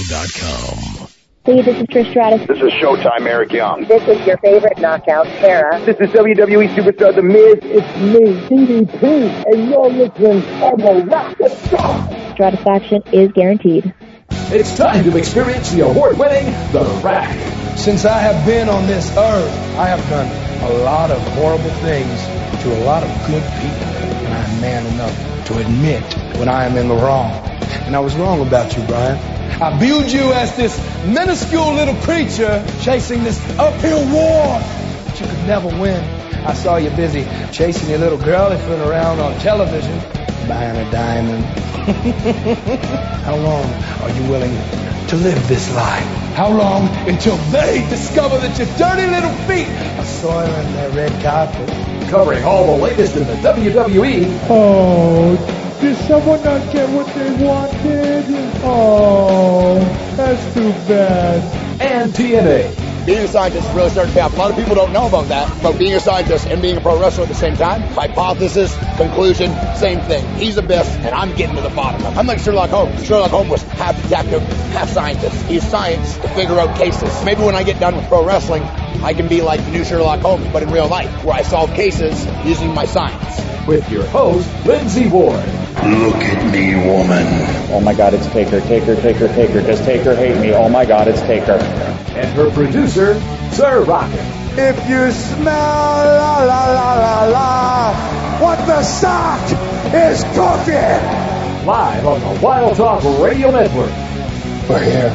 RockRadio.com. Hey, this is Trish Stratus. This is Showtime Eric Young. This is your favorite knockout, Tara. This is WWE Superstar The Miz. It's me, DDP, and you're listening to The Rock. Stratisfaction is guaranteed. It's time to experience the award-winning The Rack. Since I have been on this earth, I have done a lot of horrible things to a lot of good people. And I'm man enough to admit when I am in the wrong. And I was wrong about you, Brian. I viewed you as this minuscule little creature chasing this uphill war that you could never win. I saw you busy chasing your little girlfriend around on television, buying a diamond. How long are you willing to live this life? How long until they discover that your dirty little feet are soiling their red carpet? Covering all the latest in the WWE. Oh, did someone not get what they wanted? Oh, that's too bad. And TNA. Being a scientist is really starting to pay off. A lot of people don't know about that, but being a scientist and being a pro wrestler at the same time, hypothesis, conclusion, same thing. He's the best, and I'm getting to the bottom of it. I'm like Sherlock Holmes. Sherlock Holmes was half detective, half scientist. He's science to figure out cases. Maybe when I get done with pro wrestling, I can be like the new Sherlock Holmes, but in real life, where I solve cases using my science. With your host, Lindsay Ward. Look at me, woman. Oh my God, it's Taker, Taker, Taker, Taker. Does Taker hate me? Oh my God, it's Taker. And her producer, Sir Rocket. If you smell la la la la la, what the sock is cooking. Live on the Wild Talk Radio Network. We're here.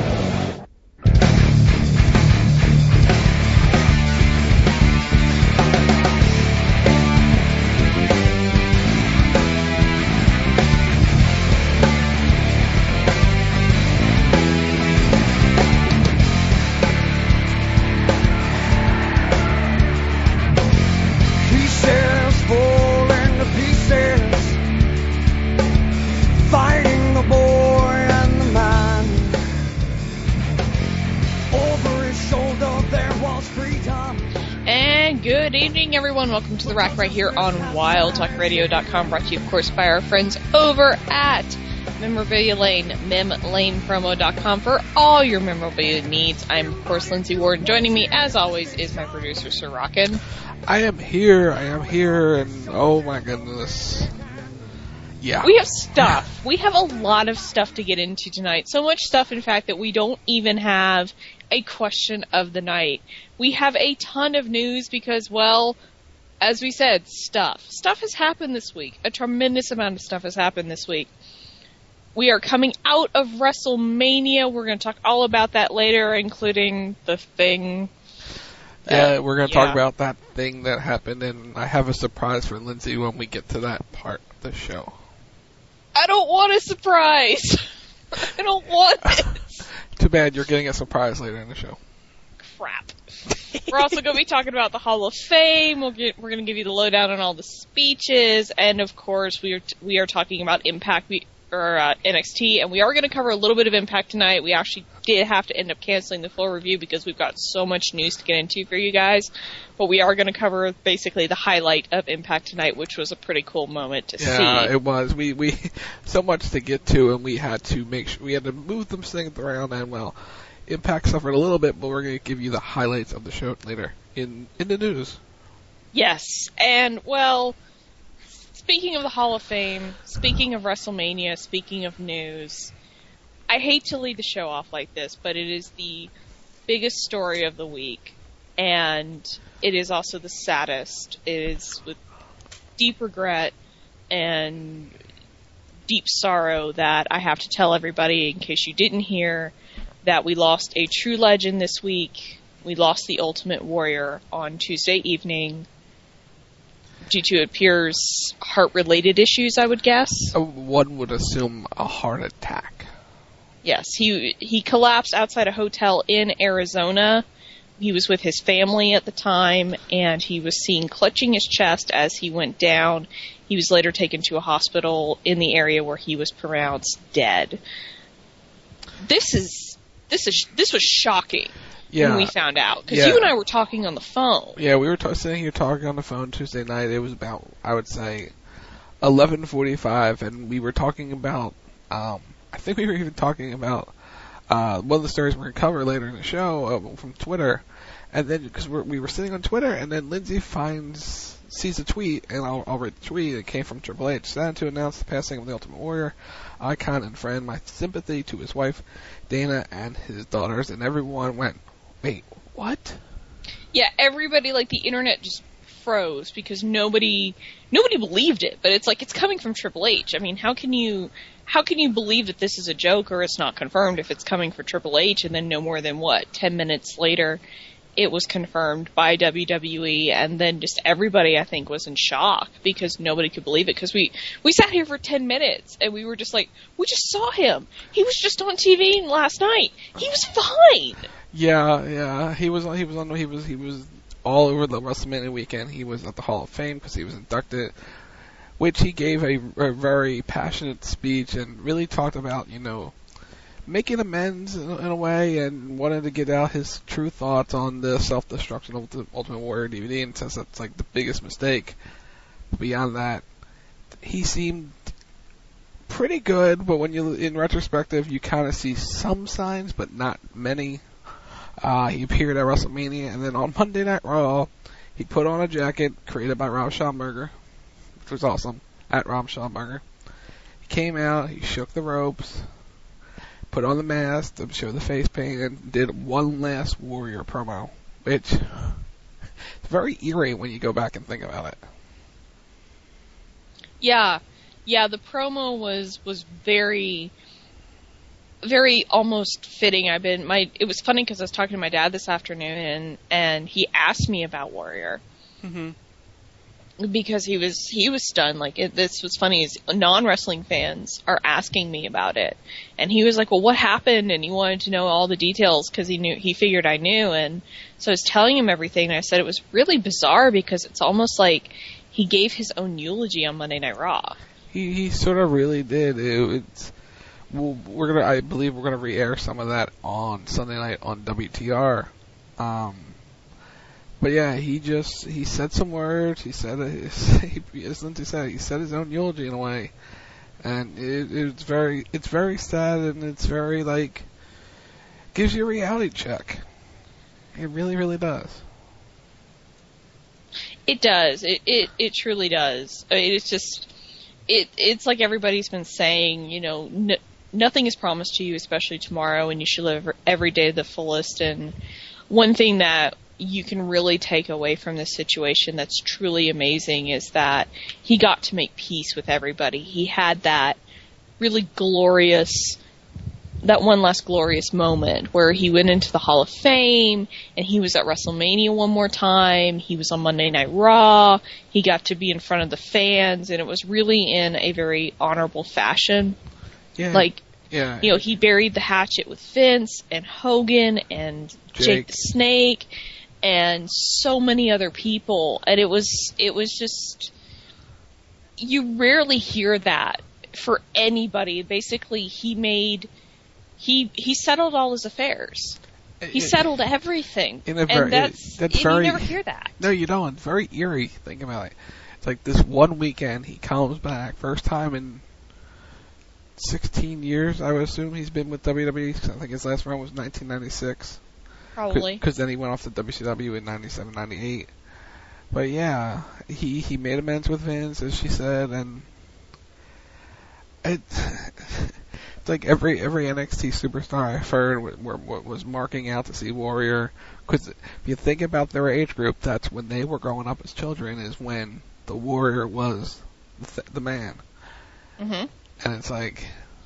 Welcome to The Rack right here on WildTalkRadio.com, brought to you, of course, by our friends over at Memorabilia Lane, memlanepromo.com for all your memorabilia needs. I'm, of course, Lindsay Ward, and joining me, as always, is my producer, Sir Rockin. I am here, and oh my goodness. Yeah. We have stuff. We have a lot of stuff to get into tonight. So much stuff, in fact, that we don't even have a question of the night. We have a ton of news because, well, as we said, stuff. Stuff has happened this week. A tremendous amount of stuff has happened this week. We are coming out of WrestleMania. We're going to talk all about that later, including the thing. We're going to talk about that thing that happened, and I have a surprise for Lindsay when we get to that part of the show. I don't want a surprise. I don't want it. Too bad, you're getting a surprise later in the show. Crap. We're also going to be talking about the Hall of Fame. We're going to give you the lowdown on all the speeches, and of course, we are talking about Impact or NXT, and we are going to cover a little bit of Impact tonight. We actually did have to end up canceling the full review because we've got so much news to get into for you guys. But we are going to cover basically the highlight of Impact tonight, which was a pretty cool moment to see. Yeah, it was. We so much to get to, and we had to make sure we had to move them things around, and well, Impact suffered a little bit, but we're going to give you the highlights of the show later in the news. Yes, and well, speaking of the Hall of Fame, speaking of WrestleMania, speaking of news, I hate to lead the show off like this, but it is the biggest story of the week, and it is also the saddest. It is with deep regret and deep sorrow that I have to tell everybody, in case you didn't hear, that we lost a true legend this week. We lost the Ultimate Warrior on Tuesday evening due to, it appears, heart-related issues, I would guess. One would assume a heart attack. Yes, he collapsed outside a hotel in Arizona. He was with his family at the time, and he was seen clutching his chest as he went down. He was later taken to a hospital in the area where he was pronounced dead. This was shocking when we found out, because you and I were talking on the phone. Yeah, we were sitting here talking on the phone Tuesday night. It was about, I would say, 11:45, and we were talking about, I think we were even talking about one of the stories we're going to cover later in the show from Twitter, and then because we were sitting on Twitter, and then Lindsay sees a tweet, and I'll read the tweet. It came from Triple H. Sad to announce the passing of the Ultimate Warrior, icon and friend. My sympathy to his wife, Dana, and his daughters. And everyone went, wait, what? Yeah, everybody, like, the internet just froze because nobody believed it. But it's like, it's coming from Triple H. I mean, how can you believe that this is a joke or it's not confirmed if it's coming from Triple H, and then no more than 10 minutes later it was confirmed by WWE, and then just everybody, I think, was in shock because nobody could believe it, because we sat here for 10 minutes and we were just like, we just saw him. He was just on TV last night. He was fine. Yeah, he was all over the WrestleMania weekend. He was at the Hall of Fame because he was inducted, which he gave a very passionate speech and really talked about, making amends in a way, and wanted to get out his true thoughts on the self-destruction of the Ultimate Warrior DVD, and says that's like the biggest mistake. Beyond that, he seemed pretty good, but when in retrospective, you kind of see some signs, but not many. He appeared at WrestleMania, and then on Monday Night Raw, he put on a jacket created by Rob Schamberger, which was awesome, at Rob Schamberger. He came out, he shook the ropes, put on the mask to show the face paint, and did one last Warrior promo, which is very eerie when you go back and think about it. Yeah, the promo was very, very almost fitting. It was funny because I was talking to my dad this afternoon, and he asked me about Warrior. Mm-hmm. Because he was stunned. Like, this was funny, is non-wrestling fans are asking me about it, and he was like, well, what happened? And he wanted to know all the details because he figured I knew. And so I was telling him everything, and I said it was really bizarre because it's almost like he gave his own eulogy on Monday Night Raw. He sort of really did. I believe we're gonna re-air some of that on Sunday night on WTR. But yeah, he said some words. He said, as Lindsay said, he said his own eulogy in a way, and it's very sad, and it's very, like, gives you a reality check. It really, really does. It does. It truly does. I mean, it's just, it's like everybody's been saying, nothing is promised to you, especially tomorrow, and you should live every day to the fullest. And one thing that you can really take away from this situation that's truly amazing is that he got to make peace with everybody. He had that really glorious, that one last glorious moment where he went into the Hall of Fame, and he was at WrestleMania one more time. He was on Monday Night Raw. He got to be in front of the fans, and it was really in a very honorable fashion. Yeah. Like, yeah. He buried the hatchet with Vince and Hogan and Jake the Snake and so many other people, and it was just, you rarely hear that for anybody. Basically, he settled all his affairs. He settled everything, you never hear that. No, you don't. It's very eerie. Think about it. It's like this one weekend he comes back, first time in 16 years, I would assume he's been with WWE. I think his last run was 1996. Probably. Because then he went off to WCW in 97, 98. But yeah, he made amends with Vince, as she said, and it's like every NXT superstar I've heard was marking out to see Warrior. Because if you think about their age group, that's when they were growing up as children, is when the Warrior was the man. Mm-hmm. And it's like,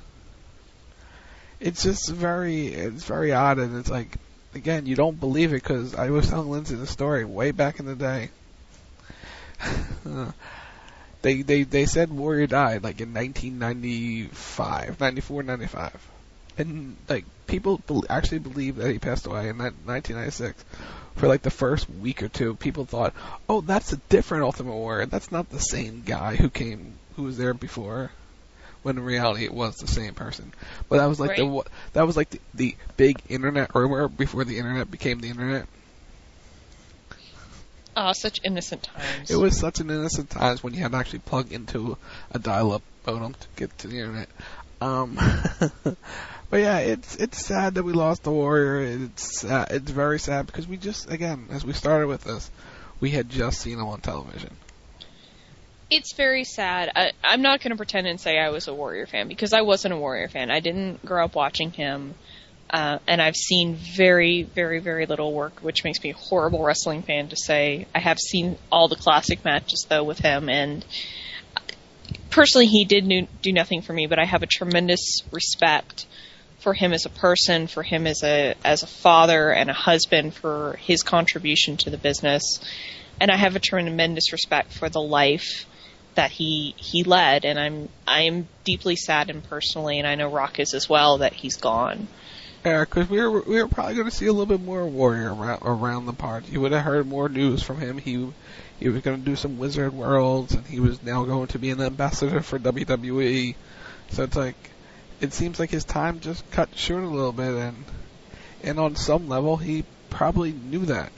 it's very odd, and it's like, again, you don't believe it, because I was telling Lindsay the story way back in the day. They said Warrior died like in 1995, 94, 95. And like people actually believe that he passed away in 1996. For like the first week or two, people thought, "Oh, that's a different Ultimate Warrior. That's not the same guy who was there before." When in reality it was the same person. But that was like the big internet rumor before the internet became the internet. Oh, such innocent times. It was such an innocent times when you had to actually plug into a dial-up modem to get to the internet. But yeah, it's sad that we lost the Warrior. It's very sad because we just, again, as we started with this, we had just seen him on television. It's very sad. I'm not going to pretend and say I was a Warrior fan because I wasn't a Warrior fan. I didn't grow up watching him, and I've seen very, very, very little work, which makes me a horrible wrestling fan to say. I have seen all the classic matches, though, with him, and personally he did do nothing for me, but I have a tremendous respect for him as a person, for him as a father and a husband, for his contribution to the business. And I have a tremendous respect for the life that he led, and I'm deeply saddened personally, and I know Rock is as well, that he's gone. Yeah, because we were probably going to see a little bit more Warrior around the party. You would have heard more news from him. He was going to do some Wizard Worlds, and he was now going to be an ambassador for WWE. So it's like, it seems like his time just cut short a little bit, and on some level, he probably knew that.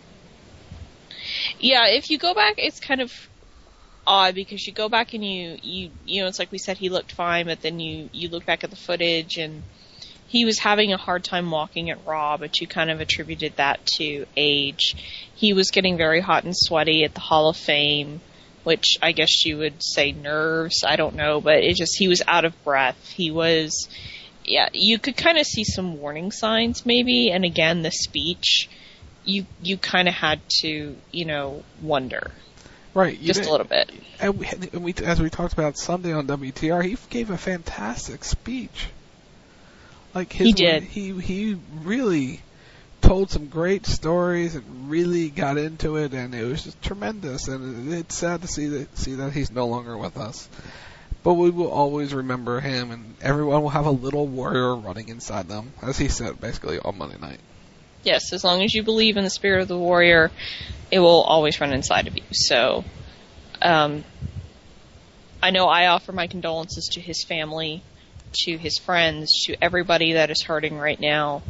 Yeah, if you go back, it's kind of odd because you go back and you know, it's like we said, he looked fine, but then you look back at the footage and he was having a hard time walking at Raw, but you kind of attributed that to age. He was getting very hot and sweaty at the Hall of Fame, which I guess you would say nerves, I don't know, but he was out of breath. He was, yeah, you could kind of see some warning signs maybe, and again, the speech, you kind of had to, you know, wonder. Right. Just a little bit. And we, as we talked about Sunday on WTR, he gave a fantastic speech. Like he did. He really told some great stories and really got into it, and it was just tremendous. And it's sad to see that he's no longer with us. But we will always remember him, and everyone will have a little warrior running inside them, as he said basically on Monday night. Yes, as long as you believe in the spirit of the warrior, it will always run inside of you. So, I know I offer my condolences to his family, to his friends, to everybody that is hurting right now.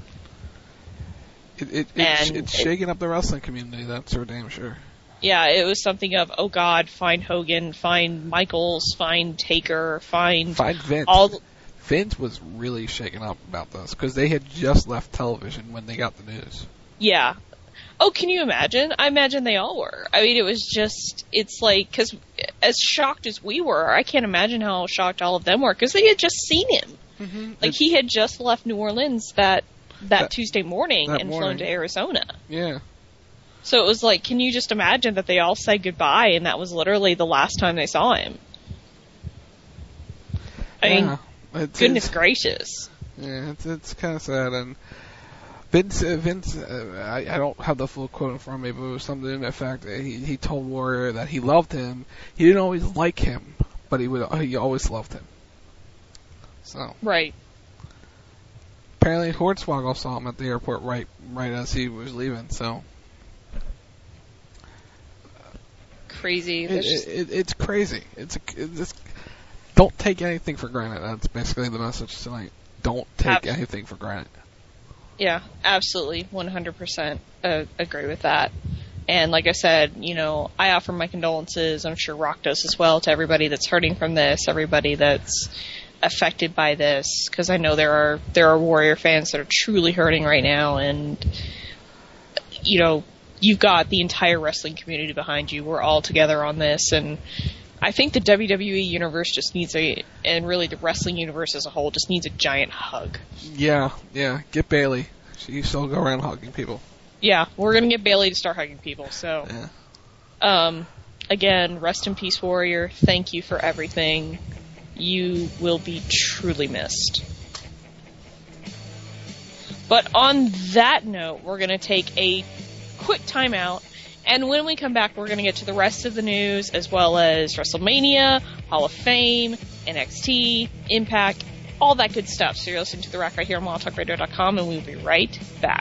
It's shaking up the wrestling community, that's for damn sure. Yeah, it was something of, oh God, find Hogan, find Michaels, find Taker, find Vince. Vince was really shaken up about this because they had just left television when they got the news. Yeah. Oh, can you imagine? I imagine they all were. I mean, it was just, it's like, because as shocked as we were, I can't imagine how shocked all of them were because they had just seen him. Mm-hmm. Like, he had just left New Orleans that Tuesday morning and flown to Arizona. Yeah. So it was like, can you just imagine that they all said goodbye and that was literally the last time they saw him? I mean, goodness gracious. Yeah, it's kind of sad. And Vince, I don't have the full quote in front of me, but it was something in effect. He told Warrior that he loved him. He didn't always like him, but he always loved him. So right. Apparently, Hornswoggle saw him at the airport right as he was leaving. So crazy. It's crazy. It's don't take anything for granted. That's basically the message tonight. Don't take anything for granted. Yeah, absolutely, 100% agree with that. And like I said, you know, I offer my condolences. I'm sure Rock does as well to everybody that's hurting from this, everybody that's affected by this, because I know there are Warrior fans that are truly hurting right now, and you know, you've got the entire wrestling community behind you. We're all together on this, and I think the WWE universe just needs and really the wrestling universe as a whole just needs a giant hug. Yeah. Get Bayley. She'll go around hugging people. Yeah, we're gonna get Bayley to start hugging people. So, again, rest in peace, Warrior. Thank you for everything. You will be truly missed. But on that note, we're gonna take a quick timeout. And when we come back, we're going to get to the rest of the news, as well as WrestleMania, Hall of Fame, NXT, Impact, all that good stuff. So you're listening to The Rack right here on WildTalkRadio.com, and we'll be right back.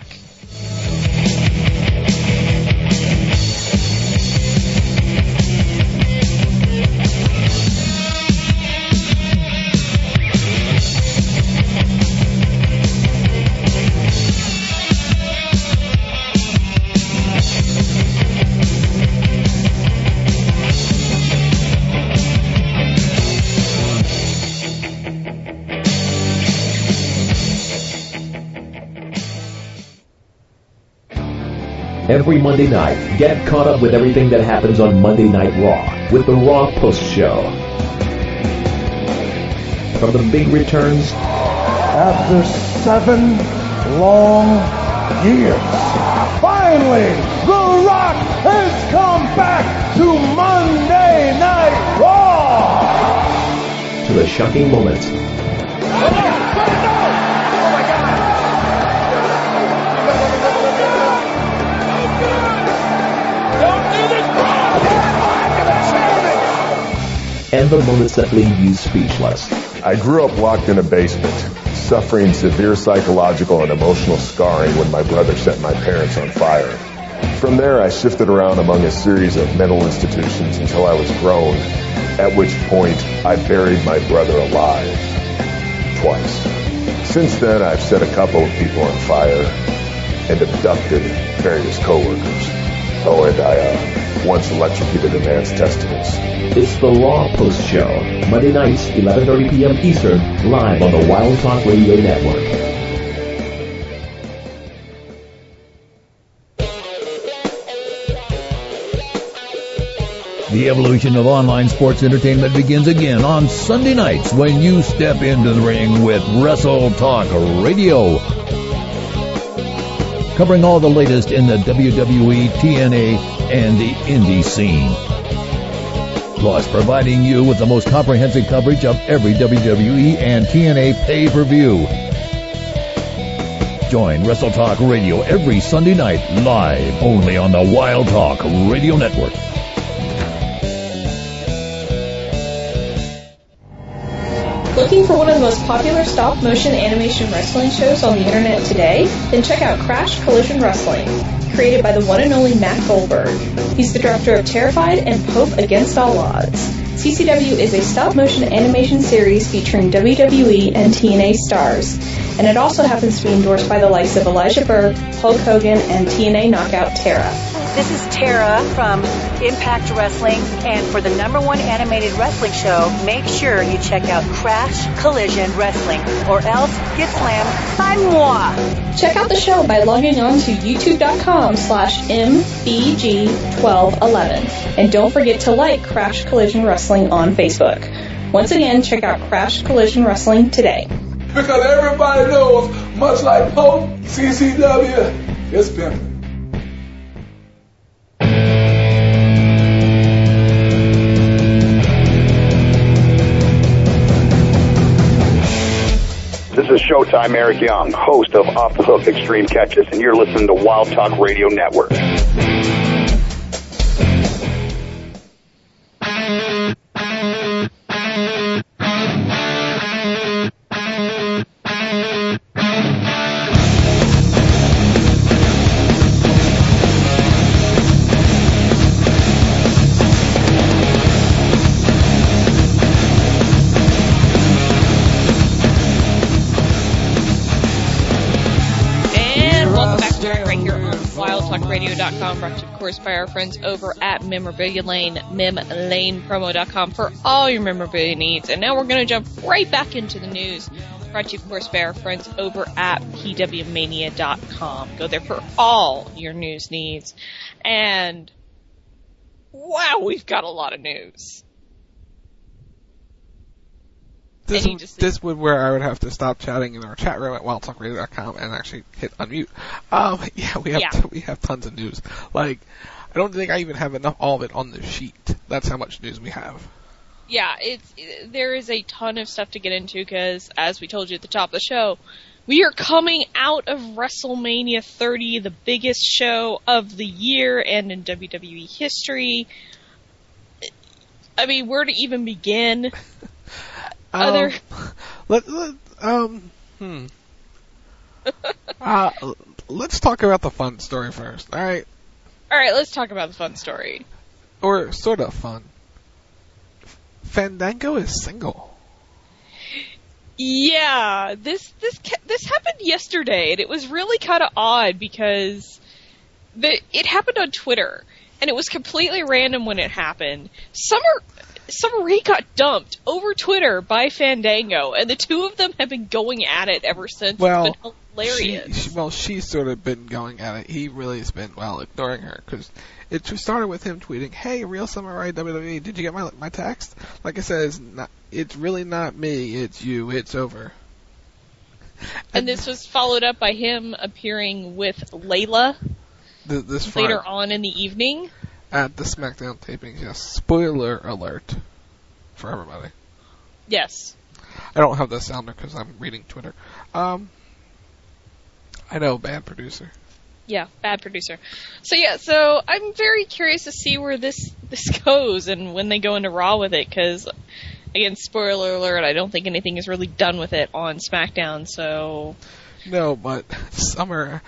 Every Monday night, get caught up with everything that happens on Monday Night Raw with the Raw Post Show. From the big returns, after 7 long years, finally, The Rock has come back to Monday Night Raw! To the shocking moments. And the moments that leave you speechless. I grew up locked in a basement, suffering severe psychological and emotional scarring when my brother set my parents on fire. From there, I shifted around among a series of mental institutions until I was grown, at which point I buried my brother alive. Twice. Since then, I've set a couple of people on fire and abducted various coworkers. Oh, and I once electrocuted a man's testicles. It's the Raw Post Show, Monday nights, 11:30 p.m. Eastern, live on the Wild Talk Radio Network. The evolution of online sports entertainment begins again on Sunday nights when you step into the ring with Wrestle Talk Radio. Covering all the latest in the WWE, TNA, and the indie scene. Plus, providing you with the most comprehensive coverage of every WWE and TNA pay-per-view. Join Wrestle Talk Radio every Sunday night, live only on the Wild Talk Radio Network. Looking for one of the most popular stop-motion animation wrestling shows on the internet today? Then check out Crash Collision Wrestling, created by the one and only Matt Goldberg. He's the director of Terrified and Pope Against All Odds. CCW is a stop-motion animation series featuring WWE and TNA stars, and it also happens to be endorsed by the likes of Elijah Burke, Hulk Hogan, and TNA knockout Tara. This is Tara from Impact Wrestling, and for the #1 animated wrestling show, make sure you check out Crash Collision Wrestling, or else get slammed by moi. Check out the show by logging on to youtube.com/MBG1211, and don't forget to like Crash Collision Wrestling on Facebook. Once again, check out Crash Collision Wrestling today. Because everybody knows, much like Pope, CCW is pimping. This is Showtime Eric Young, host of Off the Hook Extreme Catches, and you're listening to Wild Talk Radio Network. Radio.com, brought to you, of course, by our friends over at Memorabilia Lane, memlanepromo.com for all your memorabilia needs. And now we're going to jump right back into the news, brought to you, of course, by our friends over at pwmania.com. Go there for all your news needs. And, wow, we've got a lot of news. This would where I would have to stop chatting in our chat room at wildtalkradio.com and actually hit unmute. We have tons of news. Like, I don't think I even have all of it on the sheet. That's how much news we have. Yeah, there is a ton of stuff to get into because, as we told you at the top of the show, we are coming out of WrestleMania 30, the biggest show of the year and in WWE history. I mean, where to even begin? Let's talk about the fun story first, alright? Alright, let's talk about the fun story. Or sort of fun. Fandango is single. Yeah, this happened yesterday, and it was really kind of odd because it happened on Twitter, and it was completely random when it happened. Summer Rae got dumped over Twitter by Fandango, and the two of them have been going at it ever since. Well, it's been hilarious. She's sort of been going at it. He really has been, ignoring her, because it started with him tweeting, "Hey, Real Samurai WWE, did you get my text?" Like I said, it's really not me, it's you, it's over. And this was followed up by him appearing with Layla later on in the evening. At the SmackDown tapings, yes. Spoiler alert for everybody. Yes. I don't have the sounder because I'm reading Twitter. I know, bad producer. Yeah, bad producer. So I'm very curious to see where this goes and when they go into Raw with it, because, again, spoiler alert, I don't think anything is really done with it on SmackDown, so... No, but Summer,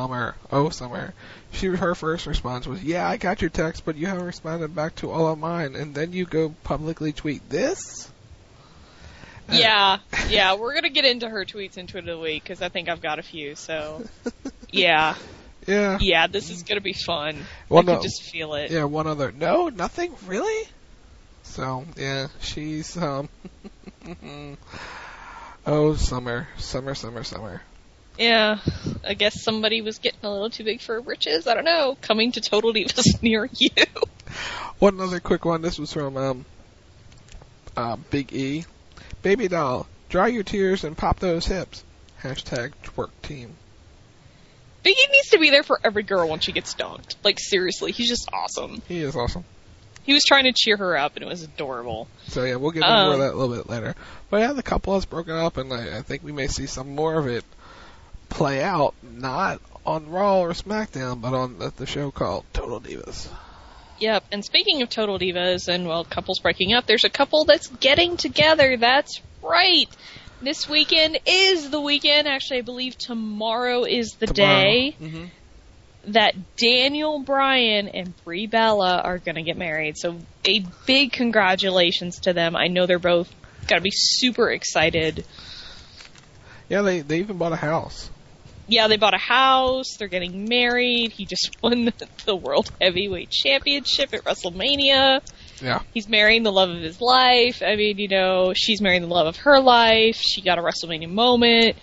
her first response was, "Yeah, I got your text, but you haven't responded back to all of mine," and then you go publicly tweet this? Yeah, we're gonna get into her tweets in Twitter of the week, because I think I've got a few, so... Yeah. Yeah, this is gonna be fun. I can just feel it. Yeah, one other. No, nothing? Really? So, yeah, she's, oh, Summer. Yeah, I guess somebody was getting a little too big for her britches. I don't know. Coming to Total Divas near you. One other quick one. This was from Big E. "Baby doll, dry your tears and pop those hips. #twerk team." Big E needs to be there for every girl when she gets dunked. Like, seriously, he's just awesome. He is awesome. He was trying to cheer her up, and it was adorable. So, yeah, we'll get into more of that a little bit later. But, yeah, the couple has broken up, and I think we may see some more of it play out, not on Raw or SmackDown, but on the show called Total Divas. Yep, and speaking of Total Divas and, couples breaking up, there's a couple that's getting together. That's right. This weekend is the weekend. Actually, I believe tomorrow is the day that Daniel Bryan and Brie Bella are going to get married. So a big congratulations to them. I know they're both got to be super excited. Yeah, they even bought a house. Yeah, they bought a house. They're getting married. He just won the World Heavyweight Championship at WrestleMania. Yeah. He's marrying the love of his life. I mean, she's marrying the love of her life. She got a WrestleMania moment.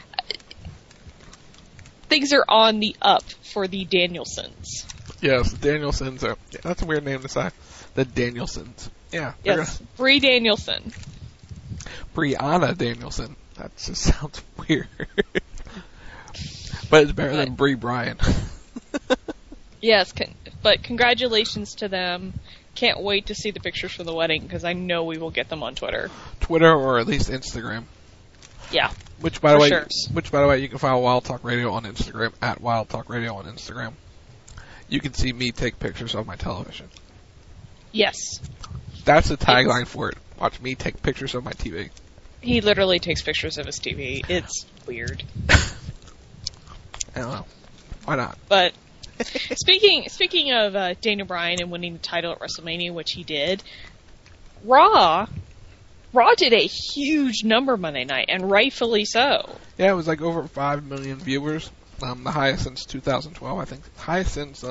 Things are on the up for the Danielsons. Yes, the Danielsons are... Yeah, that's a weird name to say. The Danielsons. Yeah. Yes, Brie Danielson. Brianna Danielson. That just sounds weird. But it's better than Brie Bryan. Yes, but congratulations to them. Can't wait to see the pictures from the wedding, because I know we will get them on Twitter. Twitter or at least Instagram. Yeah. Which, by the way, you can follow Wild Talk Radio on Instagram, at Wild Talk Radio on Instagram. You can see me take pictures of my television. Yes. That's the tagline for it. Watch me take pictures of my TV. He literally takes pictures of his TV. It's weird. I don't know. Why not? But speaking of Daniel Bryan and winning the title at WrestleMania, which he did, Raw did a huge number Monday night, and rightfully so. Yeah, it was like over 5 million viewers. The highest since 2012, I think. Highest since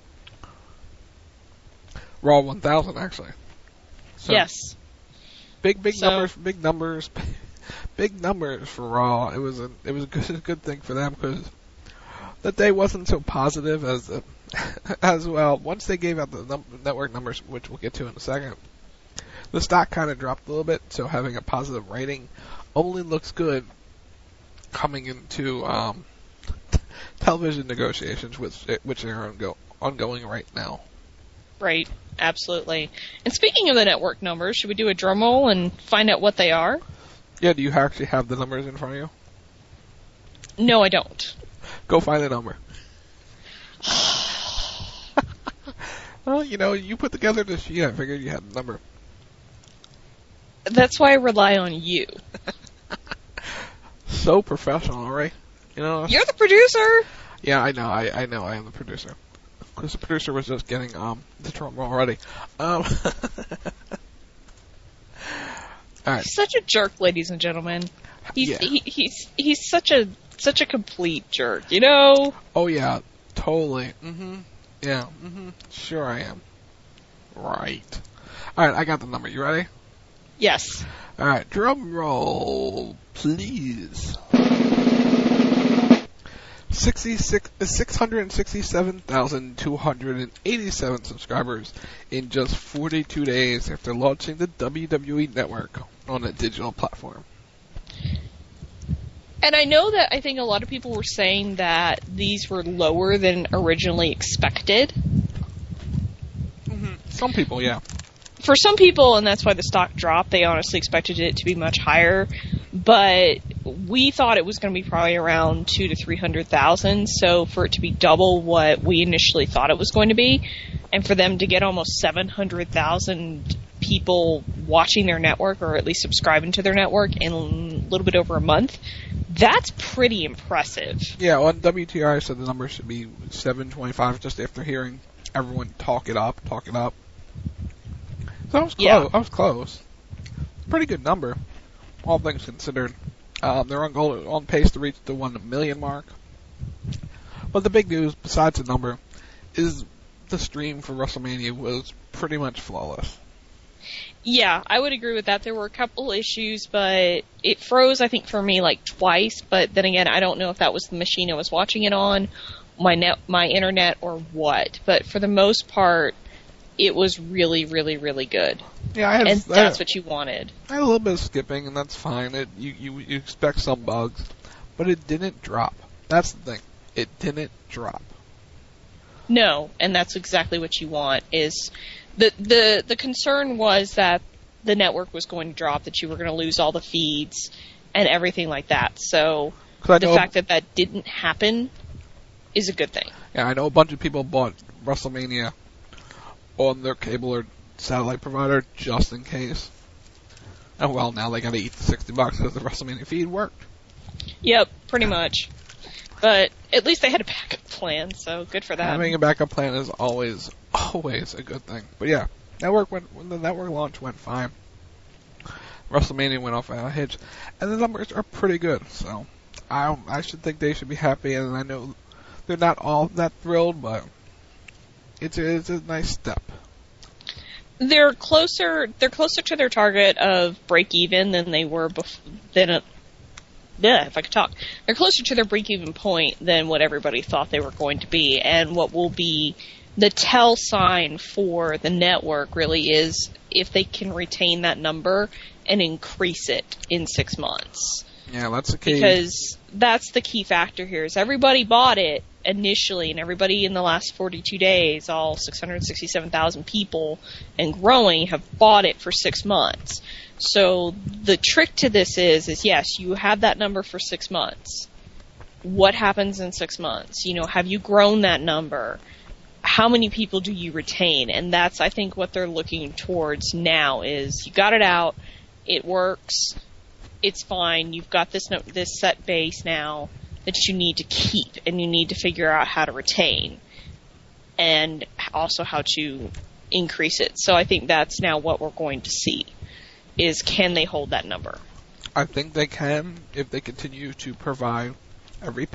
Raw 1000, actually. So, yes. Big numbers for Raw. It was a good thing for them, because the day wasn't so positive as well. Once they gave out the network numbers, which we'll get to in a second, the stock kind of dropped a little bit. So having a positive rating only looks good coming into television negotiations, which are ongoing right now. Right, absolutely. And speaking of the network numbers, should we do a drum roll and find out what they are? Yeah, do you actually have the numbers in front of you? No, I don't. Go find the number. Well, you put together the sheet. I figured you had the number. That's why I rely on you. So professional, right? You're the producer. Yeah, I know. I know. I am the producer. Because the producer was just getting the drum roll already. All right. He's such a jerk, ladies and gentlemen. He's such a complete jerk, Oh yeah, totally. Yeah. Sure I am. Right. All right, I got the number. You ready? Yes. All right, drum roll, please. 667,287 subscribers in just 42 days after launching the WWE Network on a digital platform. And I know that I think a lot of people were saying that these were lower than originally expected. Mm-hmm. Some people, yeah. For some people, and that's why the stock dropped, they honestly expected it to be much higher. But we thought it was going to be probably around 200,000 to 300,000. So for it to be double what we initially thought it was going to be, and for them to get almost 700,000 people watching their network, or at least subscribing to their network in a little bit over a month, that's pretty impressive. Yeah, on WTR I said the number should be 725 just after hearing everyone talk it up. So I was close. Yeah. I was close. Pretty good number, all things considered. They're on pace to reach the 1 million mark. But the big news, besides the number, is the stream for WrestleMania was pretty much flawless. Yeah, I would agree with that. There were a couple issues, but it froze, I think, for me like twice. But then again, I don't know if that was the machine I was watching it on, my internet, or what. But for the most part, it was really, really, really good. Yeah, that's what you wanted. I had a little bit of skipping, and that's fine. You expect some bugs, but it didn't drop. That's the thing. It didn't drop. No, and that's exactly what you want. Is the concern was that the network was going to drop, that you were going to lose all the feeds and everything like that. So the fact that didn't happen is a good thing. Yeah, I know a bunch of people bought WrestleMania on their cable or satellite provider just in case. And well, now they got to eat the $60 because the WrestleMania feed worked. Yep, pretty much. But at least they had a backup plan, so good for them. Having a backup plan is always a good thing. But yeah, when the network launch went fine. WrestleMania went off a hitch, and the numbers are pretty good. So I should think they should be happy, and I know they're not all that thrilled, but it's a nice step. They're closer to their target of break even than they were if I could talk. They're closer to their break-even point than what everybody thought they were going to be, and what will be the tell sign for the network really is if they can retain that number and increase it in 6 months. Yeah, that's the key. Because that's the key factor here, is everybody bought it initially, and everybody in the last 42 days, all 667,000 people and growing, have bought it for 6 months. So the trick to this is yes, you have that number for 6 months. What happens in 6 months? Have you grown that number? How many people do you retain? And that's, I think, what they're looking towards now is you got it out, it works, it's fine, you've got this set base now that you need to keep, and you need to figure out how to retain and also how to increase it. So I think that's now what we're going to see. Is can they hold that number? I think they can if they continue to provide every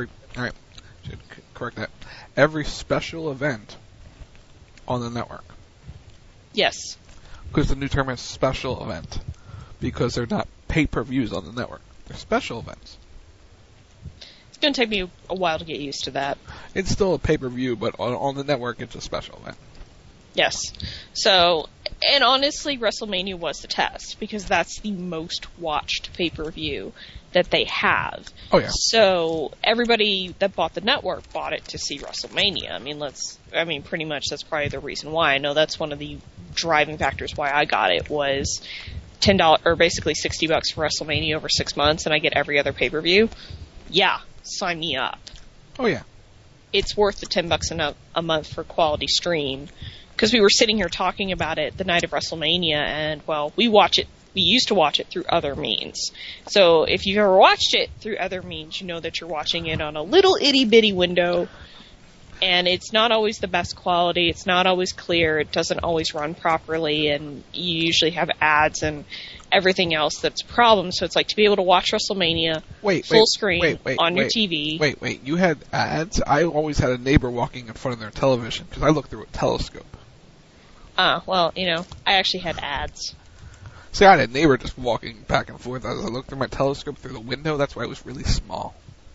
special event on the network. Yes. Because the new term is special event, because they're not pay-per-views on the network. They're special events. It's going to take me a while to get used to that. It's still a pay-per-view, but on the network it's a special event. Yes. So, and honestly, WrestleMania was the test, because that's the most watched pay-per-view that they have. Oh, yeah. So, everybody that bought the network bought it to see WrestleMania. Pretty much that's probably the reason why. I know that's one of the driving factors why I got it, was $10, or basically $60 for WrestleMania over 6 months, and I get every other pay-per-view. Yeah, sign me up. Oh, yeah. It's worth the $10 a month for quality stream. Because we were sitting here talking about it the night of WrestleMania, and, well, we used to watch it through other means. So if you've ever watched it through other means, you know that you're watching it on a little itty-bitty window, and it's not always the best quality, it's not always clear, it doesn't always run properly, and you usually have ads and everything else that's a problem. So it's like to be able to watch WrestleMania full screen on your TV. Wait, you had ads? I always had a neighbor walking in front of their television, because I looked through a telescope. Well, I actually had ads. See, I had a neighbor just walking back and forth as I looked through my telescope through the window. That's why it was really small.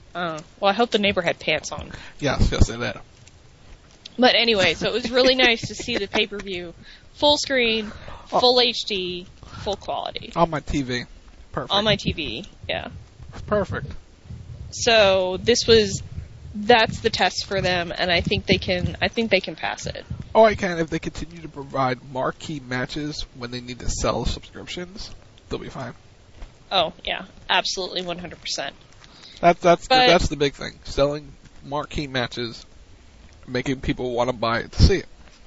Well, I hope the neighbor had pants on. Yes, it did. But anyway, so it was really nice to see the pay-per-view full screen, full HD, full quality. On my TV. Perfect. On my TV, yeah. Perfect. So that's the test for them, and I think they can pass it. Oh, I can. If they continue to provide marquee matches when they need to sell subscriptions, they'll be fine. Oh, yeah. Absolutely 100%. That's the big thing. Selling marquee matches, making people want to buy it to see it.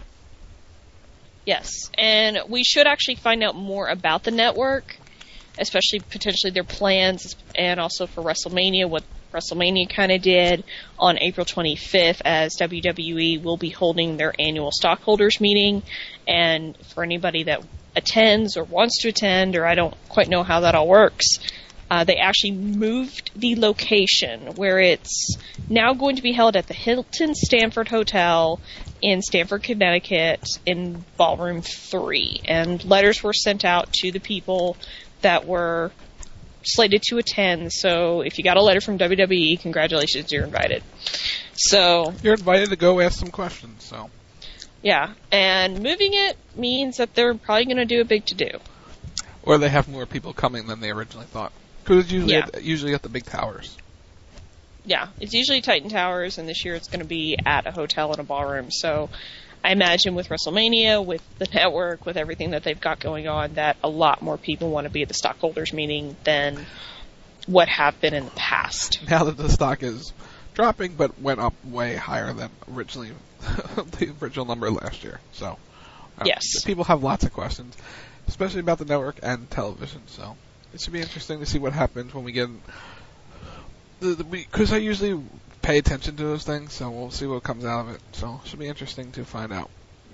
Yes, and we should actually find out more about the network, especially potentially their plans, and also for WrestleMania, what WrestleMania kind of did on April 25th, as WWE will be holding their annual stockholders meeting. And for anybody that attends or wants to attend, or I don't quite know how that all works, they actually moved the location where it's now going to be held at the Hilton Stanford Hotel in Stamford, Connecticut, in Ballroom 3. And letters were sent out to the people that were slated to attend. So if you got a letter from WWE, congratulations, you're invited. So you're invited to go ask some questions. So yeah, and moving it means that they're probably going to do a big to-do. Or they have more people coming than they originally thought. Because it's usually at the big towers. Yeah, it's usually Titan Towers, and this year it's going to be at a hotel and a ballroom. So I imagine with WrestleMania, with the network, with everything that they've got going on, that a lot more people want to be at the stockholders meeting than what have been in the past. Now that the stock is dropping, but went up way higher than originally the original number last year. So yes, people have lots of questions, especially about the network and television. So it should be interesting to see what happens when we get. Because I usually pay attention to those things, so we'll see what comes out of it. So it should be interesting to find out.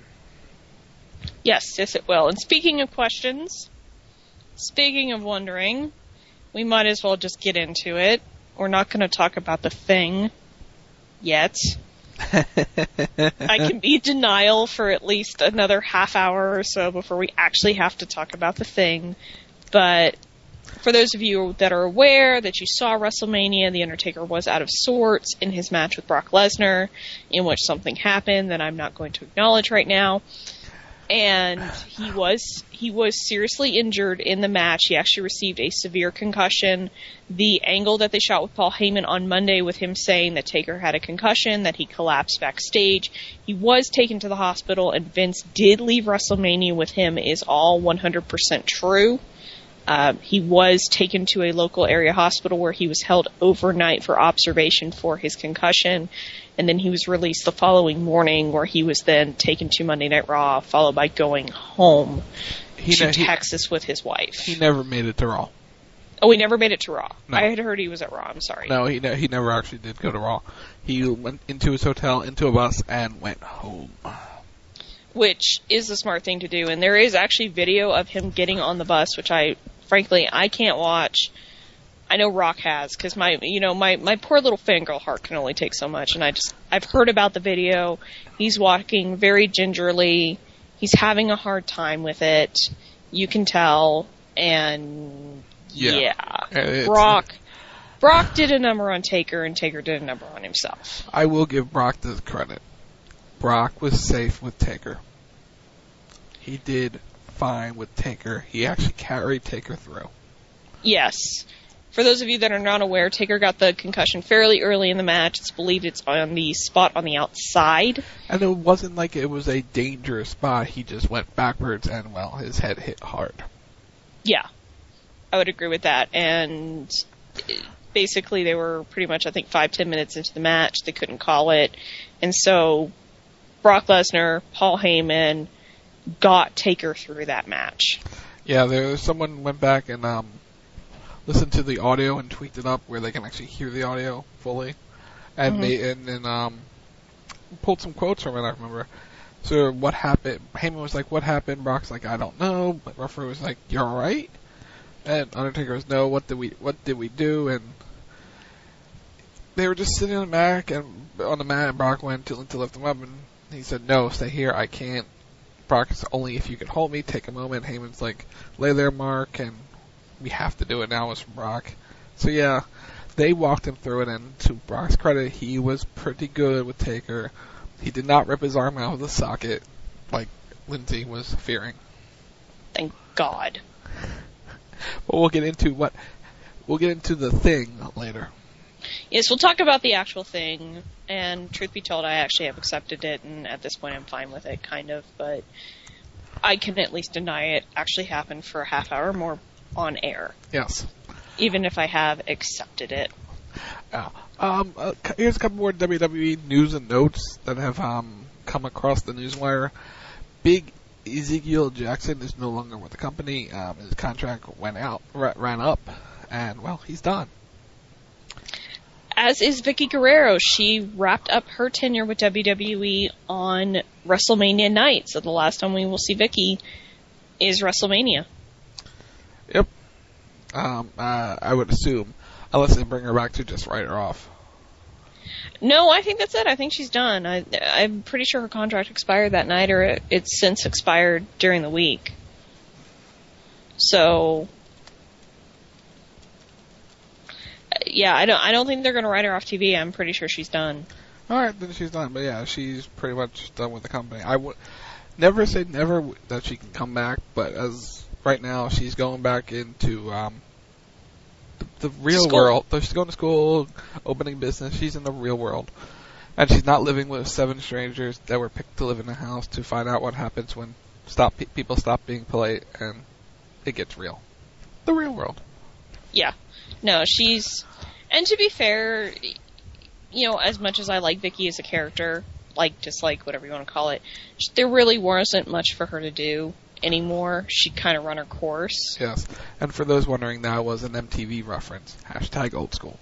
Yes, it will. And speaking of questions, speaking of wondering, we might as well just get into it. We're not going to talk about the Thing yet. I can be in denial for at least another half hour or so before we actually have to talk about the Thing. But for those of you that are aware that you saw WrestleMania, The Undertaker was out of sorts in his match with Brock Lesnar, in which something happened that I'm not going to acknowledge right now. And he was seriously injured in the match. He actually received a severe concussion. The angle that they shot with Paul Heyman on Monday with him saying that Taker had a concussion, that he collapsed backstage, he was taken to the hospital, and Vince did leave WrestleMania with him, is all 100% true. He was taken to a local area hospital where he was held overnight for observation for his concussion, and then he was released the following morning, where he was then taken to Monday Night Raw, followed by going home to Texas with his wife. He never made it to Raw. Oh, he never made it to Raw. No. I had heard he was at Raw. I'm sorry. No, he never actually did go to Raw. He went into his hotel, into a bus, and went home. Which is the smart thing to do, and there is actually video of him getting on the bus, which frankly, I can't watch. I know Rock has, because my poor little fangirl heart can only take so much, and I've heard about the video. He's walking very gingerly. He's having a hard time with it. You can tell, and yeah. Brock did a number on Taker, and Taker did a number on himself. I will give Brock the credit. Brock was safe with Taker. He did fine with Taker. He actually carried Taker through. Yes. For those of you that are not aware, Taker got the concussion fairly early in the match. It's believed it's on the spot on the outside. And it wasn't like it was a dangerous spot. He just went backwards and, his head hit hard. Yeah. I would agree with that. And basically they were pretty much, 5-10 minutes into the match. They couldn't call it. And so Brock Lesnar, Paul Heyman got Taker through that match. Yeah, someone went back and listened to the audio and tweaked it up where they can actually hear the audio fully, and pulled some quotes from it. I remember. So what happened? Heyman was like, "What happened?" Brock's like, "I don't know." But referee was like, "You're all right." And Undertaker was, "No, what did we do?" And they were just sitting on the mat, and Brock went to lift him up, and he said, "No, stay here. I can't." Brock is only if you can hold me, take a moment. Heyman's like, "Lay there, Mark," and we have to do it now. It's from Brock. So yeah, they walked him through it, and to Brock's credit, he was pretty good with Taker. He did not rip his arm out of the socket like Lindsay was fearing. Thank God. But we'll get into the thing later. Yes, we'll talk about the actual thing, and truth be told, I actually have accepted it, and at this point I'm fine with it, kind of, but I can at least deny it actually happened for a half hour more on air. Yes. Even if I have accepted it. Here's a couple more WWE news and notes that have come across the newswire. Big Ezekiel Jackson is no longer with the company. His contract ran up, and, well, he's done. As is Vicky Guerrero. She wrapped up her tenure with WWE on WrestleMania night. So the last time we will see Vicky is WrestleMania. Yep. I would assume, unless they bring her back to just write her off. No, I think that's it. I think she's done. I'm pretty sure her contract expired that night, or it's since expired during the week. So, yeah, I don't think they're going to write her off TV. I'm pretty sure she's done. All right, then she's done. But yeah, she's pretty much done with the company. I would never say never that she can come back, but as right now, she's going back into the real world. So she's going to school, opening business. She's in the real world, and she's not living with 7 strangers that were picked to live in the house to find out what happens when people stop being polite and it gets real. The real world. Yeah. No, and to be fair, you know, as much as I like Vicky as a character, dislike, whatever you want to call it, there really wasn't much for her to do anymore. She kind of run her course. Yes. And for those wondering, that was an MTV reference. # old school.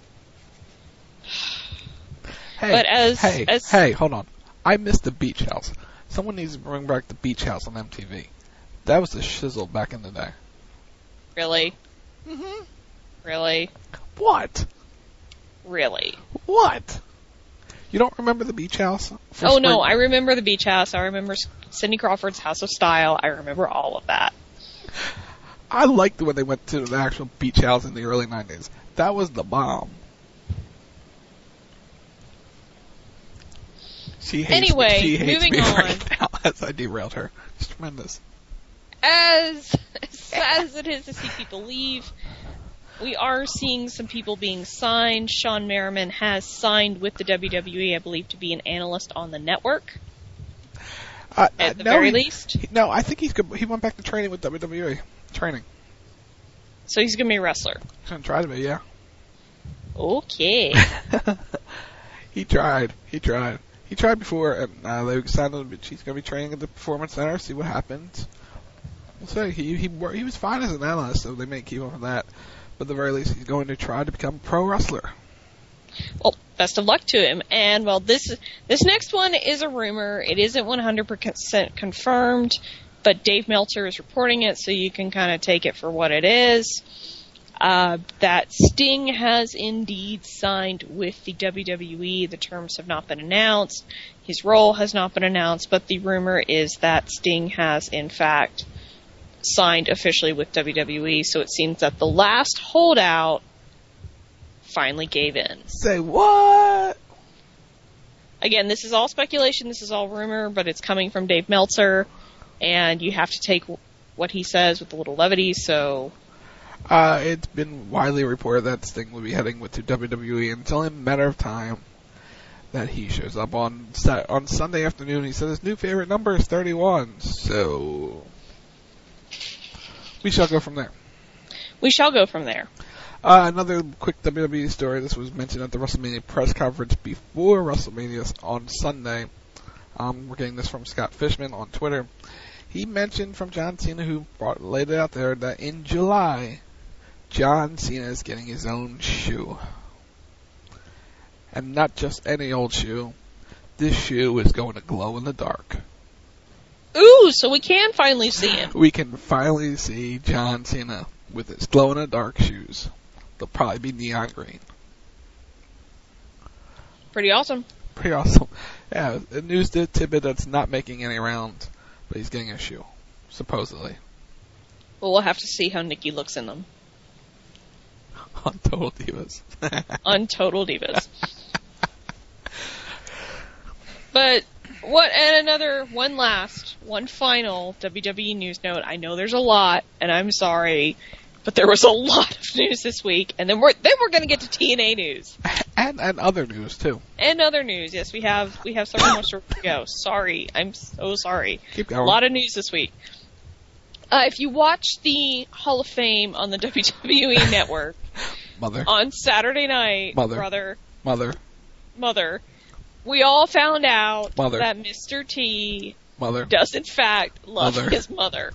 Hey, hold on. I missed the Beach House. Someone needs to bring back the Beach House on MTV. That was the shizzle back in the day. Really? Mm-hmm. Really? What? Really? What? You don't remember the Beach House? No, I remember the Beach House. I remember Cindy Crawford's House of Style. I remember all of that. I liked when they went to the actual Beach House in the early 90s. That was the bomb. Moving on. Right now as I derailed her. It's tremendous. As sad as it is to see people leave, we are seeing some people being signed. Shawn Merriman has signed with the WWE, I believe, to be an analyst on the network. At the very least. I think he went back to training with WWE. Training. So he's going to be a wrestler. He's going to try to be, yeah. Okay. He tried before, and they signed him. He's going to be training at the Performance Center. See what happens. We'll say he was fine as an analyst, so they may keep him for that. But at the very least, he's going to try to become a pro wrestler. Well, best of luck to him. And, well, this next one is a rumor. It isn't 100% confirmed, but Dave Meltzer is reporting it, so you can kind of take it for what it is. That Sting has indeed signed with the WWE. The terms have not been announced. His role has not been announced, but the rumor is that Sting has, in fact, signed officially with WWE. So it seems that the last holdout finally gave in. Say what? Again, this is all speculation. This is all rumor, but it's coming from Dave Meltzer, and you have to take what he says with a little levity, so... It's been widely reported that Sting will be heading to WWE, and it's only a matter of time that he shows up on Sunday afternoon. He said his new favorite number is 31, so we shall go from there. We shall go from there. Another quick WWE story. This was mentioned at the WrestleMania press conference before WrestleMania on Sunday. We're getting this from Scott Fishman on Twitter. He mentioned from John Cena, who laid it out there, that in July, John Cena is getting his own shoe. And not just any old shoe. This shoe is going to glow in the dark. Ooh, so we can finally see him. We can finally see John Cena with his glow in the dark shoes. They'll probably be neon green. Pretty awesome. Pretty awesome. Yeah, a news tidbit that's not making any rounds, but he's getting a shoe, supposedly. Well, we'll have to see how Nikki looks in them. On Total Divas. On Total Divas. But one final WWE news note. I know there's a lot, and I'm sorry, but there was a lot of news this week, and then we're going to get to TNA news and other news too. And other news. Yes, we have several more stories to go. Sorry, I'm so sorry. Keep going. A lot of news this week. If you watch the Hall of Fame on the WWE Network on Saturday night, Mother, we all found out that Mr. T does in fact love his mother.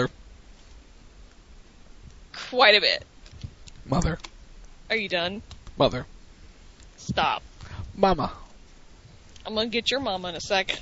Quite a bit. Are you done? Stop. Mama. I'm gonna get your mama in a second.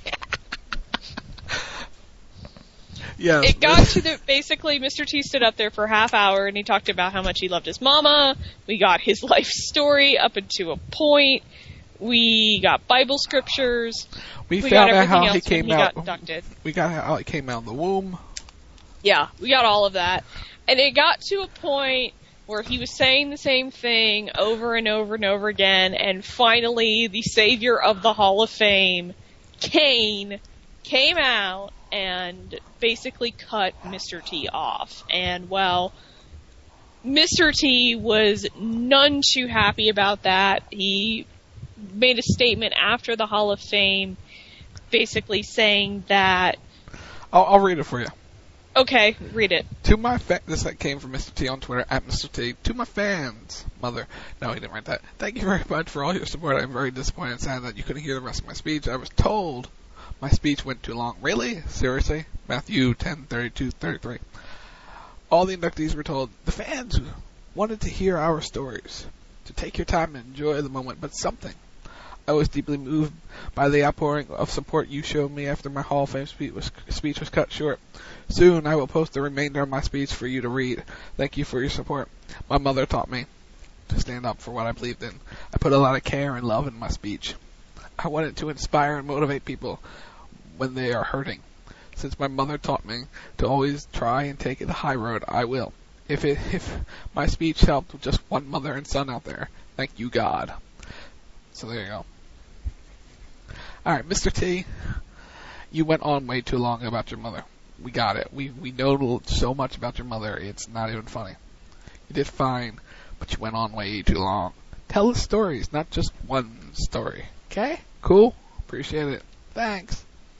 Yes. It got to basically Mr. T stood up there for a half hour and he talked about how much he loved his mama. We got his life story up into a point. We got Bible scriptures. We found out how he came out. Got abducted. We got how he came out of the womb. Yeah, we got all of that. And it got to a point where he was saying the same thing over and over and over again, and finally the savior of the Hall of Fame, Kane, came out and basically cut Mr. T off. And, well, Mr. T was none too happy about that. He made a statement after the Hall of Fame basically saying that... I'll read it for you. Okay, read it. To my this came from Mr. T on Twitter, at Mr. T. To my fans, Mother. No, he didn't write that. Thank you very much for all your support. I'm very disappointed and sad that you couldn't hear the rest of my speech. I was told my speech went too long. Really? Seriously? Matthew 10:32-33. All the inductees were told the fans wanted to hear our stories, to take your time and enjoy the moment, but something. I was deeply moved by the outpouring of support you showed me after my Hall of Fame speech was cut short. Soon I will post the remainder of my speech for you to read. Thank you for your support. My mother taught me to stand up for what I believed in. I put a lot of care and love in my speech. I wanted to inspire and motivate people when they are hurting. Since my mother taught me to always try and take the high road, I will. If my speech helped with just one mother and son out there, thank you, God. So there you go. Alright, Mr. T, you went on way too long about your mother. We got it. We know so much about your mother, it's not even funny. You did fine, but you went on way too long. Tell us stories, not just one story. Okay? Cool? Appreciate it. Thanks.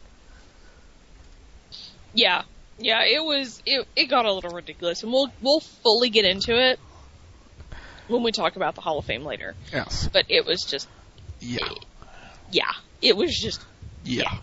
Yeah, it got a little ridiculous, and we'll fully get into it when we talk about the Hall of Fame later. Yes. But it was just... Yeah. It was just... Yeah.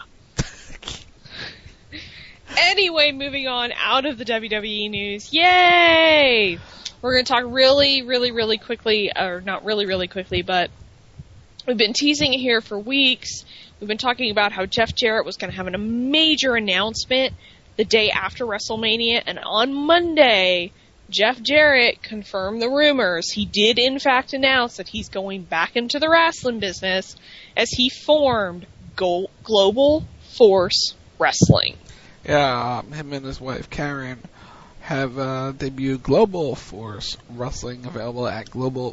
Anyway, moving on out of the WWE news. Yay! We're going to talk really, really, really quickly, or not really, really quickly, but we've been teasing it here for weeks. We've been talking about how Jeff Jarrett was going to have a major announcement the day after WrestleMania, and on Monday, Jeff Jarrett confirmed the rumors. He did, in fact, announce that he's going back into the wrestling business as he formed Global Force Wrestling. Yeah, him and his wife Karen have debuted Global Force Wrestling, available at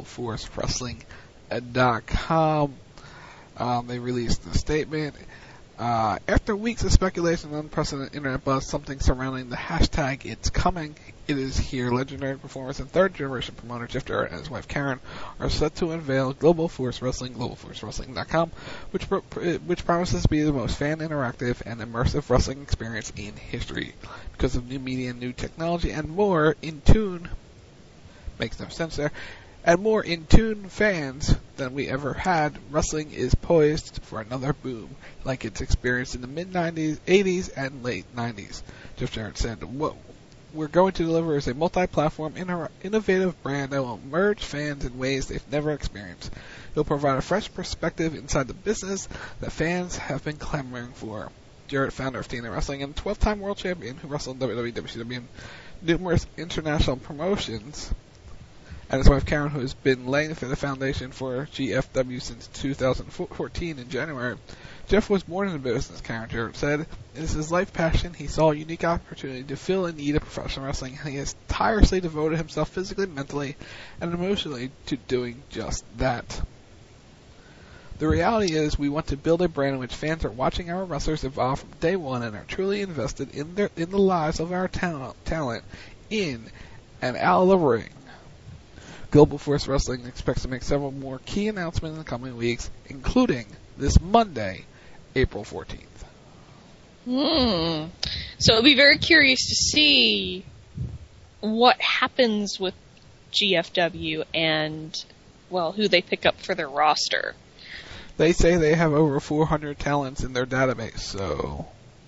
globalforcewrestling.com. They released a statement. After weeks of speculation and unprecedented internet buzz, something surrounding the hashtag It's Coming, it is here. Legendary performers and third-generation promoter Jeff Jarrett and his wife Karen are set to unveil Global Force Wrestling, globalforcewrestling.com, which promises to be the most fan-interactive and immersive wrestling experience in history. Because of new media and new technology and more in tune, makes no sense there, and more in-tune fans than we ever had, wrestling is poised for another boom, like it's experienced in the mid-90s, 80s, and late 90s. Jeff Jarrett said, what we're going to deliver is a multi-platform, innovative brand that will merge fans in ways they've never experienced. It'll provide a fresh perspective inside the business that fans have been clamoring for. Jarrett, founder of TNA Wrestling and 12-time world champion who wrestled WWE, WCW, and numerous international promotions, and his wife Karen, who has been laying the foundation for GFW since 2014 in January. Jeff was born in the business, Karen Jarrett said. It is his life passion. He saw a unique opportunity to fill a need of professional wrestling, and he has tirelessly devoted himself physically, mentally, and emotionally to doing just that. The reality is we want to build a brand in which fans are watching our wrestlers evolve from day one and are truly invested in the lives of our talent in and out of the ring. Global Force Wrestling expects to make several more key announcements in the coming weeks, including this Monday, April 14th. So it'll be very curious to see what happens with GFW and, well, who they pick up for their roster. They say they have over 400 talents in their database, so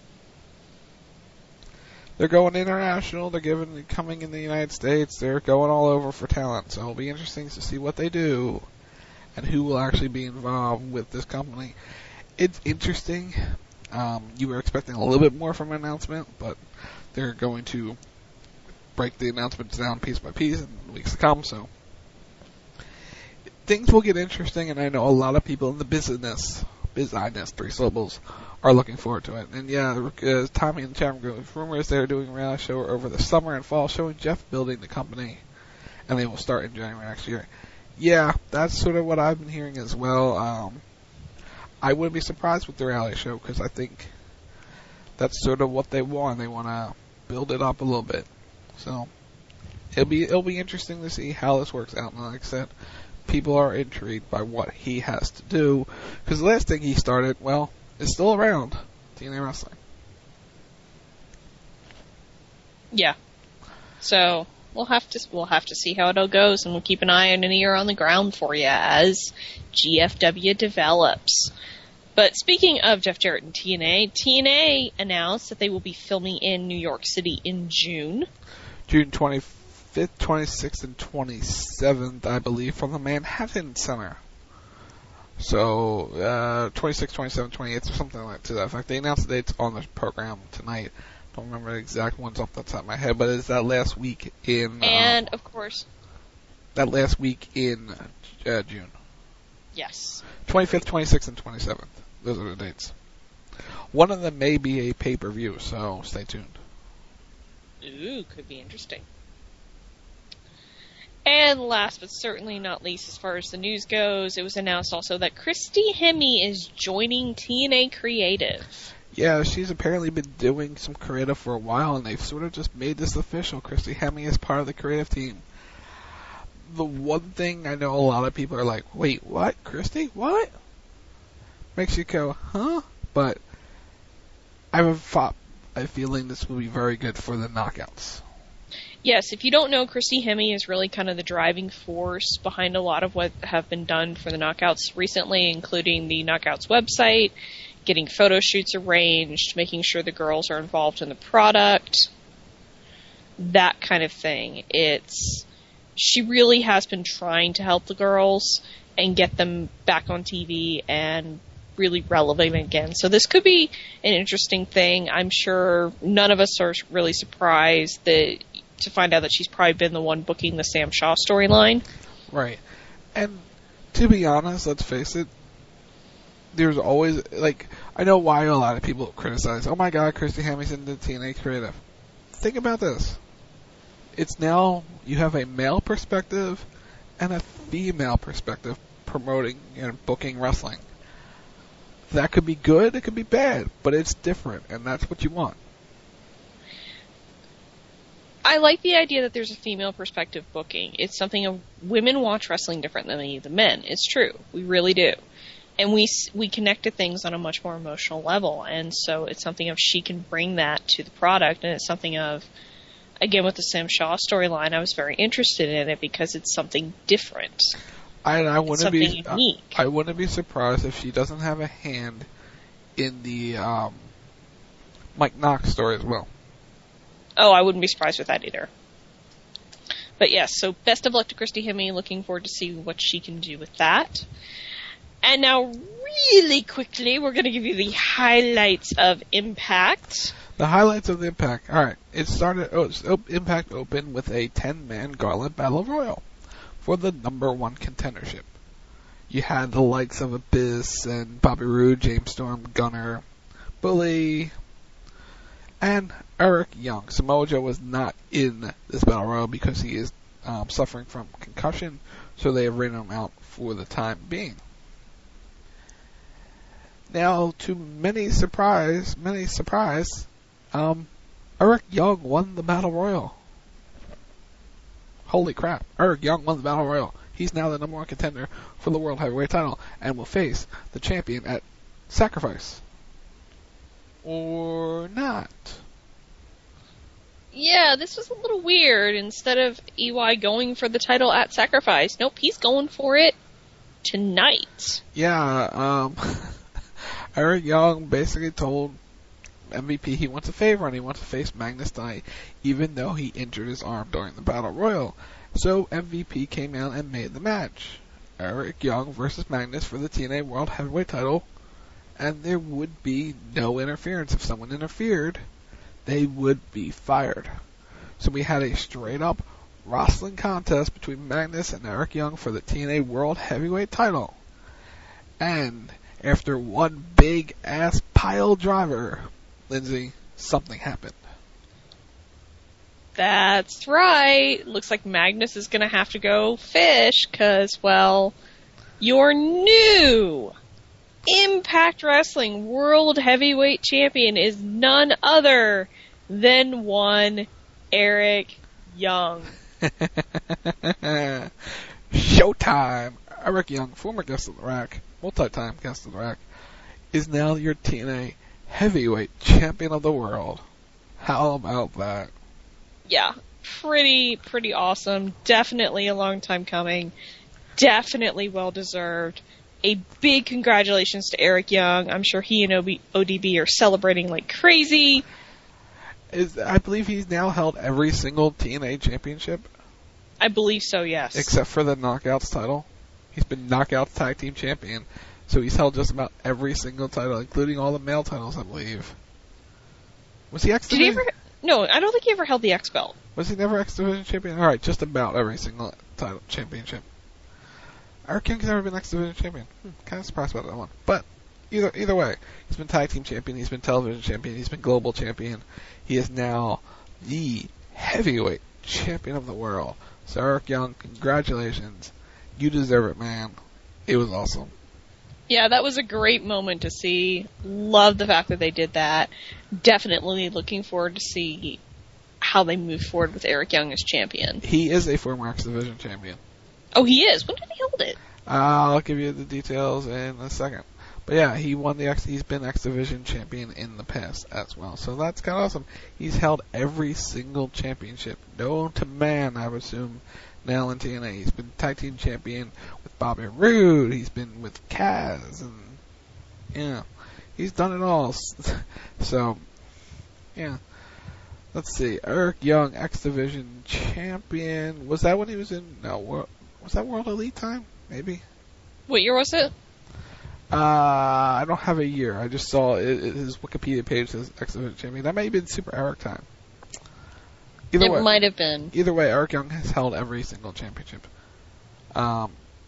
they're going international, they're coming in the United States, they're going all over for talent, so it'll be interesting to see what they do and who will actually be involved with this company. It's interesting. You were expecting a little bit more from an announcement, but they're going to break the announcements down piece by piece in the weeks to come, so things will get interesting, and I know a lot of people in the business, 3 syllables, are looking forward to it. And yeah, Tommy and Cham goes, rumors they're doing a reality show over the summer and fall showing Jeff building the company, and they will start in January next year. Yeah, that's sort of what I've been hearing as well. I wouldn't be surprised with the reality show, because I think that's sort of what they want. They want to build it up a little bit. So it'll be interesting to see how this works out. And like I said, people are intrigued by what he has to do, because the last thing he started, well, is still around, TNA Wrestling. Yeah. So we'll have to see how it all goes, and we'll keep an eye and an ear on the ground for you as GFW develops. But speaking of Jeff Jarrett and TNA announced that they will be filming in New York City in June. June 25th, 26th, and 27th, I believe, from the Manhattan Center. So, 26th, 27th, 28th, or something like to that effect. They announced the dates on the program tonight. Don't remember the exact ones off the top of my head, but it's that last week in... And, of course... That last week in June. Yes. 25th, 26th, and 27th. Those are the dates. One of them may be a pay-per-view, so stay tuned. Ooh, could be interesting. And last but certainly not least, as far as the news goes, it was announced also that Christy Hemme is joining TNA Creative. Yeah, she's apparently been doing some creative for a while, and they've sort of just made this official. Christy Hemme is part of the creative team. The one thing I know a lot of people are like, wait, what? Christy? What? Makes you go, huh? But I have a feeling this will be very good for the Knockouts. Yes, if you don't know, Christy Hemme is really kind of the driving force behind a lot of what have been done for the Knockouts recently, including the Knockouts website, getting photo shoots arranged, making sure the girls are involved in the product, that kind of thing. She really has been trying to help the girls and get them back on TV and really relevant again. So this could be an interesting thing. I'm sure none of us are really surprised to find out that she's probably been the one booking the Sam Shaw storyline. Right. And to be honest, let's face it, there's always, I know why a lot of people criticize, oh my god, Christy Hemme's in the TNA Creative. Think about this. It's now, you have a male perspective and a female perspective promoting and booking wrestling. That could be good, it could be bad, but it's different, and that's what you want. I like the idea that there's a female perspective booking. It's something women watch wrestling different than the men. It's true. We really do. And we connect to things on a much more emotional level, and so it's something of she can bring that to the product, and it's something of, again, with the Sam Shaw storyline, I was very interested in it because it's something different. I wouldn't be unique. I wouldn't be surprised if she doesn't have a hand in the Mike Knox story as well. Oh, I wouldn't be surprised with that either. But yes, so best of luck to Christy Hemme. Looking forward to see what she can do with that. And now, really quickly, we're going to give you the highlights of Impact. The highlights of the Impact. All right, it started. Impact opened with a 10-man Gauntlet Battle Royal. for the number one contendership. You had the likes of Abyss and Bobby Roode, James Storm, Gunner, Bully, and Eric Young. Samoa Joe was not in this Battle Royal because he is suffering from concussion, so they have written him out for the time being. Now, to many surprise, Eric Young won the Battle Royal. Holy crap, Eric Young won the Battle Royal. He's now the number one contender for the World Heavyweight title and will face the champion at Sacrifice. Or not. Yeah, this was a little weird. Instead of EY going for the title at Sacrifice, nope, he's going for it tonight. Yeah, Eric Young basically told MVP he wants a favor and he wants to face Magnus tonight, even though he injured his arm during the Battle Royal. So MVP came out and made the match. Eric Young versus Magnus for the TNA World Heavyweight title, and there would be no interference. If someone interfered, they would be fired. So we had a straight up wrestling contest between Magnus and Eric Young for the TNA World Heavyweight title. And after one big ass pile driver, Lindsay, something happened. That's right. Looks like Magnus is going to have to go fish because, well, your new Impact Wrestling World Heavyweight Champion is none other than one Eric Young. Showtime! Eric Young, former guest of the Rack, multi-time guest of the Rack, is now your TNA Heavyweight Champion of the World. How about that? Yeah, pretty awesome. Definitely a long time coming. Definitely well deserved. A big congratulations to Eric Young. I'm sure he and ODB are celebrating like crazy. I believe he's now held every single TNA championship. I believe so, yes. Except for the Knockouts title. He's been Knockouts Tag Team Champion. So he's held just about every single title, including all the male titles, I believe. Was he X Division? Did he ever? No, I don't think he ever held the X belt. Was he never X Division champion? Alright, just about every single title championship. Eric Young's never been X Division champion. Kind of surprised about that one. But either way, he's been tag team champion, he's been television champion, he's been global champion. He is now the heavyweight champion of the world. So Eric Young, congratulations. You deserve it, man. It was awesome. Yeah, that was a great moment to see. Love the fact that they did that. Definitely looking forward to see how they move forward with Eric Young as champion. He is a former X Division champion. Oh, he is? When did he hold it? I'll give you the details in a second. But yeah, he's been X Division champion in the past as well. So that's kind of awesome. He's held every single championship known to man, I would assume, now in TNA. He's been tag team champion with Bobby Roode. He's been with Kaz, and yeah, he's done it all. So yeah, let's see. Eric Young, X Division champion. Was that when he was in? No, was that World Elite time? Maybe. What year was it? I don't have a year. I just saw his Wikipedia page says X Division champion. That may have been Super Eric time. Either way, might have been. Either way, Eric Young has held every single championship. There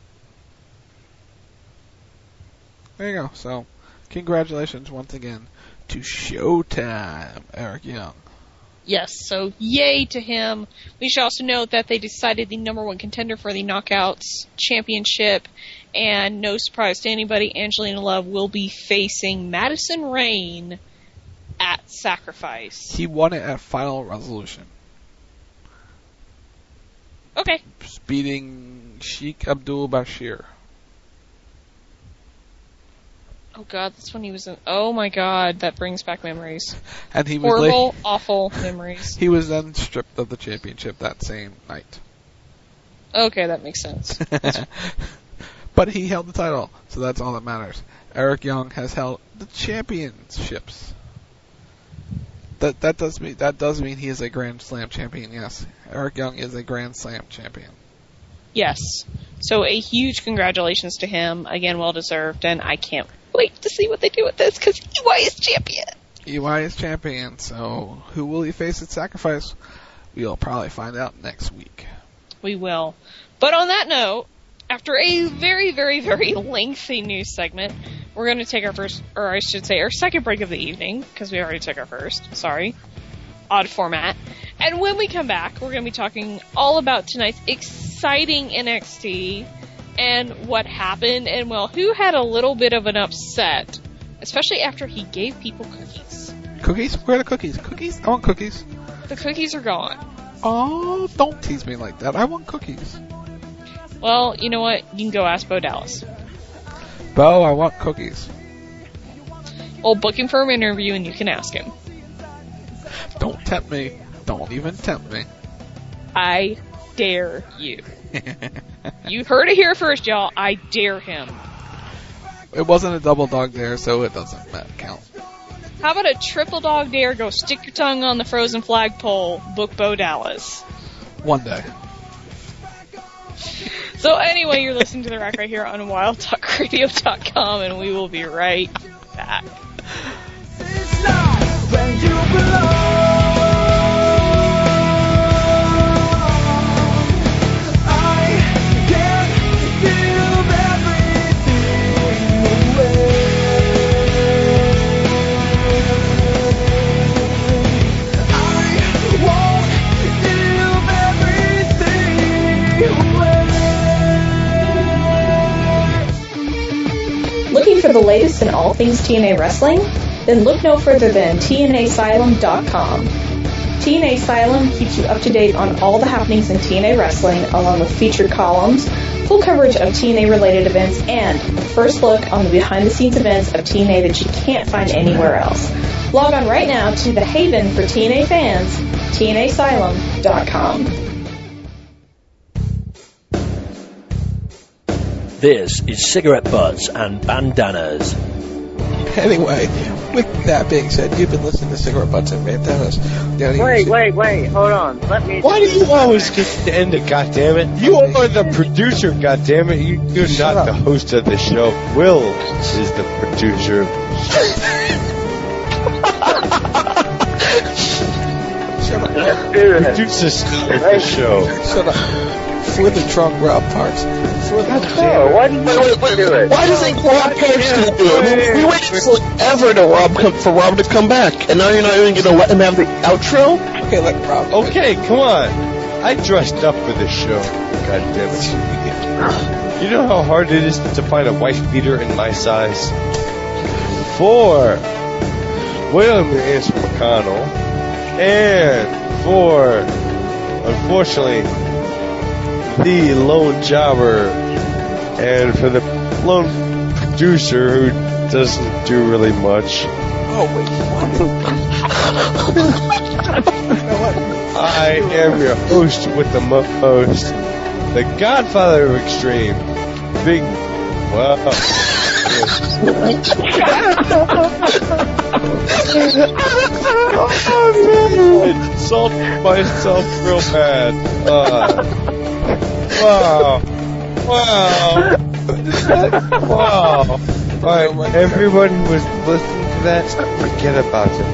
you go. So, congratulations once again to Showtime, Eric Young. Yes, so yay to him. We should also note that they decided the number one contender for the Knockouts Championship, and no surprise to anybody, Angelina Love will be facing Madison Rayne at Sacrifice. He won it at Final Resolution. Okay. Beating Sheikh Abdul Bashir. Oh god, that's when he was in... Oh my god, that brings back memories. And he was horrible, awful memories. He was then stripped of the championship that same night. Okay, that makes sense. But he held the title, so that's all that matters. Eric Young has held the championships. That does mean he is a Grand Slam champion, yes. Eric Young is a Grand Slam champion. Yes. So a huge congratulations to him. Again, well deserved, and I can't wait to see what they do with this, because EY is champion. EY is champion, so who will he face at Sacrifice? We'll probably find out next week. We will. But on that note, after a very, very, very lengthy news segment, we're going to take our first, or I should say our second break of the evening, because we already took our first. Sorry. Odd format. And when we come back, we're going to be talking all about tonight's exciting NXT and what happened, and, well, who had a little bit of an upset, especially after he gave people cookies. Cookies? Where are the cookies? Cookies? I want cookies. The cookies are gone. Oh, don't tease me like that. I want cookies. Well, you know what? You can go ask Bo Dallas. Bo, I want cookies. Well, book him for an interview and you can ask him. Don't tempt me. Don't even tempt me. I dare you. You heard it here first, y'all. I dare him. It wasn't a double dog dare, so it doesn't count. How about a triple dog dare? Go stick your tongue on the frozen flagpole. Book Bo Dallas. One day. So anyway, you're listening to The Rack right here on WildTalkRadio.com, and we will be right back. When you Looking for the latest in all things TNA wrestling? Then look no further than TNAsylum.com. TNA Asylum keeps you up to date on all the happenings in TNA wrestling, along with featured columns, full coverage of TNA-related events, and a first look on the behind-the-scenes events of TNA that you can't find anywhere else. Log on right now to the haven for TNA fans, TNAsylum.com. This is Cigarette Butts and Bandanas. Anyway, with that being said, you've been listening to Cigarette Butts and Bandanas. Wait, hold on. Let me... Why do you always get to end it, goddammit? You are the producer, goddammit. You're not the host of the show. Will is the producer. Shut up. Producer of the show. Shut up. For the trunk, Rob Parks. Why do you do it? Why does Rob Parks do it? We waited forever for Rob to come back, and now you're not even going to let him have the outro? Okay, let Rob. Okay, come on. I dressed up for this show. God damn it. You know how hard it is to find a wife beater in my size? For William H. McConnell, and for, unfortunately, the lone jobber, and for the lone producer who doesn't do really much. Oh, wait, I am your host with the most, the Godfather of Extreme, Big, wow. I insulted myself real bad. Wow. Alright, everyone who was listening to that, forget about it.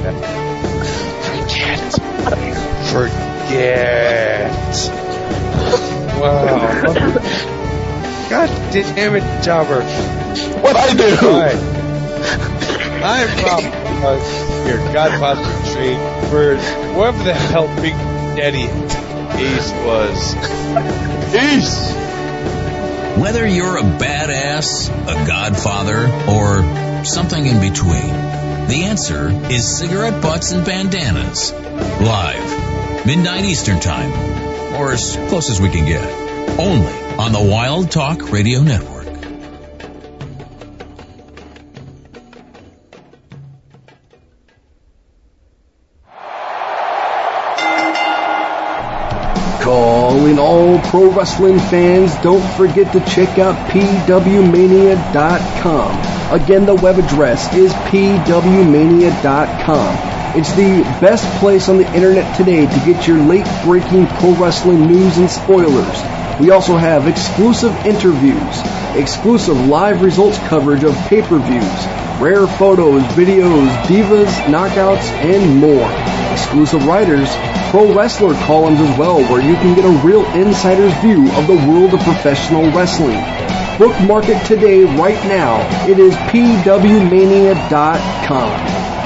Forget. Wow. God damn it, Jobber. What'd I do? Alright. I'm Rob, your Godfather Extreme, for whoever the hell Big Daddy Ace was. Peace! Whether you're a badass, a godfather, or something in between, the answer is Cigarette Butts and Bandanas. Live, midnight Eastern Time, or as close as we can get. Only on the Wild Talk Radio Network. Calling all pro wrestling fans, don't forget to check out pwmania.com. Again, the web address is pwmania.com. It's the best place on the internet today to get your late-breaking pro wrestling news and spoilers. We also have exclusive interviews, exclusive live results coverage of pay-per-views, rare photos, videos, divas, knockouts, and more. exclusive writers, pro wrestler columns as well, where you can get a real insider's view of the world of professional wrestling. Bookmark it today, right now. It is pwmania.com.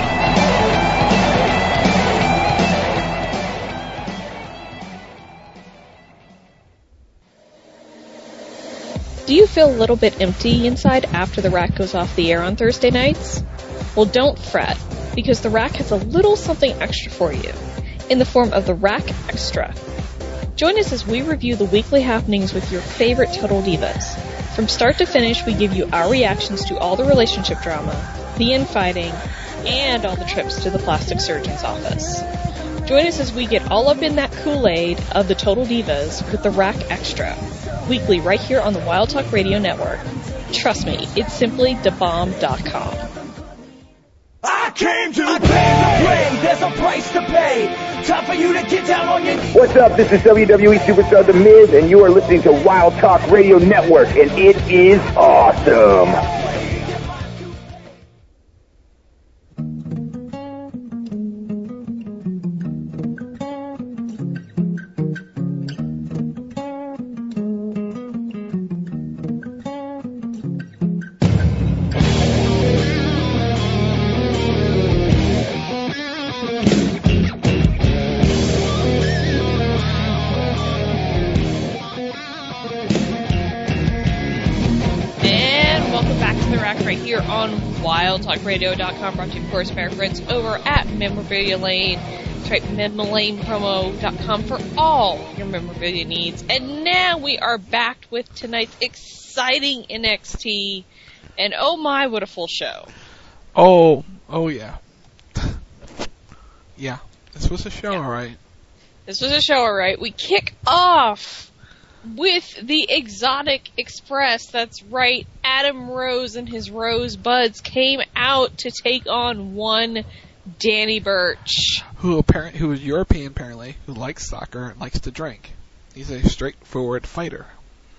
Do you feel a little bit empty inside after the Rack goes off the air on Thursday nights? Well, don't fret, because the Rack has a little something extra for you, in the form of the Rack Extra. Join us as we review the weekly happenings with your favorite Total Divas. From start to finish, we give you our reactions to all the relationship drama, the infighting, and all the trips to the plastic surgeon's office. Join us as we get all up in that Kool-Aid of the Total Divas with the Rack Extra, weekly right here on the Wild Talk Radio Network. Trust me, it's simply thebomb.com. I came to play. There's a price to pay. Time for you to get down on your knees. What's up? This is WWE Superstar The Miz, and you are listening to Wild Talk Radio Network, and it is awesome. WildTalkRadio.com, brought to you, of course, by our friends over at Memorabilia Lane. That's right, MemLanePromo.com for all your memorabilia needs. And now we are back with tonight's exciting NXT. And oh my, what a full show. Oh yeah. Yeah, this was a show, alright. This was a show, alright. We kick off with the Exotic Express. That's right, Adam Rose and his Rosebuds came out to take on one Danny Burch. Who is European, apparently, who likes soccer and likes to drink. He's a straightforward fighter.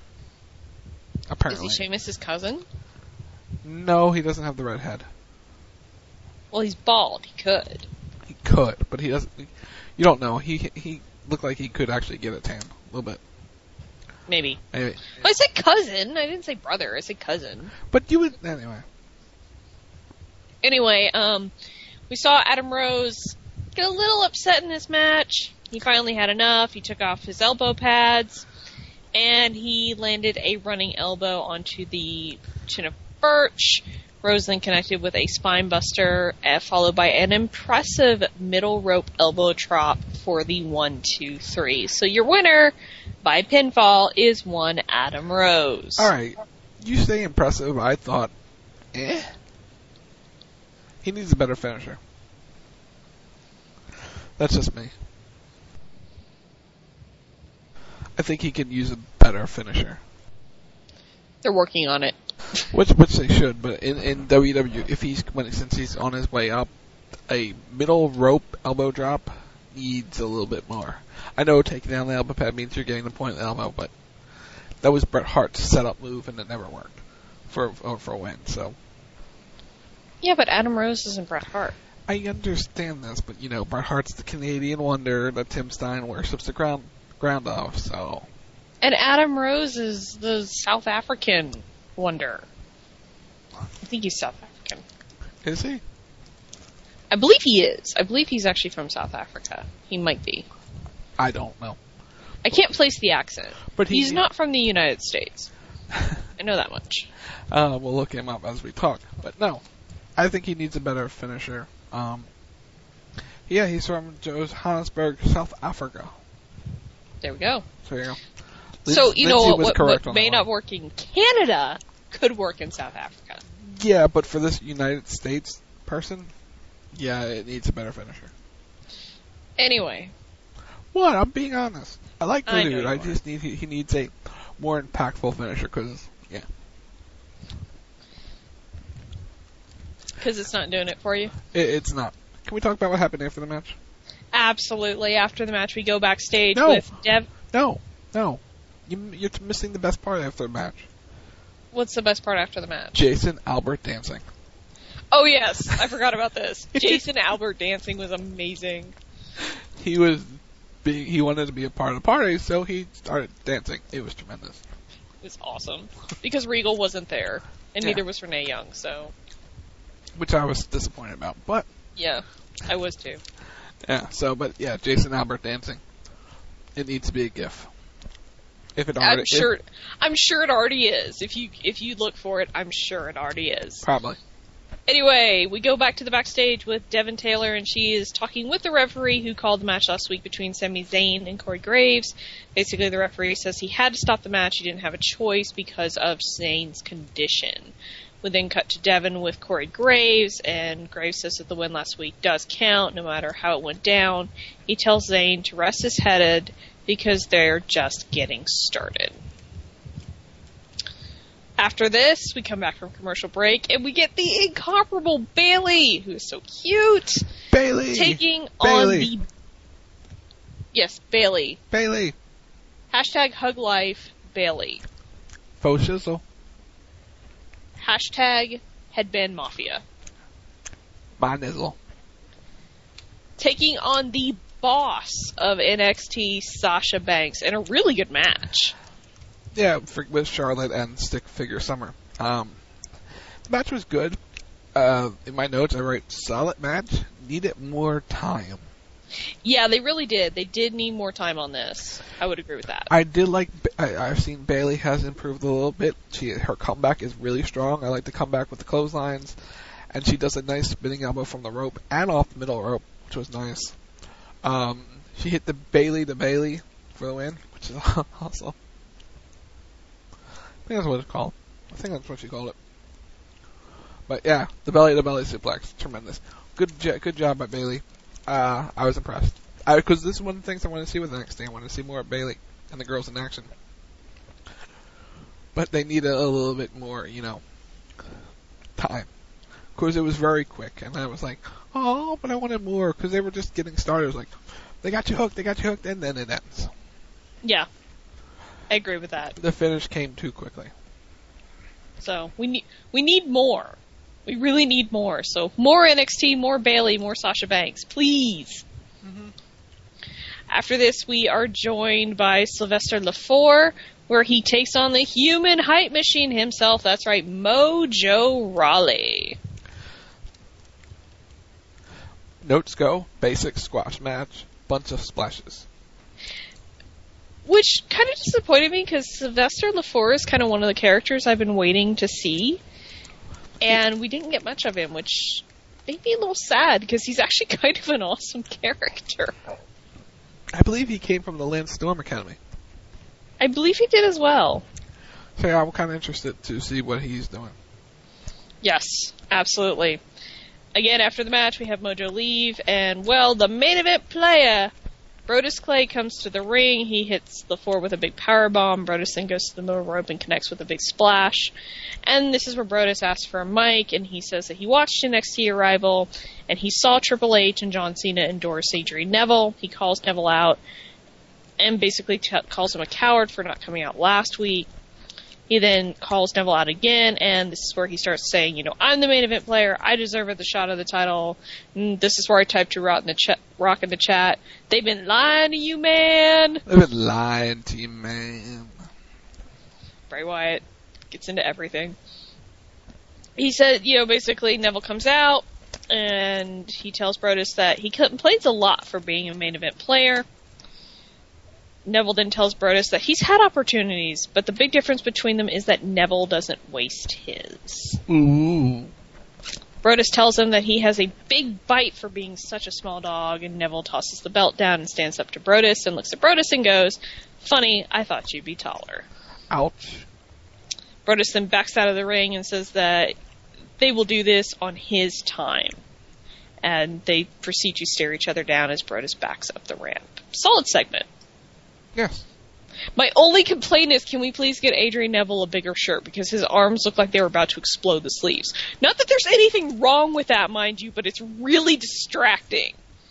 Apparently. Is he Sheamus' cousin? No, he doesn't have the red head. Well, he's bald. He could. He could, but he doesn't. You don't know. He looked like he could actually get a tan a little bit. Maybe. Well, I said cousin. I didn't say brother. I said cousin. But you would... Anyway. Anyway, we saw Adam Rose get a little upset in this match. He finally had enough. He took off his elbow pads. And he landed a running elbow onto the chin of Burch. Rose then connected with a spine buster, followed by an impressive middle rope elbow drop for the 1-2-3. So your winner by pinfall is one Adam Rose. Alright, you say impressive, I thought, He needs a better finisher. That's just me. I think he can use a better finisher. They're working on it. Which they should, but in WWE, since he's on his way up, a middle rope elbow drop needs a little bit more. I know taking down the elbow pad means you're getting the point of the elbow, but that was Bret Hart's setup move, and it never worked for a win. So. Yeah, but Adam Rose isn't Bret Hart. I understand this, but Bret Hart's the Canadian wonder that Tim Stein worships the ground off. So. And Adam Rose is the South African wonder. I think he's South African. Is he? I believe he is. I believe he's actually from South Africa. He might be. I don't know. I can't place the accent. But he's not from the United States. I know that much. We'll look him up as we talk. But no, I think he needs a better finisher. Yeah, he's from Johannesburg, South Africa. There we go. There you go. So, what may not work in Canada could work in South Africa. Yeah, but for this United States person, yeah, it needs a better finisher. Anyway. What? I'm being honest. I like the dude. I just need he needs a more impactful finisher because, yeah. Because it's not doing it for you? It's not. Can we talk about what happened after the match? Absolutely. After the match, we go backstage with Dev. No. You're missing the best part after the match. What's the best part after the match? Jason Albert dancing. Oh, yes. I forgot about this. Jason Albert dancing was amazing. he wanted to be a part of the party, so he started dancing. It was tremendous. It was awesome. Because Regal wasn't there, and neither was Renee Young, so... Which I was disappointed about, but... Yeah, I was too. Yeah, Jason Albert dancing. It needs to be a GIF. If it already, I'm sure it already is. If you look for it, I'm sure it already is. Probably. Anyway, we go back to the backstage with Devin Taylor, and she is talking with the referee who called the match last week between Sami Zayn and Corey Graves. Basically, the referee says he had to stop the match. He didn't have a choice because of Zayn's condition. We then cut to Devin with Corey Graves, and Graves says that the win last week does count, no matter how it went down. He tells Zayn to rest his head because they're just getting started. After this, we come back from commercial break, and we get the incomparable Bayley, who is so cute. Bayley! Taking on the... Yes, Bayley. Bayley. Hashtag Hug Life, Bayley. Faux shizzle. Hashtag Headband Mafia. My nizzle. Taking on the boss of NXT, Sasha Banks, in a really good match. Yeah, with Charlotte and Stick Figure Summer. The match was good. In my notes, I write, solid match, needed more time. Yeah, they really did. They did need more time on this. I would agree with that. I did like, I've seen Bayley has improved a little bit. Her comeback is really strong. I like the comeback with the clotheslines. And she does a nice spinning elbow from the rope and off the middle rope, which was nice. She hit the Bayley for the win, which is awesome. I think that's what it's called. I think that's what she called it. But yeah, the belly suplex, tremendous. Good job by Bayley. I was impressed. Because this is one of the things I want to see with NXT. I want to see more of Bayley and the girls in action. But they need a little bit more, time. Because it was very quick, and I was like, oh, but I wanted more, because they were just getting started. It was like, they got you hooked, and then it ends. Yeah. I agree with that. The finish came too quickly. So, we need more. We really need more. So, more NXT, more Bayley, more Sasha Banks. Please. Mm-hmm. After this, we are joined by Sylvester Lefort, where he takes on the human hype machine himself. That's right, Mojo Rawley. Notes go, basic squash match, bunch of splashes. Which kind of disappointed me, because Sylvester Lefort is kind of one of the characters I've been waiting to see. And we didn't get much of him, which made me a little sad, because he's actually kind of an awesome character. I believe he came from the Lance Storm Academy. I believe he did as well. So yeah, I'm kind of interested to see what he's doing. Yes, absolutely. Again, after the match, we have Mojo leave, and, well, the main event player... Brodus Clay comes to the ring. He hits Lefort with a big powerbomb. Brodus then goes to the middle rope and connects with a big splash. And this is where Brodus asks for a mic, and he says that he watched NXT Arrival, and he saw Triple H and John Cena endorse Adrian Neville. He calls Neville out and basically calls him a coward for not coming out last week. He then calls Neville out again, and this is where he starts saying, I'm the main event player. I deserve the shot of the title. And this is where I typed to Rock in the chat. They've been lying to you, man. They've been lying to you, man. Bray Wyatt gets into everything. He said, basically Neville comes out, and he tells Brodus that he complains a lot for being a main event player. Neville then tells Brodus that he's had opportunities, but the big difference between them is that Neville doesn't waste his. Ooh. Brodus tells him that he has a big bite for being such a small dog, and Neville tosses the belt down and stands up to Brodus and looks at Brodus and goes, funny, I thought you'd be taller. Ouch. Brodus then backs out of the ring and says that they will do this on his time. And they proceed to stare each other down as Brodus backs up the ramp. Solid segment. Yes. My only complaint is, can we please get Adrian Neville a bigger shirt, because his arms look like they were about to explode the sleeves. Not that there's anything wrong with that, mind you, but it's really distracting.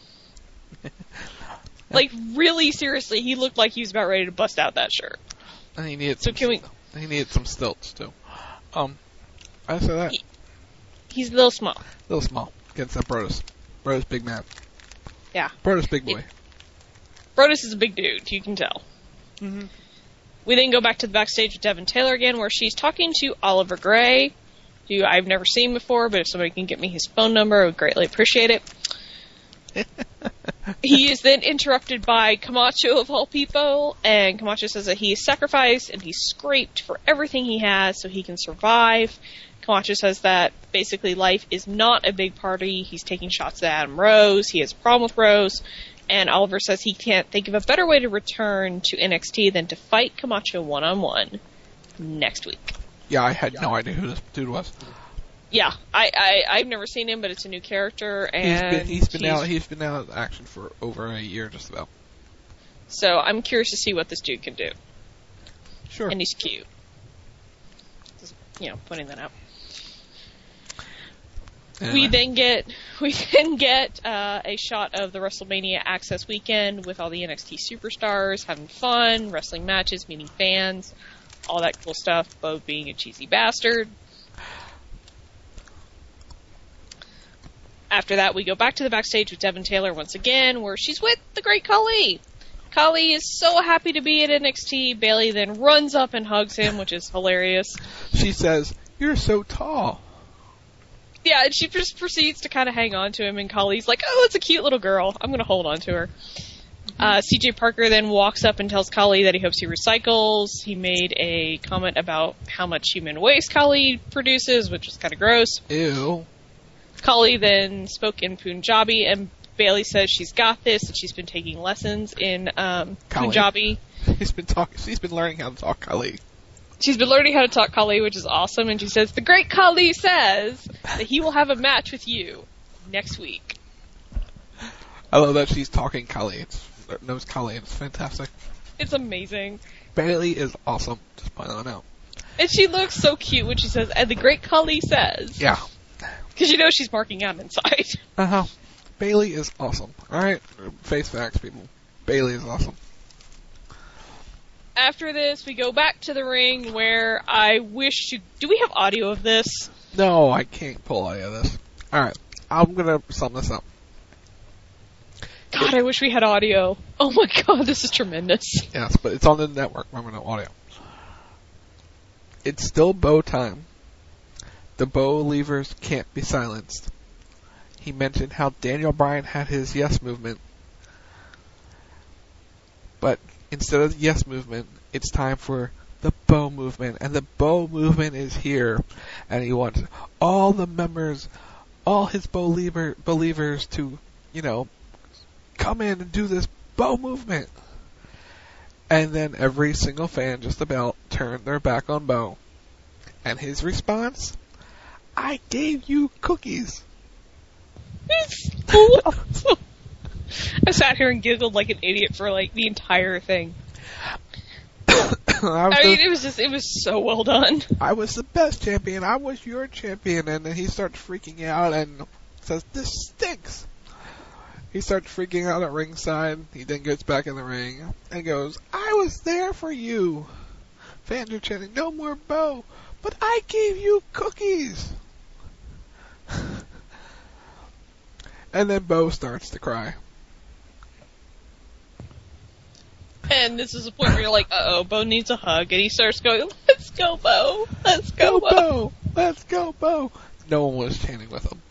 Like, really seriously, he looked like he was about ready to bust out that shirt. And he needed he needed some stilts, too. I say that. He's a little small. Against that Brodus. Brodus, big man. Yeah. Brodus, big boy. Brodus is a big dude, you can tell. Mm-hmm. We then go back to the backstage with Devin Taylor again, where she's talking to Oliver Gray, who I've never seen before, but if somebody can get me his phone number, I would greatly appreciate it. He is then interrupted by Camacho, of all people, and Camacho says that he is sacrificed and he's scraped for everything he has so he can survive. Camacho says that basically life is not a big party. He's taking shots at Adam Rose. He has a problem with Rose. And Oliver says he can't think of a better way to return to NXT than to fight Camacho one-on-one next week. Yeah, I had no idea who this dude was. Yeah, I've never seen him, but it's a new character, and he's been out of action for over a year, just about. So I'm curious to see what this dude can do. Sure. And he's cute. Just, putting that out. Anyway. We then get a shot of the WrestleMania Access weekend with all the NXT superstars having fun, wrestling matches, meeting fans, all that cool stuff. Bo being a cheesy bastard. After that, we go back to the backstage with Devin Taylor once again, where she's with the great Khali. Khali is so happy to be at NXT. Bayley then runs up and hugs him, which is hilarious. She says, "You're so tall." Yeah, and she just proceeds to kind of hang on to him, and Khali's like, "Oh, it's a cute little girl. I'm going to hold on to her." CJ Parker then walks up and tells Khali that he hopes he recycles. He made a comment about how much human waste Khali produces, which is kind of gross. Ew. Khali then spoke in Punjabi, and Bayley says she's got this, and she's been taking lessons in Punjabi. She's been learning how to talk Khali. She's been learning how to talk Khali, which is awesome, and she says, "The great Khali says that he will have a match with you next week." I love that she's talking Khali. Knows Khali, and it's fantastic. It's amazing. Bayley is awesome. Just point that out. And she looks so cute when she says, "And the great Khali says." Yeah. Because she's marking out inside. Uh-huh. Bayley is awesome. Alright? Face facts, people. Bayley is awesome. After this, we go back to the ring where I wish to... Do we have audio of this? No, I can't pull any of this. Alright. I'm gonna sum this up. God, I wish we had audio. Oh my god, this is tremendous. Yes, but it's on the network. Remember, no audio. It's still Bo time. The Bo Leavers can't be silenced. He mentioned how Daniel Bryan had his yes movement. But instead of the yes movement, it's time for the Bo movement. And the Bo movement is here. And he wants all the members, all his believers to, come in and do this Bo movement. And then every single fan just about turned their back on Bo. And his response? I gave you cookies. I sat here and giggled like an idiot for the entire thing. It was so well done. I was the best champion. I was your champion. And then he starts freaking out and says, "This stinks." He starts freaking out at ringside. He then gets back in the ring and goes, "I was there for you." Fans are chanting, "No more Bo, but I gave you cookies." And then Bo starts to cry. And this is a point where you're like, uh-oh, Bo needs a hug. And he starts going, "Let's go, Bo. Let's go, Bo. Let's go, Bo." No one was chanting with him.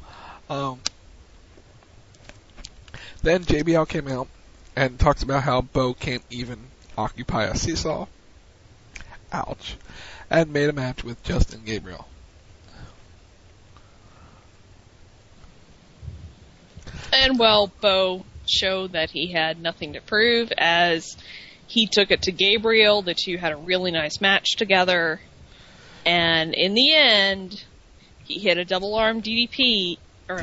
Then JBL came out and talks about how Bo can't even occupy a seesaw. Ouch. And made a match with Justin Gabriel. And, Bo showed that he had nothing to prove as he took it to Gabriel. The two had a really nice match together. And in the end, he hit a double arm DDT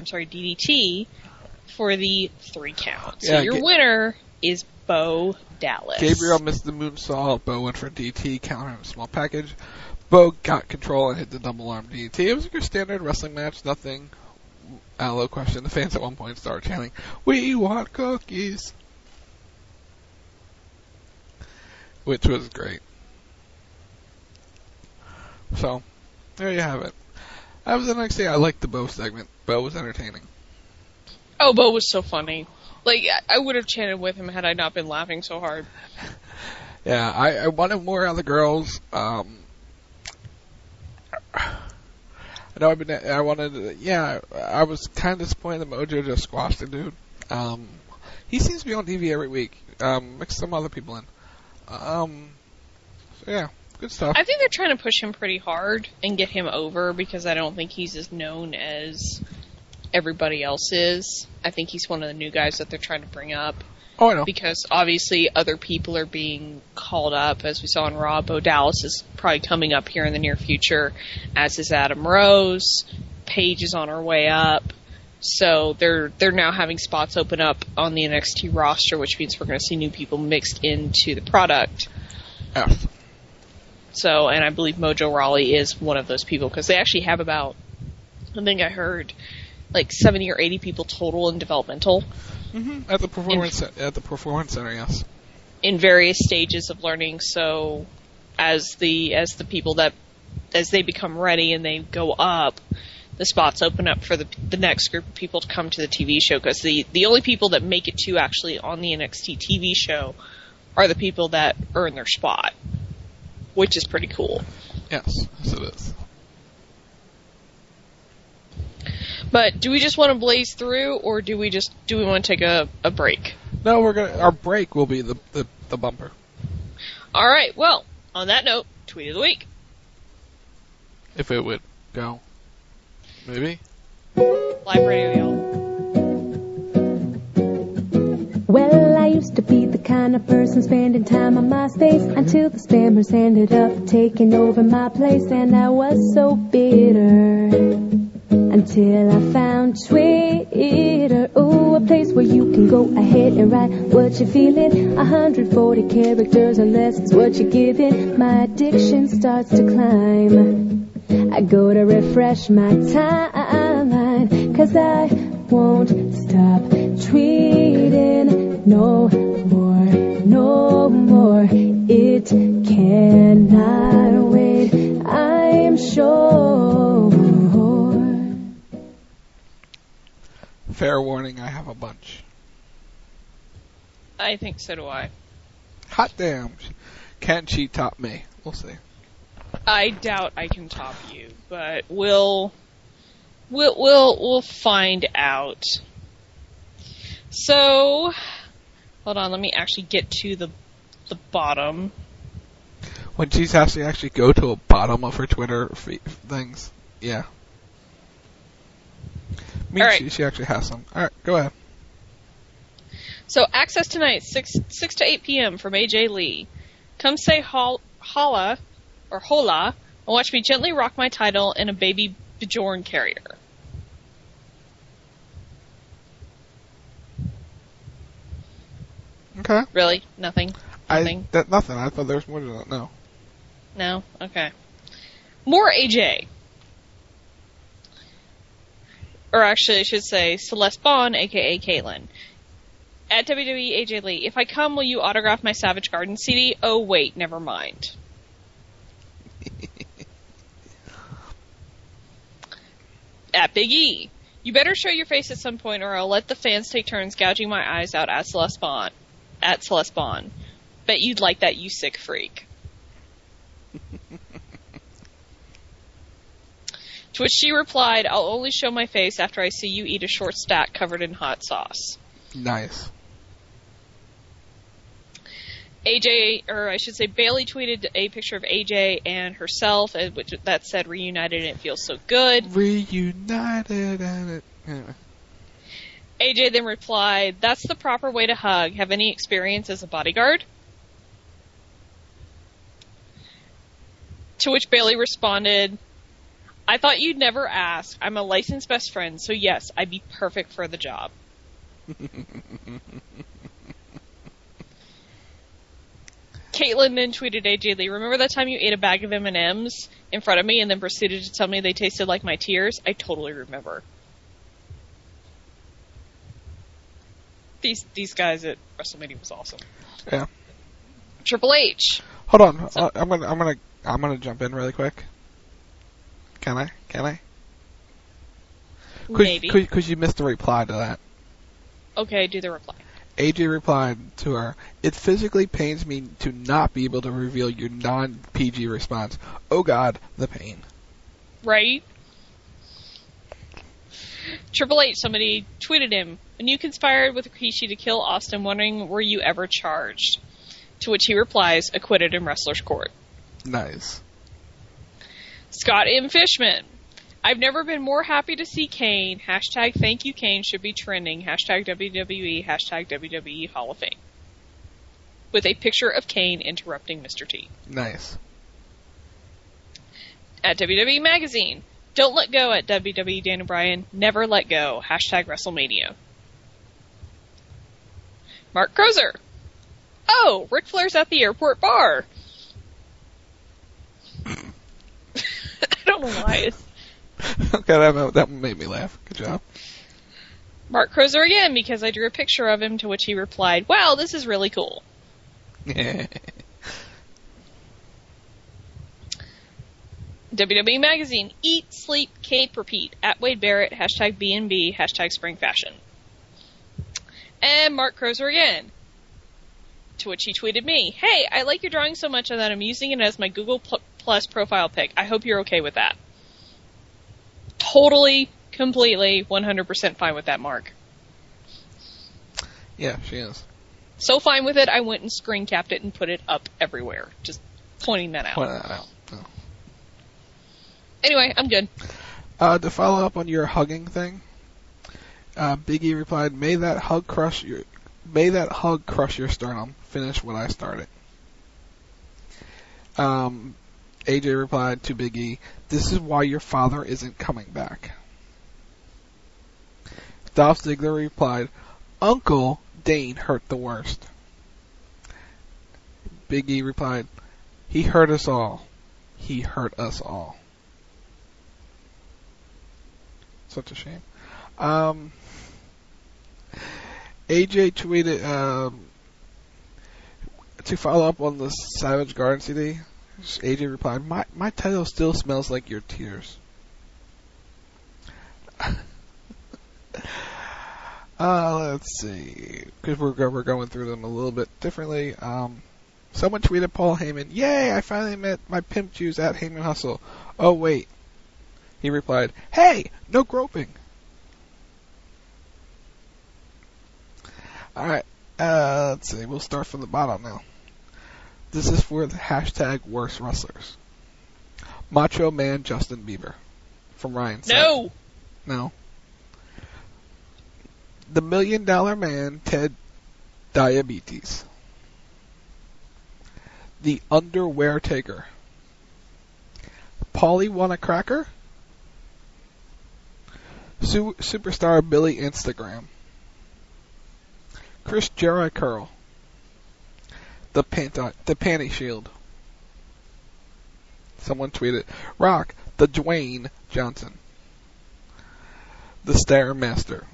for the 3 count. So your winner is Bo Dallas. Gabriel missed the moonsault. Bo went for a DT, counter in a small package. Bo got control and hit the double arm DDT. It was your standard wrestling match, nothing out of the question. The fans at one point started chanting, "We want cookies," which was great. So, there you have it. That was the next day. I liked the Bo segment. Bo was entertaining. Oh, Bo was so funny. Like, I would have chanted with him had I not been laughing so hard. Yeah, I wanted more out of the girls. I was kind of disappointed that Mojo just squashed the dude. He seems to be on TV every week. Mix some other people in. So yeah, good stuff. I think they're trying to push him pretty hard and get him over because I don't think he's as known as everybody else is. I think he's one of the new guys that they're trying to bring up. Oh, I know. Because obviously other people are being called up, as we saw in Raw. Bo Dallas is probably coming up here in the near future, as is Adam Rose. Paige is on her way up. So they're now having spots open up on the NXT roster, which means we're going to see new people mixed into the product. Yeah. So, and I believe Mojo Rawley is one of those people, because they actually have about, I think I heard, like 70 or 80 people total in developmental. Mm-hmm. At the performance center, yes. In various stages of learning. So, as the people that, as they become ready and they go up, the spots open up for the next group of people to come to the TV show. Because the only people that make it to actually on the NXT TV show are the people that earn their spot, which is pretty cool. Yes, it is. But do we just want to blaze through, or do we want to take a break? No, our break will be the bumper. All right. Well, on that note, tweet of the week. If it would go, maybe. Live radio, y'all. Well, I used to be the kind of person spending time on MySpace until the spammers ended up taking over my place, and I was so bitter. Until I found Twitter, a place where you can go ahead and write what you're feeling. 140 characters or less is what you're giving. My addiction starts to climb. I go to refresh my timeline, 'cause I won't stop tweeting no more. It cannot wait, I'm sure. Fair warning, I have a bunch. I think so do I. Hot damn. Can she top me? We'll see. I doubt I can top you, but we'll find out. So, hold on, let me actually get to the bottom. When she's actually go to a bottom of her Twitter things, yeah. All right. She actually has some. All right, go ahead. So, access tonight, 6 to 8 p.m. from AJ Lee. Come say holla, and watch me gently rock my title in a baby Bjorn carrier. Okay. Really? Nothing? Nothing? Nothing. I thought there was more to that. No. No? Okay. More AJ. Or actually, I should say Celeste Bond, a.k.a. Caitlyn. At WWE AJ Lee, if I come, will you autograph my Savage Garden CD? Oh, wait, never mind. At Big E, you better show your face at some point, or I'll let the fans take turns gouging my eyes out at Celeste Bond. Bet you'd like that, you sick freak. To which she replied, I'll only show my face after I see you eat a short stack covered in hot sauce. Nice. AJ, or I should say Bailey tweeted a picture of AJ and herself, which that said reunited and it feels so good. Reunited and it... Anyway. AJ then replied, that's the proper way to hug. Have any experience as a bodyguard? To which Bailey responded, I thought you'd never ask. I'm a licensed best friend, so yes, I'd be perfect for the job. Caitlyn then tweeted AJ Lee, remember that time you ate a bag of M&Ms in front of me and then proceeded to tell me they tasted like my tears? I totally remember. These guys at WrestleMania was awesome. Yeah. Triple H. Hold on. So, I'm gonna jump in really quick. Can I? Maybe. Because you missed the reply to that. Okay, do the reply. AJ replied to her, "It physically pains me to not be able to reveal your non-PG response. Oh God, the pain." Right? Triple H, somebody tweeted him, "When you conspired with Rikishi to kill Austin, wondering were you ever charged?" To which he replies, "Acquitted in wrestler's court." Nice. Scott M. Fishman, "I've never been more happy to see Kane. Hashtag thank you Kane should be trending. Hashtag WWE. Hashtag WWE Hall of Fame." With a picture of Kane interrupting Mr. T. Nice. At WWE Magazine, "Don't let go at WWE, Daniel Bryan. Never let go. Hashtag WrestleMania." Mark Crozer, "Oh, Ric Flair's at the airport bar." I don't know why. Okay, that made me laugh. Good job. Mark Crozer again, because I drew a picture of him, to which he replied, "Wow, this is really cool." WWE Magazine, "Eat, Sleep, Cape, Repeat. At Wade Barrett. Hashtag B&B. Hashtag Spring Fashion." And Mark Crozer again, to which he tweeted me, "Hey, I like your drawing so much that I'm using it as my Google Plus profile pic. I hope you're okay with that." Totally, completely, 100% fine with that, Mark. Yeah, she is. So fine with it, I went and screen capped it and put it up everywhere. Just pointing that out. Point that out. Oh. Anyway, I'm good. To follow up on your hugging thing, Big E replied, May that hug crush your sternum. Finish what I started." AJ replied to Big E, "This is why your father isn't coming back." Dolph Ziggler replied, "Uncle Dane hurt the worst." Big E replied, "He hurt us all. He hurt us all." Such a shame. AJ tweeted, to follow up on the Savage Garden CD, AJ replied, my title still smells like your tears." Let's see, because we're going through them a little bit differently. Someone tweeted Paul Heyman, "Yay, I finally met my pimp Jews at Heyman Hustle. Oh wait." He replied, "Hey, no groping." Alright, let's see, we'll start from the bottom now. This is for the hashtag worst wrestlers. Macho Man Justin Bieber. From Ryan. No! No. The $1 Million Man Ted Diabetes. The Underwear Taker. Paulie Want a Cracker? Superstar Billy Instagram. Chris Jericho. The Panty Shield. Someone tweeted, Rock, the Dwayne Johnson. The Stairmaster.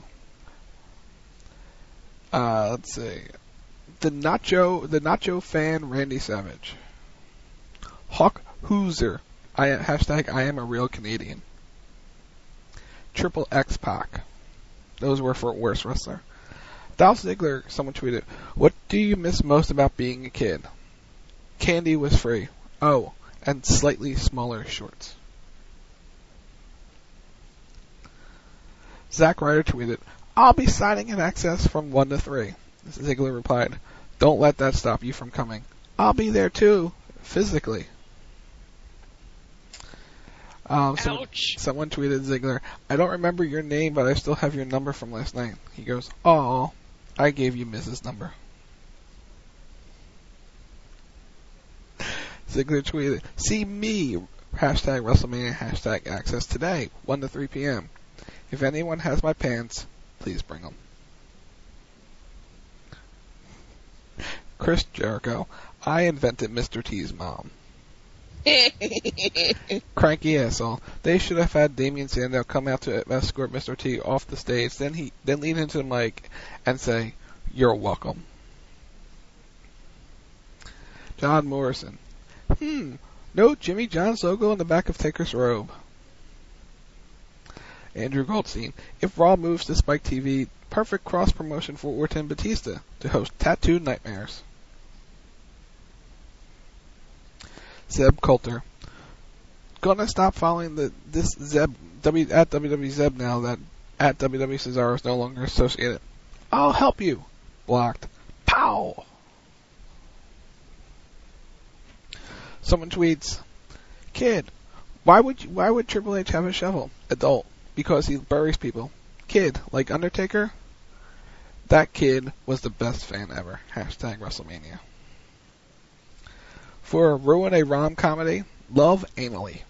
Let's see. The Nacho Fan Randy Savage. Hawk Hooser. Hashtag I am a real Canadian. Triple X Pac. Those were for worst wrestler. Dolph Ziggler, someone tweeted, what do you miss most about being a kid? Candy was free. Oh, and slightly smaller shorts. Zack Ryder tweeted, I'll be signing in excess from 1 to 3. Ziggler replied, don't let that stop you from coming. I'll be there too, physically. Someone tweeted Ziggler, I don't remember your name, but I still have your number from last night. He goes, aw, I gave you Mrs. number. Ziggler tweeted, see me, hashtag WrestleMania, hashtag access today, 1 to 3 p.m. If anyone has my pants, please bring them. Chris Jericho, I invented Mr. T's mom. Cranky asshole. They should have had Damien Sandow come out to escort Mr. T off the stage, then lean into the mic and say, you're welcome. John Morrison. No Jimmy John's logo on the back of Taker's robe. Andrew Goldstein. If Raw moves to Spike TV, perfect cross-promotion for Orton and Batista to host Tattooed Nightmares. Zeb Coulter. Gonna stop following this Zeb at WWE Zeb now that at WWE Cesaro is no longer associated. I'll help you. Blocked. Pow! Someone tweets, Kid, why would Triple H have a shovel? Adult. Because he buries people. Kid, like Undertaker? That kid was the best fan ever. Hashtag WrestleMania. For ruin a rom-comedy, love anally.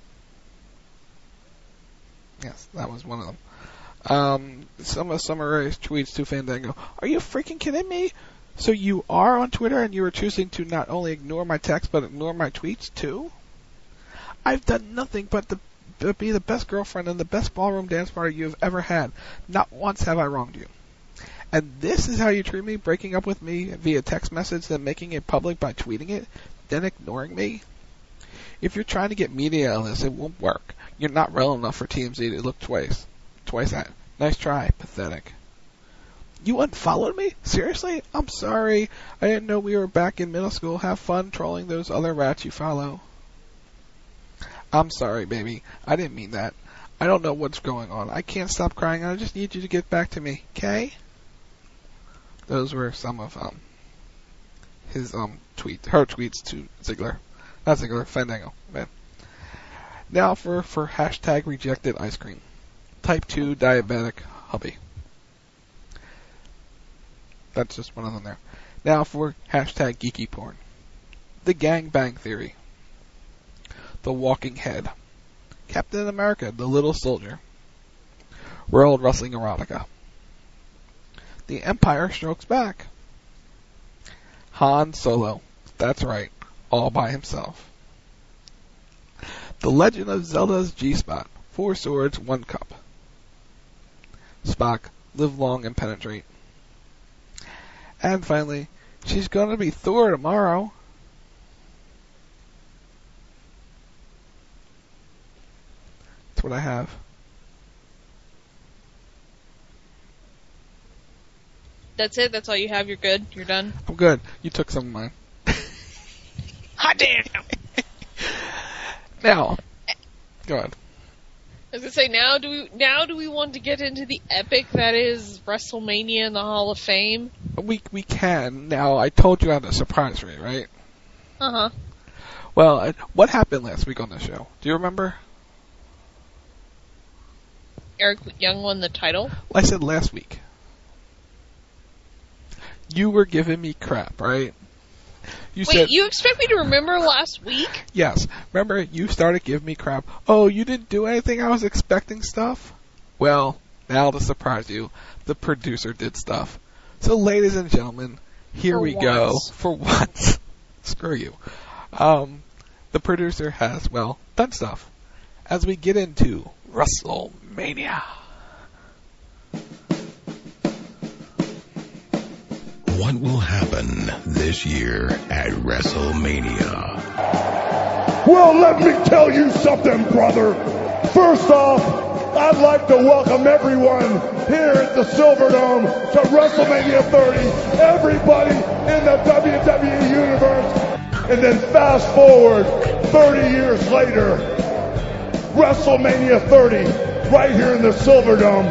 Yes, that was one of them. Some of Ray's tweets to Fandango. Are you freaking kidding me? So you are on Twitter and you are choosing to not only ignore my text but ignore my tweets too? I've done nothing but be the best girlfriend and the best ballroom dance party you've ever had. Not once have I wronged you. And this is how you treat me, breaking up with me via text message, then making it public by tweeting it, then ignoring me? If you're trying to get media on this, it won't work. You're not relevant enough for TMZ to look twice at. Nice try, pathetic. You unfollowed me? Seriously? I'm sorry. I didn't know we were back in middle school. Have fun trolling those other rats you follow. I'm sorry, baby. I didn't mean that. I don't know what's going on. I can't stop crying. I just need you to get back to me, okay? Those were some of his her tweets to Ziggler. Not Ziggler, Fandango. Man. Now for hashtag rejected ice cream. Type 2 diabetic hubby. That's just one of them there. Now for hashtag geeky porn. The gangbang theory. The Walking Head. Captain America, the Little Soldier. World Wrestling Erotica. The Empire Strikes Back. Han Solo. That's right. All by himself. The Legend of Zelda's G-Spot. 4 swords, 1 cup. Spock. Live long and penetrate. And finally, she's gonna be Thor tomorrow. That's what I have. That's it? That's all you have? You're good? You're done? I'm good. You took some of mine. Hot damn! Now, go ahead. I was gonna say, now do we want to get into the epic that is WrestleMania in the Hall of Fame? We can. Now, I told you I had a surprise for you, right? Uh-huh. Well, what happened last week on the show? Do you remember? Eric Young won the title? I said last week. You were giving me crap, right? Wait, you expect me to remember last week? Yes. Remember, you started giving me crap. Oh, you didn't do anything? I was expecting stuff? Well, now to surprise you, the producer did stuff. So, ladies and gentlemen, here we go. For once. Screw you. The producer has, well, done stuff. As we get into WrestleMania. What will happen this year at WrestleMania? Well, let me tell you something, brother. First off, I'd like to welcome everyone here at the Silverdome to WrestleMania 30. Everybody in the WWE Universe. And then fast forward 30 years later, WrestleMania 30, right here in the Silverdome.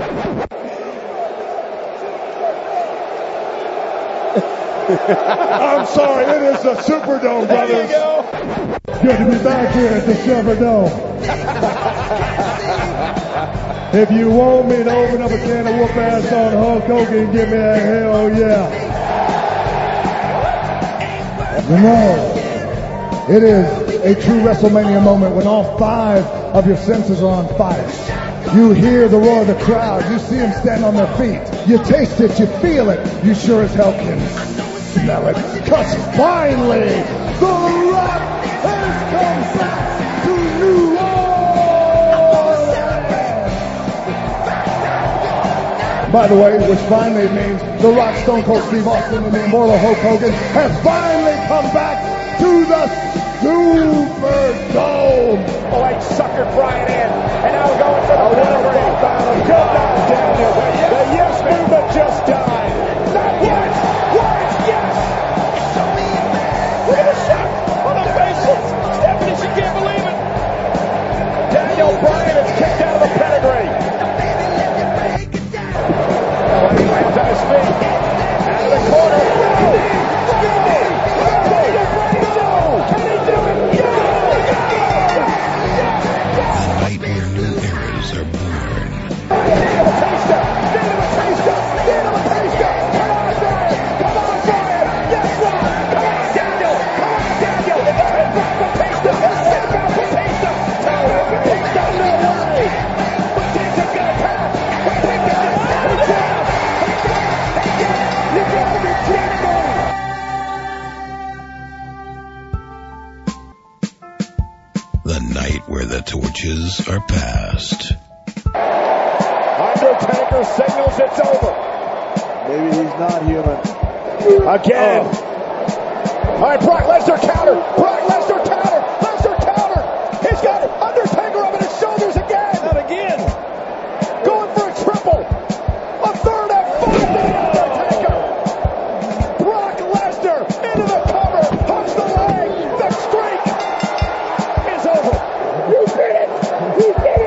I'm sorry, it is the Superdome, brothers. Good to be back here at the Silverdome. If you want me to open up a can of whoop ass on Hulk Hogan, give me a hell yeah. You know, it is a true WrestleMania moment when all 5 of your senses are on fire. You hear the roar of the crowd. You see them stand on their feet. You taste it. You feel it. You sure as hell can smell it. Because finally, The Rock has come back to New Orleans. By the way, which finally means The Rock, Stone Cold Steve Austin, and the immortal Hulk Hogan have finally come back to the Superdome. Like sucker Brian in. And now we're going for the Good night, Daniel. The yes movement just died. Not yet. What? Yes. Look at the shot on the faces. Stephanie, she can't believe it. Daniel Bryan is kicked out of the pedigree. Oh, he lands on his feet. Out of the corner. The night where the torches are passed. Undertaker signals it's over. Maybe he's not human. Again. All right, Brock Lesnar counter. Brock Lesnar counter. Lesnar counter. He's got Undertaker up on his shoulders again. Not again. Going for a triple. A third and fourth to the Undertaker. Brock Lesnar into the cover. Hooks the leg. The streak is over. You did it. You did it.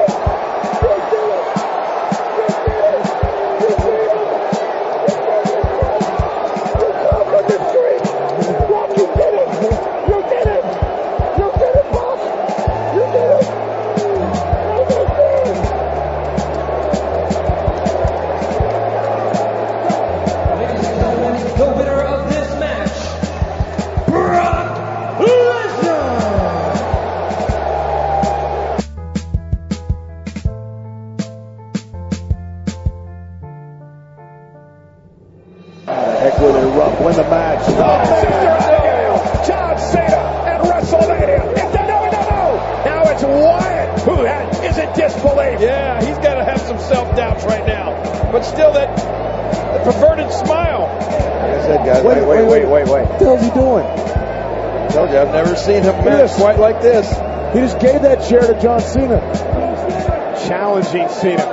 Win the match. John Cena at WrestleMania. It's a no. Now it's Wyatt who is in disbelief. Yeah, he's got to have some self-doubts right now. But still that perverted smile. Like I said, guys, wait. What the hell's he doing? I told you, I've never seen him match quite like this. He just gave that chair to John Cena. Challenging Cena.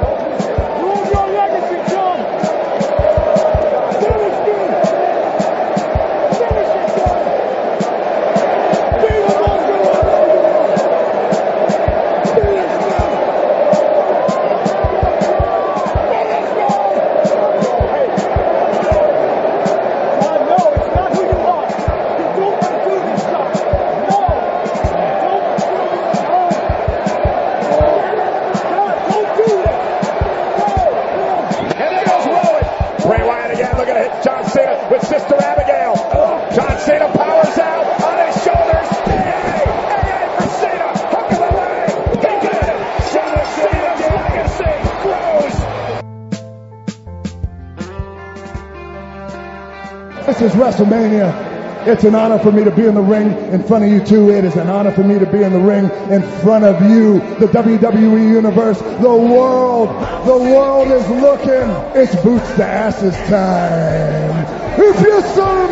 This is WrestleMania. It's an honor for me to be in the ring in front of you two. It is an honor for me to be in the ring in front of you, the WWE Universe, the world. The world is looking. It's boots to asses time. If you so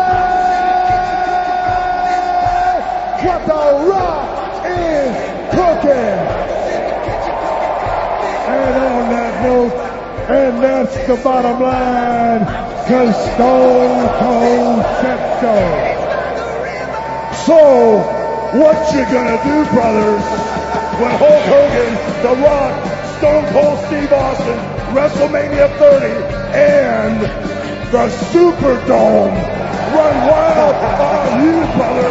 mad, what the Rock is cooking. And on that note, and that's the bottom line. Cause Stone Cold said so. So, what you gonna do, brothers, when Hulk Hogan, The Rock, Stone Cold Steve Austin, WrestleMania 30, and the Superdome run wild on you, brother?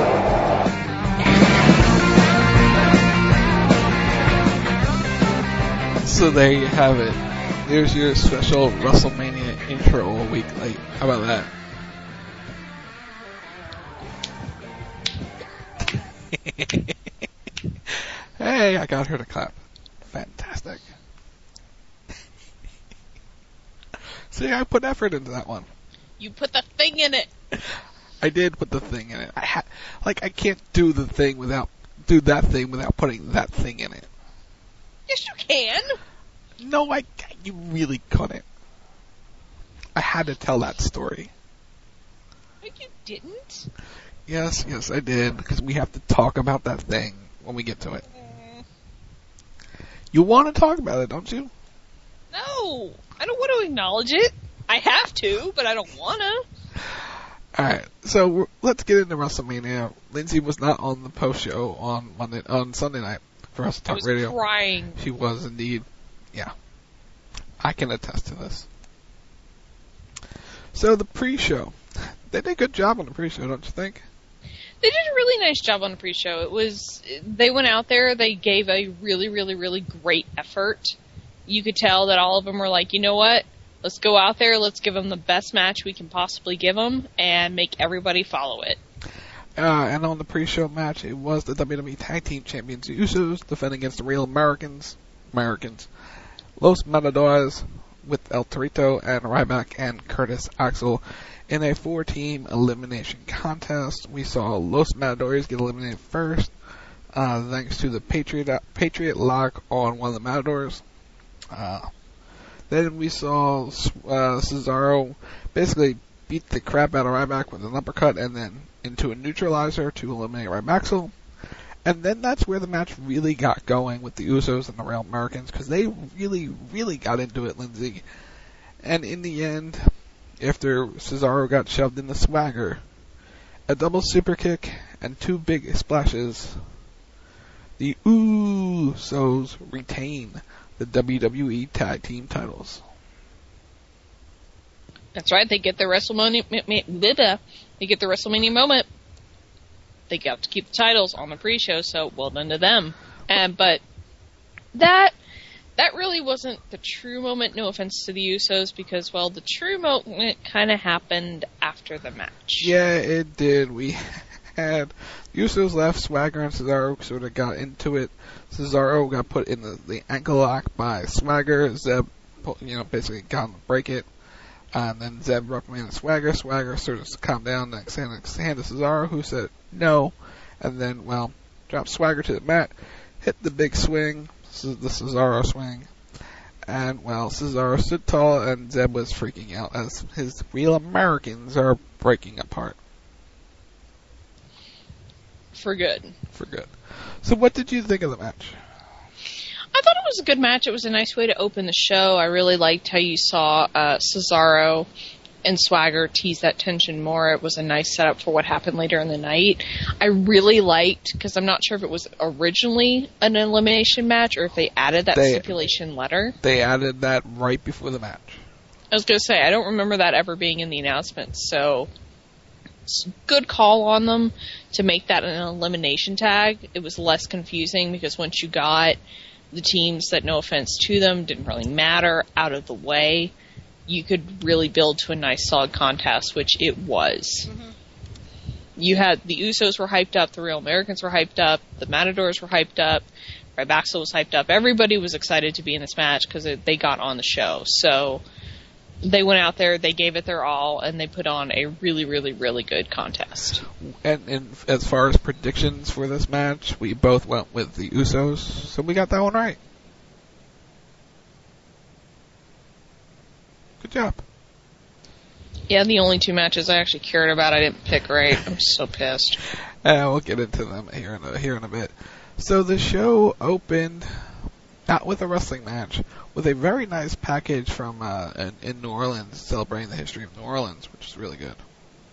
So there you have it. There's your special WrestleMania intro a week late. How about that? Hey, I got her to clap. Fantastic. See, I put effort into that one. You put the thing in it. I did put the thing in it. I can't do that thing without putting that thing in it. Yes, you can. No, you really couldn't. I had to tell that story. But you didn't? Yes, I did, because we have to talk about that thing when we get to it. You want to talk about it, don't you? No, I don't want to acknowledge it. I have to, but I don't want to. Alright, so let's get into WrestleMania. Lindsay was not on the post show on Sunday night for Wrestle Talk Radio. I was crying. She was indeed. Yeah. I can attest to this. So the pre-show. They did a good job on the pre-show, don't you think? They did a really nice job on the pre-show. They went out there, they gave a really, really, really great effort. You could tell that all of them were like, you know what? Let's go out there, let's give them the best match we can possibly give them, and make everybody follow it. And on the pre-show match, it was the WWE Tag Team Champions, the Usos, defending against the Real Americans, Los Matadores, with El Torito and Ryback and Curtis Axel in a 4-team elimination contest. We saw Los Matadores get eliminated first, thanks to the Patriot lock on one of the Matadors. Then we saw Cesaro basically beat the crap out of Ryback with an uppercut and then into a neutralizer to eliminate Ryback. And then that's where the match really got going with the Usos and the Real Americans, because they really, really got into it, Lindsay. And in the end, after Cesaro got shoved in the Swagger, a double super kick and 2 big splashes, the Usos retain the WWE Tag Team titles. That's right, they get the WrestleMania moment. They got to keep the titles on the pre-show, so well done to them. But that really wasn't the true moment, no offense to the Usos, because, well, the true moment kind of happened after the match. Yeah, it did. We had Usos left, Swagger and Cesaro sort of got into it. Cesaro got put in the ankle lock by Swagger. Zeb, basically got him to break it. And then Zeb reprimanded Swagger. Swagger sort of calmed down next hand to Cesaro, who said no. And then, dropped Swagger to the mat, hit the big swing, the Cesaro swing. And, Cesaro stood tall and Zeb was freaking out as his Real Americans are breaking apart. For good. So what did you think of the match? I thought it was a good match. It was a nice way to open the show. I really liked how you saw Cesaro and Swagger tease that tension more. It was a nice setup for what happened later in the night. I really liked, because I'm not sure if it was originally an elimination match or if they added that stipulation letter. They added that right before the match. I was going to say, I don't remember that ever being in the announcement, so good call on them to make that an elimination tag. It was less confusing because once you got the teams that, no offense to them, didn't really matter out of the way, you could really build to a nice solid contest, which it was. Mm-hmm. You had the Usos were hyped up, the Real Americans were hyped up, the Matadors were hyped up, Ryback was hyped up. Everybody was excited to be in this match because they got on the show. So they went out there, they gave it their all, and they put on a really, really, really good contest. And as far as predictions for this match, we both went with the Usos, so we got that one right. Good job. Yeah, the only 2 matches I actually cared about I didn't pick right. I'm so pissed. We'll get into them here in a bit. So the show opened not with a wrestling match, with a very nice package from in New Orleans, celebrating the history of New Orleans, which is really good.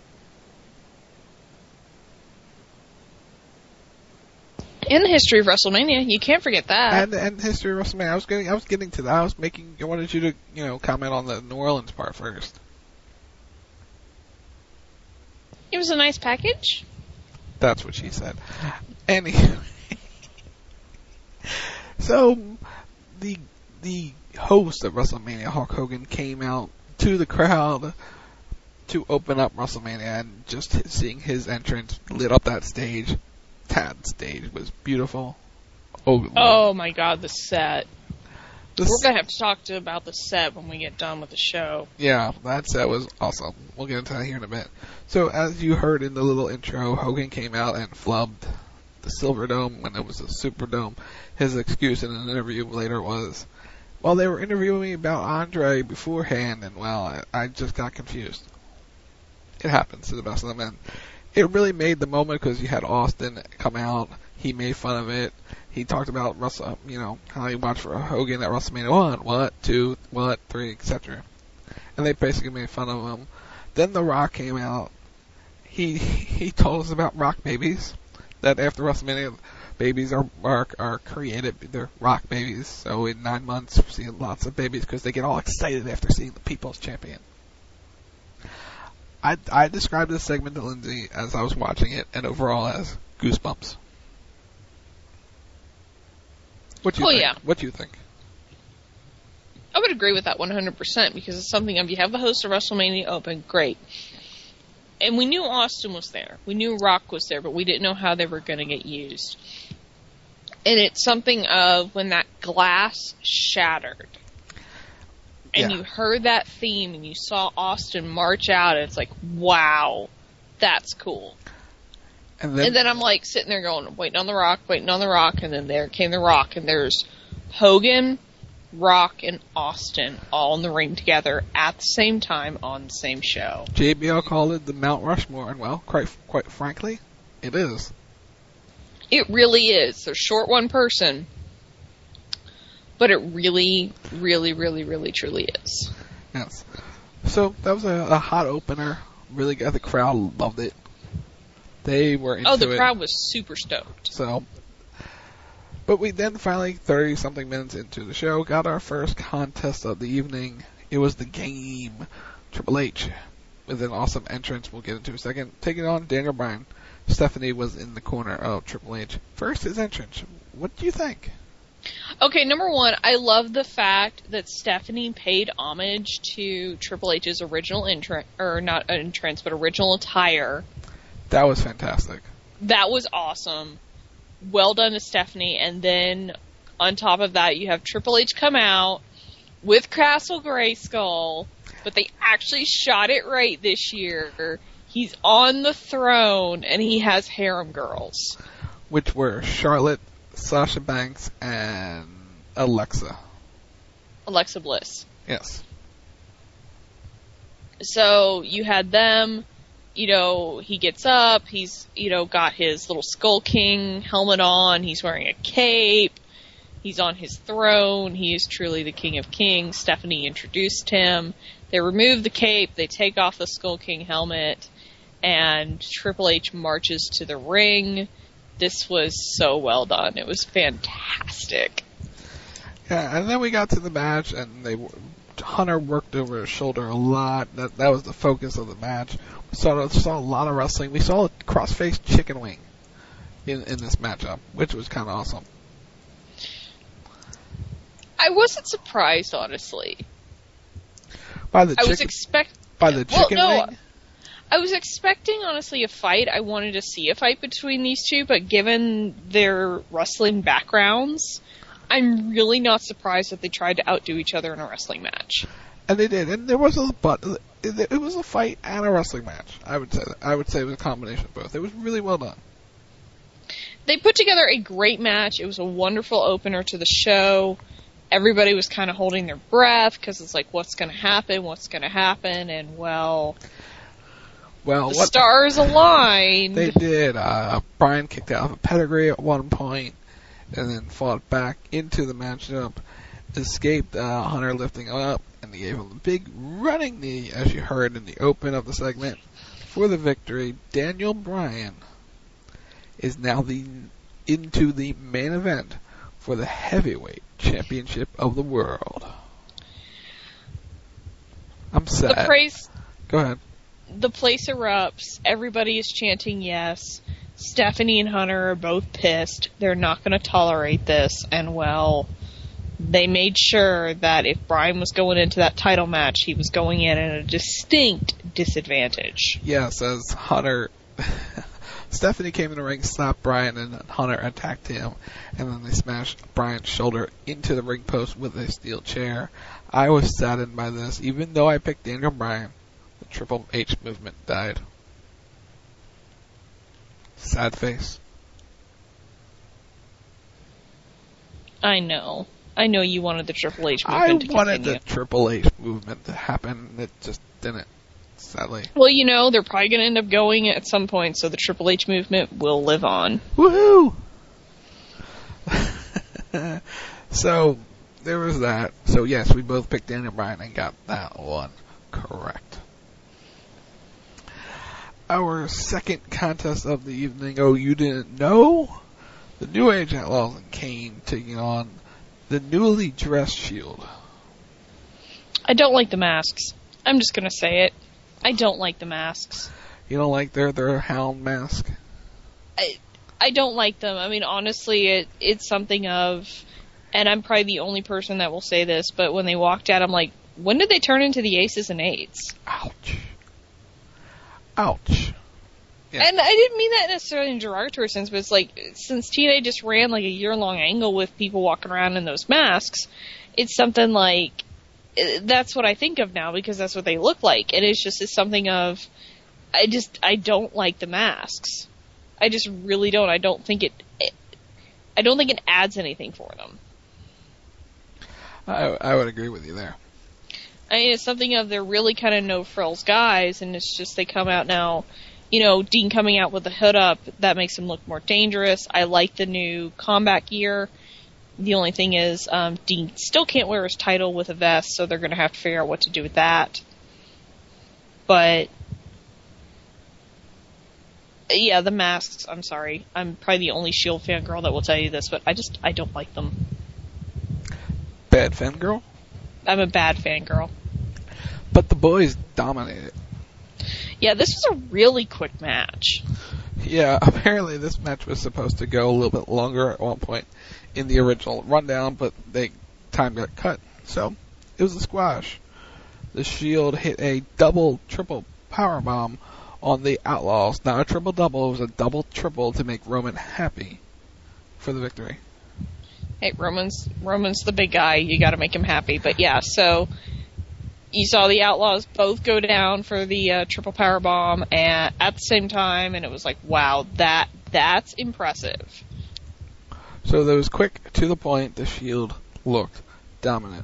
In the history of WrestleMania, you can't forget that. And history of WrestleMania, I was getting to that. I wanted you to comment on the New Orleans part first. It was a nice package. That's what she said. Anyway, so the host of WrestleMania, Hulk Hogan, came out to the crowd to open up WrestleMania, and just seeing his entrance lit up that stage. That stage was beautiful. Oh my God, the set. We're going to have to talk about the set when we get done with the show. Yeah, that set was awesome. We'll get into that here in a bit. So, as you heard in the little intro, Hogan came out and flubbed the Silverdome when it was a Superdome. His excuse in an interview later was, well, they were interviewing me about Andre beforehand, and, well, I just got confused. It happens to the best of them, and it really made the moment because you had Austin come out, he made fun of it, he talked about how he watched for Hogan at WrestleMania 1, 2, 3, etc. And they basically made fun of him. Then The Rock came out. He told us about rock babies. That after WrestleMania, babies are created. They're rock babies. So in 9 months, we're seeing lots of babies because they get all excited after seeing the People's Champion. I described this segment to Lindsay as I was watching it, and overall as goosebumps. What do you think? Yeah. What do you think? I would agree with that 100% because it's something if you have the host of WrestleMania Open, great. And we knew Austin was there. We knew Rock was there, but we didn't know how they were going to get used. And it's something of when that glass shattered. And you heard that theme and you saw Austin march out, and it's like, wow, that's cool. And then I'm like sitting there going, waiting on the Rock, and then there came the Rock, and there's Hogan, Rock, and Austin all in the ring together at the same time on the same show. JBL called it the Mount Rushmore, and well, quite frankly, it is. It really is. They're short one person, but it really, really, really, really, truly is. Yes. So that was a hot opener. Really got the crowd loved it. They were into it. Oh, the crowd was super stoked. So, but we then finally, 30-something minutes into the show, got our first contest of the evening. It was the Game. Triple H, with an awesome entrance we'll get into in a second, taking on Daniel Bryan. Stephanie was in the corner of Triple H. First, his entrance. What do you think? Okay, number one, I love the fact that Stephanie paid homage to Triple H's original original attire. That was fantastic. That was awesome. Well done to Stephanie. And then, on top of that, you have Triple H come out with Castle Grayskull, but they actually shot it right this year. He's on the throne, and he has harem girls. Which were Charlotte, Sasha Banks, and Alexa Bliss. Yes. So you had them, he gets up, he's, got his little Skull King helmet on, he's wearing a cape, he's on his throne, he is truly the King of Kings. Stephanie introduced him. They remove the cape, they take off the Skull King helmet, and Triple H marches to the ring. This was so well done. It was fantastic. Yeah, and then we got to the match, and Hunter worked over his shoulder a lot. That was the focus of the match. We saw a lot of wrestling. We saw a cross-faced chicken wing in this matchup, which was kind of awesome. I wasn't surprised, honestly. By the chicken wing? I was expecting, honestly, a fight. I wanted to see a fight between these two, but given their wrestling backgrounds, I'm really not surprised that they tried to outdo each other in a wrestling match. And they did, and there was it was a fight and a wrestling match. I would say it was a combination of both. It was really well done. They put together a great match. It was a wonderful opener to the show. Everybody was kind of holding their breath because it's like, what's going to happen? And the stars aligned. They did. Bryan kicked out of a pedigree at one point, and then fought back into the matchup, escaped Hunter lifting him up, and he gave him a big running knee, as you heard in the open of the segment, for the victory. Daniel Bryan is now into the main event for the heavyweight championship of the world. I'm sad. Go ahead. The place erupts. Everybody is chanting yes. Stephanie and Hunter are both pissed. They're not going to tolerate this. And, they made sure that if Bryan was going into that title match, he was going in at a distinct disadvantage. Yes, as Hunter... Stephanie came in the ring, slapped Bryan, and Hunter attacked him. And then they smashed Bryan's shoulder into the ring post with a steel chair. I was saddened by this. Even though I picked Daniel Bryan, the Triple H movement died. Sad face. I know you wanted the Triple H movement to continue. I wanted the Triple H movement to happen. It just didn't, sadly. Well, they're probably going to end up going at some point, so the Triple H movement will live on. Woohoo! So, there was that. So, yes, we both picked Daniel Bryan and got that one correct. Our second contest of the evening, oh, you didn't know? The New Age Outlaws and Kane taking on the newly dressed Shield. I don't like the masks. I'm just gonna say it. I don't like the masks. You don't like their hound mask? I don't like them. I mean, honestly, it's something of, and I'm probably the only person that will say this, but when they walked out, I'm like, when did they turn into the Aces and Eights? Ouch. Ouch. Yeah. And I didn't mean that necessarily in a derogatory sense, but it's like, since TNA just ran like a year-long angle with people walking around in those masks, it's something like, that's what I think of now, because that's what they look like. And it's something of, I don't like the masks. I just really don't. I don't think it adds anything for them. I would agree with you there. I mean, it's something of, they're really kind of no-frills guys, and it's just they come out now, you know, Dean coming out with the hood up, that makes him look more dangerous. I like the new combat gear. The only thing is, Dean still can't wear his title with a vest, so they're going to have to figure out what to do with that. But, yeah, the masks, I'm sorry. I'm probably the only Shield fangirl that will tell you this, but I don't like them. Bad fangirl? I'm a bad fangirl. But the boys dominated. Yeah, this was a really quick match. Yeah, apparently this match was supposed to go a little bit longer at one point in the original rundown, but time got cut, so it was a squash. The Shield hit a triple powerbomb on the Outlaws. Not a triple-double, it was a double-triple to make Roman happy for the victory. Hey, Roman's the big guy. You got to make him happy. But yeah, so you saw the Outlaws both go down for the triple powerbomb at the same time, and it was like, wow, that's impressive. So that was quick, to the point. The Shield looked dominant.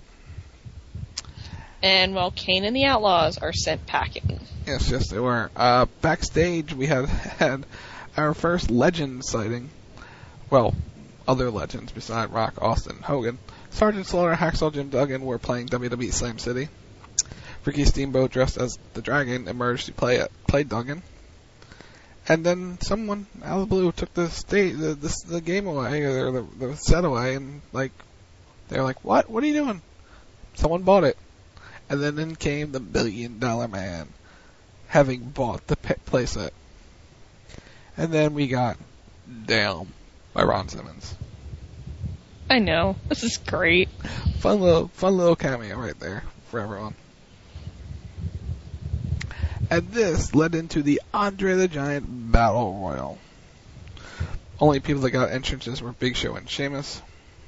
And well, Kane and the Outlaws are sent packing. Yes, they were. Backstage, we had our first legend sighting. Well, other legends beside Rock, Austin, Hogan. Sergeant Slaughter, Hacksaw Jim Duggan were playing WWE Slam City. Ricky Steamboat, dressed as the Dragon, emerged to play Duggan. And then someone out of the blue took the game away, or the set away, and they were like, "What? What are you doing?" Someone bought it. And then in came the $1 Billion Man, having bought the playset. And then we got Down by Ron Simmons. I know. This is great. Fun little cameo right there for everyone. And this led into the Andre the Giant Battle Royal. Only people that got entrances were Big Show and Sheamus.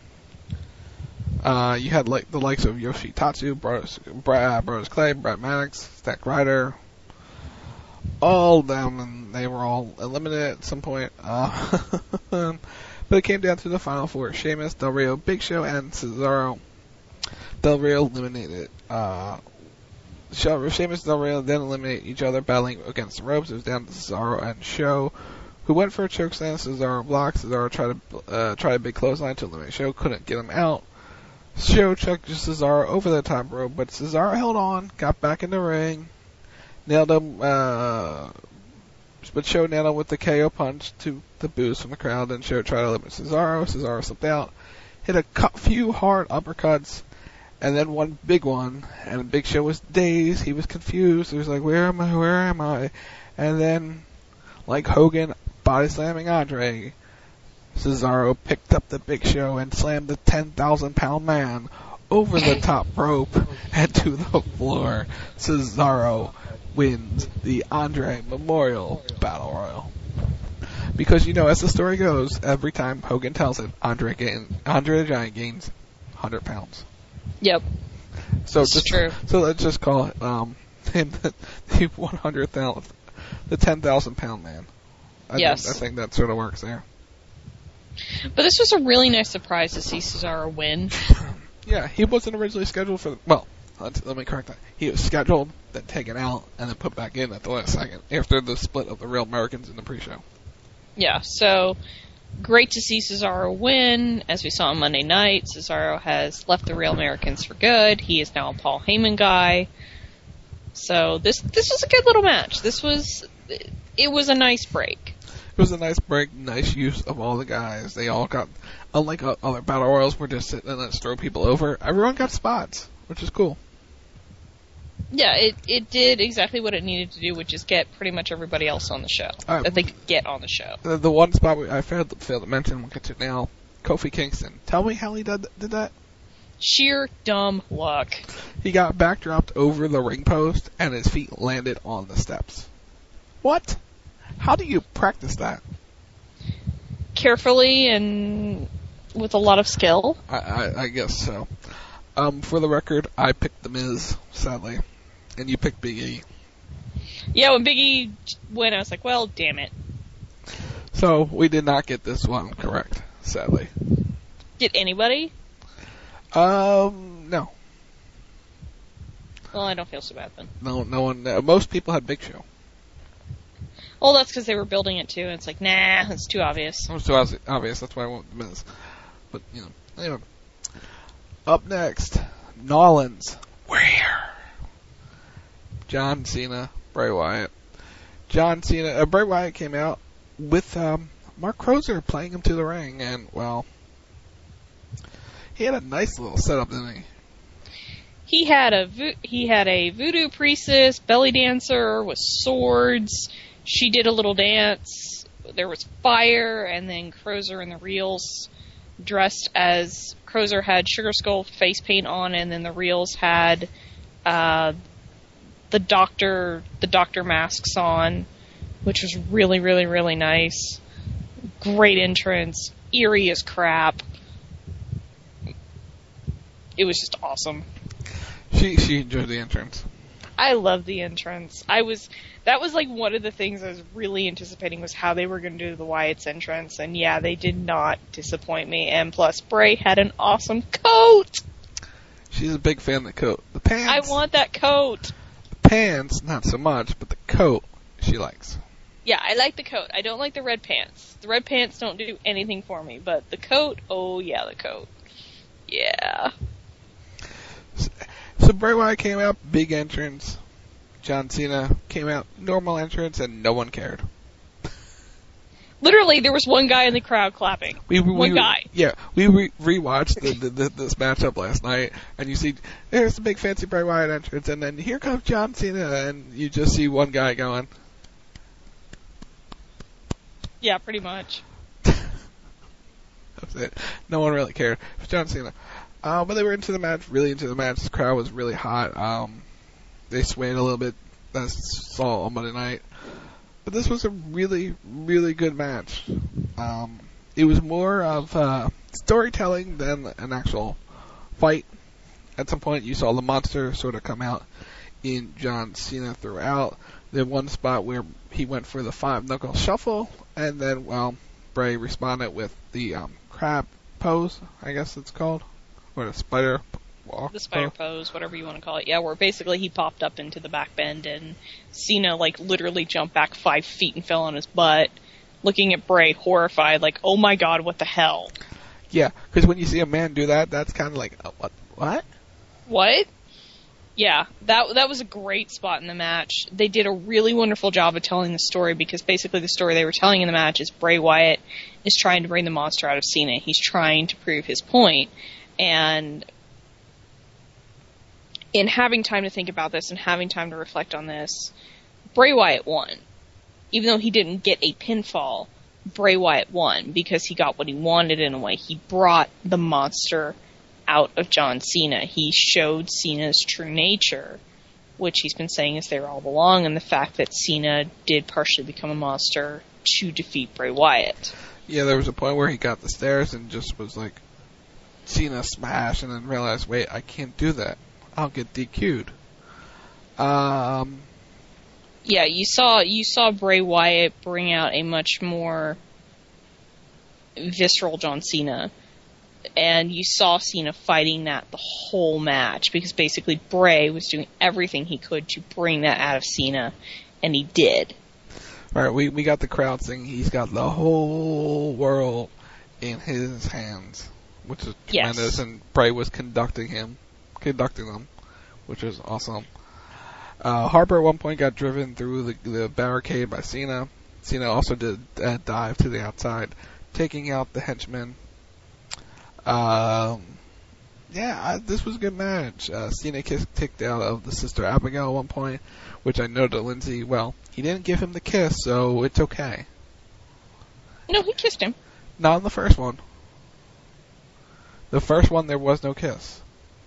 You had the likes of Yoshitatsu, Brodus Clay, Brett Maddox, Zack Ryder, all of them, and they were all eliminated at some point. But it came down to the final four: Sheamus, Del Rio, Big Show, and Cesaro. Del Rio eliminated. Sheamus and Del Rio then eliminate each other, battling against the ropes. It was down to Cesaro and Show, who went for a chokeslam. Cesaro blocked. Cesaro tried a big clothesline to eliminate Show, couldn't get him out. Show chucked Cesaro over the top rope, but Cesaro held on, got back in the ring, nailed him, but Show nailed him with the KO punch to the boos from the crowd, and Show tried to eliminate Cesaro. Cesaro slipped out, hit a few hard uppercuts, and then one big one, and Big Show was dazed, he was confused, he was like, where am I? And then, like Hogan body slamming Andre, Cesaro picked up the Big Show and slammed the 10,000-pound man over the top rope and to the floor. Cesaro wins the Andre Memorial Battle Royal. Because, as the story goes, every time Hogan tells it, Andre the Giant gains 100 pounds. Yep. So it's true. So let's just call it him the 100,000, the 10,000-pound man. I think that sort of works there. But this was a really nice surprise to see Cesaro win. Yeah, he wasn't originally scheduled for let me correct that. He was scheduled, then taken out, and then put back in at the last second, after the split of the Real Americans in the pre-show. Yeah, so Great to see Cesaro win. As we saw on Monday night, Cesaro has left the Real Americans for good. He is now a Paul Heyman guy. So this was a good little match. It was a nice break. It was a nice break, nice use of all the guys. They all got, unlike other battle royals where just sitting and let's throw people over, everyone got spots, which is cool. Yeah, it did exactly what it needed to do, which is get pretty much everybody else on the show that they could get on the show. The one spot I failed to mention, we'll get to it now, Kofi Kingston. Tell me how he did that. Sheer dumb luck. He got backdropped over the ring post, and his feet landed on the steps. What? How do you practice that? Carefully and with a lot of skill. I guess so. For the record, I picked The Miz, sadly. And you picked Big E. Yeah, when Big E went, I was like, well, damn it. So, we did not get this one correct, sadly. Did anybody? No. Well, I don't feel so bad then. No one. Most people had Big Show. Well, that's because they were building it too, and it's like, nah, it's too obvious. It was too obvious, that's why I went The Miz. But, anyway. Up next, Nolans. Where? John Cena, Bray Wyatt. Bray Wyatt came out with Mark Crozer playing him to the ring, and, well, he had a nice little setup, didn't he? He had a voodoo priestess, belly dancer with swords. She did a little dance. There was fire, and then Crozer and the Reels dressed as Crozer had Sugar Skull face paint on, and then the Reels had the doctor masks on, which was really, really, really nice. Great entrance, eerie as crap. It was just awesome. She enjoyed the entrance. I love the entrance. That was like one of the things I was really anticipating was how they were going to do the Wyatt's entrance, and yeah, they did not disappoint me. And plus, Bray had an awesome coat. She's a big fan of the coat. The pants. I want that coat. The pants, not so much, but the coat she likes. Yeah, I like the coat. I don't like the red pants. The red pants don't do anything for me, but the coat, oh yeah, the coat. Yeah. So Bray Wyatt came out, big entrance. John Cena came out, normal entrance, and no one cared. Literally, there was one guy in the crowd clapping. One guy. Yeah, we rewatched this matchup last night, and you see, there's the big fancy Bray Wyatt entrance, and then here comes John Cena, and you just see one guy going. Yeah, pretty much. That's it. No one really cared. It was John Cena. But they were into the match, really into the match. The crowd was really hot. They swayed a little bit, as saw on Monday night. But this was a really, really good match. It was more of storytelling than an actual fight. At some point, you saw the monster sort of come out in John Cena throughout. There was one spot where he went for the 5-knuckle shuffle, and then, well, Bray responded with the crab pose, I guess it's called. Or the spider walk. The spider pose, whatever you want to call it. Yeah, where basically he popped up into the back bend and Cena, like, literally jumped back 5 feet and fell on his butt, looking at Bray horrified, like, oh my god, what the hell? Yeah, because when you see a man do that, that's kind of like, what? What? Yeah, that was a great spot in the match. They did a really wonderful job of telling the story, because basically the story they were telling in the match is Bray Wyatt is trying to bring the monster out of Cena. He's trying to prove his point. And in having time to think about this and having time to reflect on this, Bray Wyatt won. Even though he didn't get a pinfall, Bray Wyatt won because he got what he wanted in a way. He brought the monster out of John Cena. He showed Cena's true nature, which he's been saying is there all along, and the fact that Cena did partially become a monster to defeat Bray Wyatt. Yeah, there was a point where he got the stairs and just was like, Cena smash, and then realized, wait, I can't do that. I'll get DQ'd. Yeah, you saw Bray Wyatt bring out a much more visceral John Cena, and you saw Cena fighting that the whole match, because basically Bray was doing everything he could to bring that out of Cena, and he did. Right, we got the crowd singing, he's got the whole world in his hands, which is tremendous, and Bray was conducting them, which was awesome. Harper at one point got driven through the barricade by Cena. Cena also did a dive to the outside, taking out the henchman. This was a good match. Cena kicked out of the Sister Abigail at one point, which I know to Lindsay, well, he didn't give him the kiss, so it's okay. No, he kissed him. Not in the first one. The first one, there was no kiss.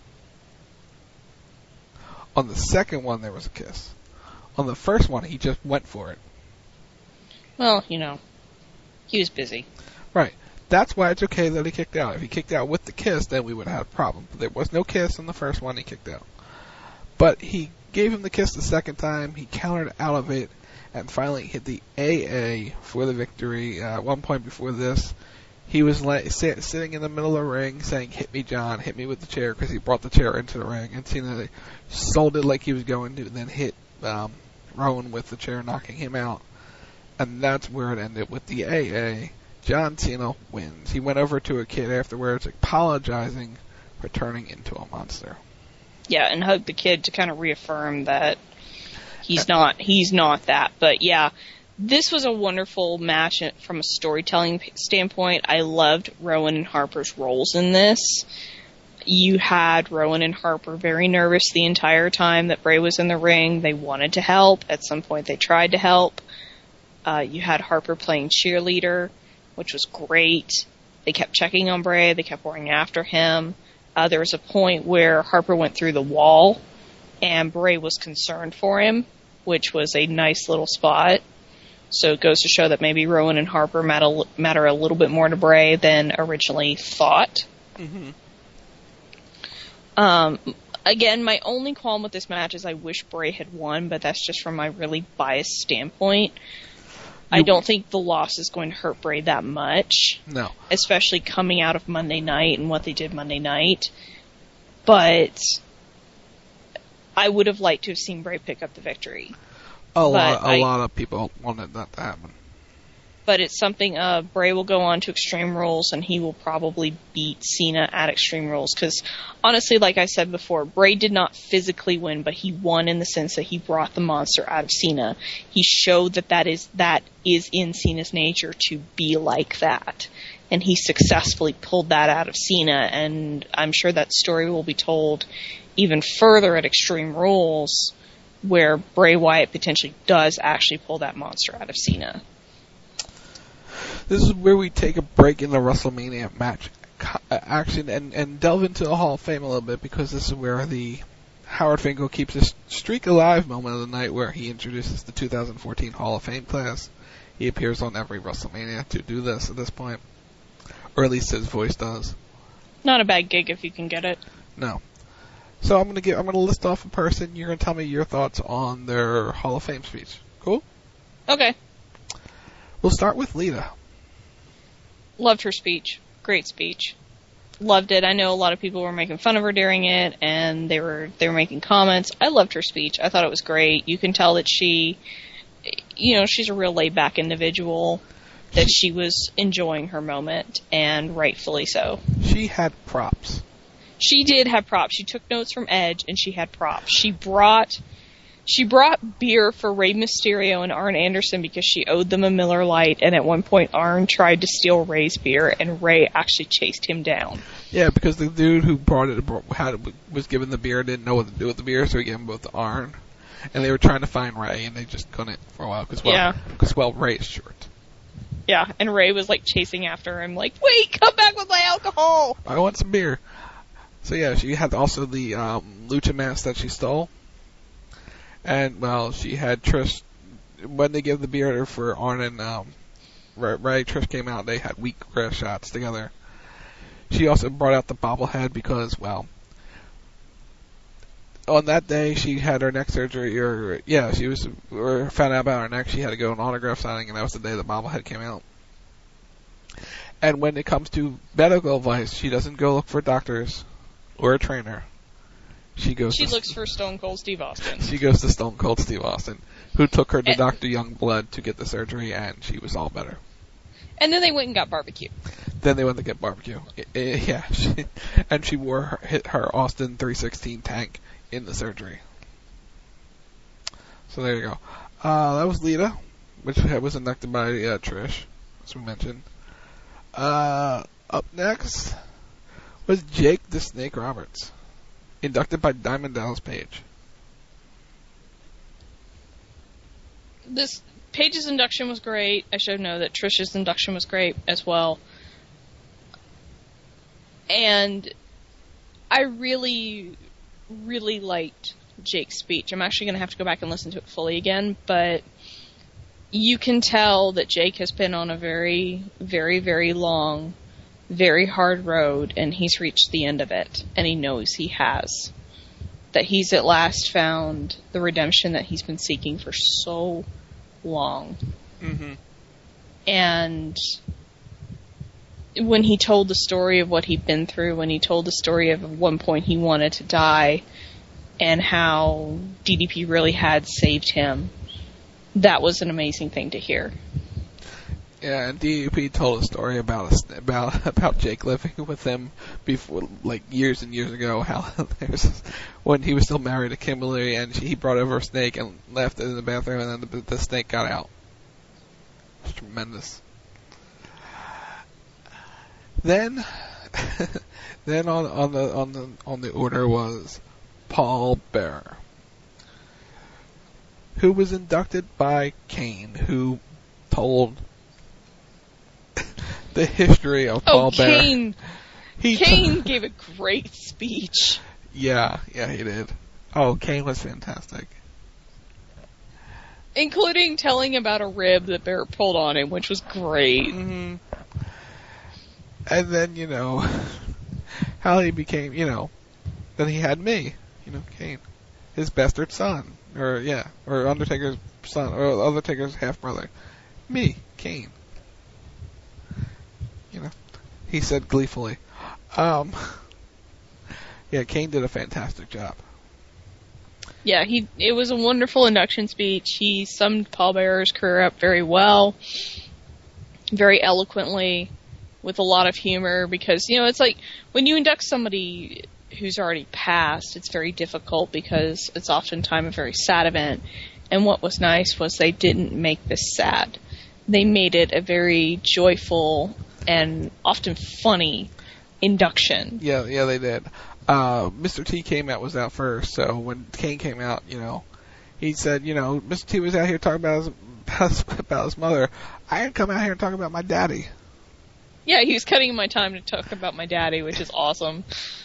On the second one, there was a kiss. On the first one, he just went for it. Well, he was busy. Right. That's why it's okay that he kicked out. If he kicked out with the kiss, then we would have had a problem. But there was no kiss on the first one, he kicked out. But he gave him the kiss the second time, he countered out of it, and finally hit the AA for the victory. At one point before this, he was sitting in the middle of the ring saying, "Hit me, John, hit me with the chair," because he brought the chair into the ring, and Cena sold it like he was going to, and then hit Rowan with the chair, knocking him out. And that's where it ended with the AA. John Cena wins. He went over to a kid afterwards, apologizing for turning into a monster. Yeah, and hugged the kid to kind of reaffirm that he's not that. But yeah, this was a wonderful match from a storytelling standpoint. I loved Rowan and Harper's roles in this. You had Rowan and Harper very nervous the entire time that Bray was in the ring. They wanted to help. At some point, they tried to help. You had Harper playing cheerleader, which was great. They kept checking on Bray. They kept going after him. There was a point where Harper went through the wall, and Bray was concerned for him, which was a nice little spot. So it goes to show that maybe Rowan and Harper matter a little bit more to Bray than originally thought. Mm-hmm. Again, my only qualm with this match is I wish Bray had won, but that's just from my really biased standpoint. I don't think the loss is going to hurt Bray that much. No. Especially coming out of Monday night and what they did Monday night. But I would have liked to have seen Bray pick up the victory. A lot of people wanted that to happen. But it's something, Bray will go on to Extreme Rules, and he will probably beat Cena at Extreme Rules. Because, honestly, like I said before, Bray did not physically win, but he won in the sense that he brought the monster out of Cena. He showed that is in Cena's nature to be like that. And he successfully pulled that out of Cena, and I'm sure that story will be told even further at Extreme Rules, where Bray Wyatt potentially does actually pull that monster out of Cena. This is where we take a break in the WrestleMania match action and delve into the Hall of Fame a little bit, because this is where the Howard Finkel keeps this streak alive moment of the night, where he introduces the 2014 Hall of Fame class. He appears on every WrestleMania to do this at this point, or at least his voice does. Not a bad gig if you can get it. No. So I'm gonna list off a person. You're gonna tell me your thoughts on their Hall of Fame speech. Cool? Okay. We'll start with Lita. Loved her speech. Great speech. Loved it. I know a lot of people were making fun of her during it, and they were making comments. I loved her speech. I thought it was great. You can tell that she's a real laid-back individual, that she was enjoying her moment, and rightfully so. She had props. She did have props. She took notes from Edge, and she had props. She brought beer for Rey Mysterio and Arn Anderson because she owed them a Miller Lite, and at one point Arn tried to steal Rey's beer, and Rey actually chased him down. Yeah, because the dude who was given the beer didn't know what to do with the beer, so he gave them both to Arn. And they were trying to find Rey, and they just couldn't for a while, because Rey is short. Yeah, and Rey was chasing after him, wait, come back with my alcohol! I want some beer. So yeah, she had also the lucha mask that she stole. And, she had Trish, when they gave the beer for Arn and Ray, Trish came out, they had weak grass shots together. She also brought out the bobblehead because, on that day she had her neck surgery, found out about her neck, she had to go to an autograph signing, and that was the day the bobblehead came out. And when it comes to medical advice, she doesn't go look for doctors or a trainer. She looks for Stone Cold Steve Austin. She goes to Stone Cold Steve Austin, who took her to Dr. Youngblood to get the surgery, and she was all better. And then they went and got barbecue. Then they went to get barbecue. Yeah, she wore her Austin 316 tank in the surgery. So there you go. That was Lita, which was inducted by Trish, as we mentioned. Up next was Jake the Snake Roberts, inducted by Diamond Dallas Page. This Page's induction was great. I should know that Trish's induction was great as well. And I really, really liked Jake's speech. I'm actually going to have to go back and listen to it fully again, but you can tell that Jake has been on a very, very, very long, very hard road, and he's reached the end of it, and he knows he has. That he's at last found the redemption that he's been seeking for so long. Mm-hmm. And when he told the story of what he'd been through, when he told the story of at one point he wanted to die, and how DDP really had saved him, that was an amazing thing to hear. Yeah, and DDP told a story about Jake living with him before, like years and years ago. How when he was still married to Kimberly, and he brought over a snake and left it in the bathroom, and then the snake got out. It was tremendous. Then on the order was Paul Bearer, who was inducted by Kane, who told the history of Paul Bearer. Kane gave a great speech. Yeah, he did. Oh, Kane was fantastic. Including telling about a rib that Bear pulled on him, which was great. Mm-hmm. And then, how he became, then he had me, Kane. His bastard son. Or Undertaker's son, or Undertaker's half-brother. Me, Kane. He said gleefully. Kane did a fantastic job. Yeah, it was a wonderful induction speech. He summed Paul Bearer's career up very well, very eloquently, with a lot of humor, because, it's like, when you induct somebody who's already passed, it's very difficult because it's oftentimes a very sad event. And what was nice was they didn't make this sad. They made it a very joyful and often funny induction. Yeah, they did. Mr. T was out first, so when Kane came out, he said, Mr. T was out here talking about his mother. I didn't come out here and talk about my daddy. Yeah, he was cutting my time to talk about my daddy, which is awesome.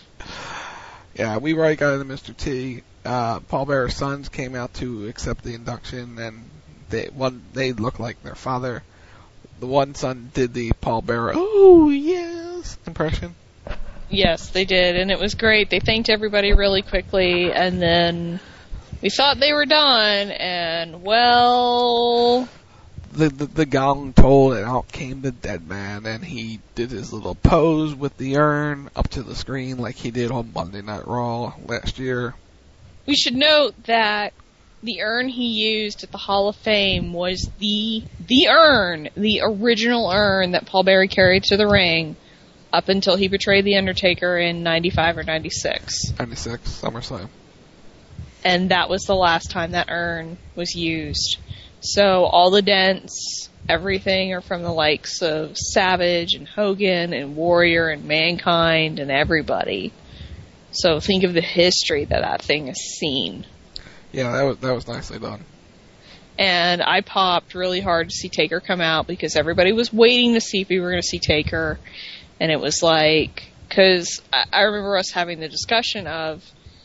Yeah, we already got into Mr. T. Paul Bearer's sons came out to accept the induction, and they looked like their father. The one son did the Paul Bearer, oh yes, impression. Yes, they did, and it was great. They thanked everybody really quickly, and then we thought they were done, and well... The gong tolled, and out came the dead man, and he did his little pose with the urn up to the screen like he did on Monday Night Raw last year. We should note that the urn he used at the Hall of Fame was the urn, the original urn that Paul Bearer carried to the ring up until he betrayed The Undertaker in 95 or 96. 96, SummerSlam. And that was the last time that urn was used. So all the dents, everything are from the likes of Savage and Hogan and Warrior and Mankind and everybody. So think of the history that thing has seen. Yeah, that was nicely done. And I popped really hard to see Taker come out because everybody was waiting to see if we were going to see Taker. And it was like, because I remember us having the discussion of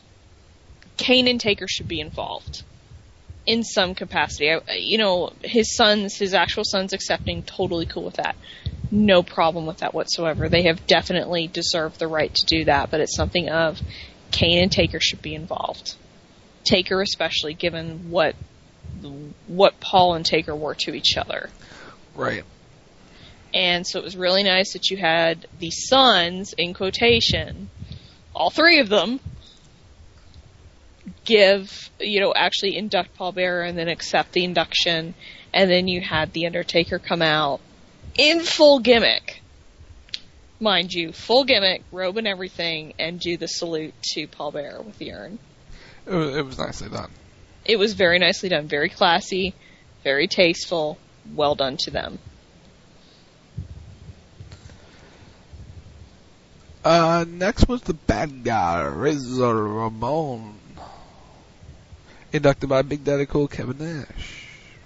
Kane and Taker should be involved in some capacity. His actual sons accepting, totally cool with that. No problem with that whatsoever. They have definitely deserved the right to do that, but it's something of Kane and Taker should be involved. Taker especially, given what Paul and Taker were to each other. Right. And so it was really nice that you had the sons, in quotation, all three of them, actually induct Paul Bearer and then accept the induction, and then you had The Undertaker come out in full gimmick, mind you, full gimmick, robe and everything, and do the salute to Paul Bearer with the urn. It was nicely done. It was very nicely done, very classy, very tasteful, well done to them. Next was the bad guy, Razor Ramon, inducted by Big Daddy Cool Kevin Nash.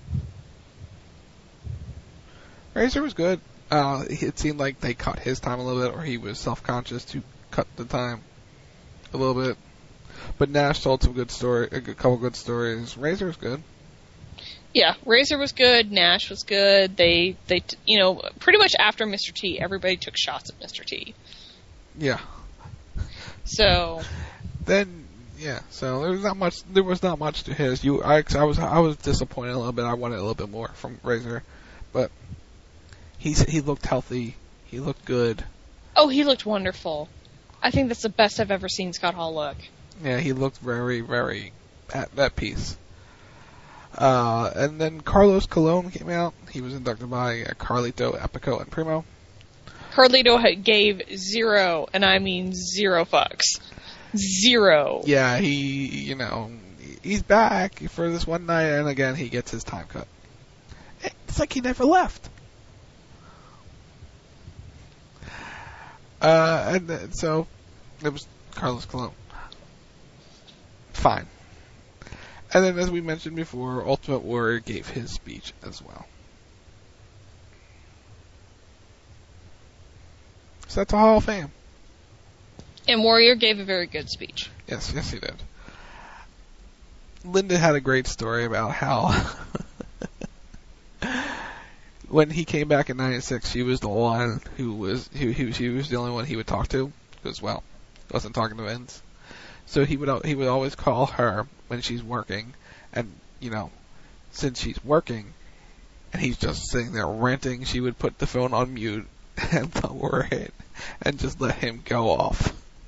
Razor was good. It seemed like they cut his time a little bit, or he was self-conscious to cut the time a little bit. But Nash told some good story, a couple good stories. Razor was good. Yeah, Razor was good. Nash was good. They pretty much after Mr. T, everybody took shots at Mr. T. Yeah. So. Then, yeah. So there was not much to his. I was disappointed a little bit. I wanted a little bit more from Razor, but he looked healthy. He looked good. Oh, he looked wonderful. I think that's the best I've ever seen Scott Hall look. Yeah, he looked very, very at peace. And then Carlos Colon came out. He was inducted by Carlito, Epico, and Primo. Carlito gave 0, and I mean 0 fucks. 0. Yeah, he's back for this one night, and again, he gets his time cut. It's like he never left. And so, it was Carlos Colon. Fine. And then, as we mentioned before, Ultimate Warrior gave his speech as well. So that's a Hall of Fame. And Warrior gave a very good speech. Yes, he did. Linda had a great story about how when he came back in '96, she was the one she was the only one he would talk to, because, well, wasn't talking to Vince. So he would always call her when she's working, and, since she's working, and he's just sitting there ranting, she would put the phone on mute and lower it, and just let him go off.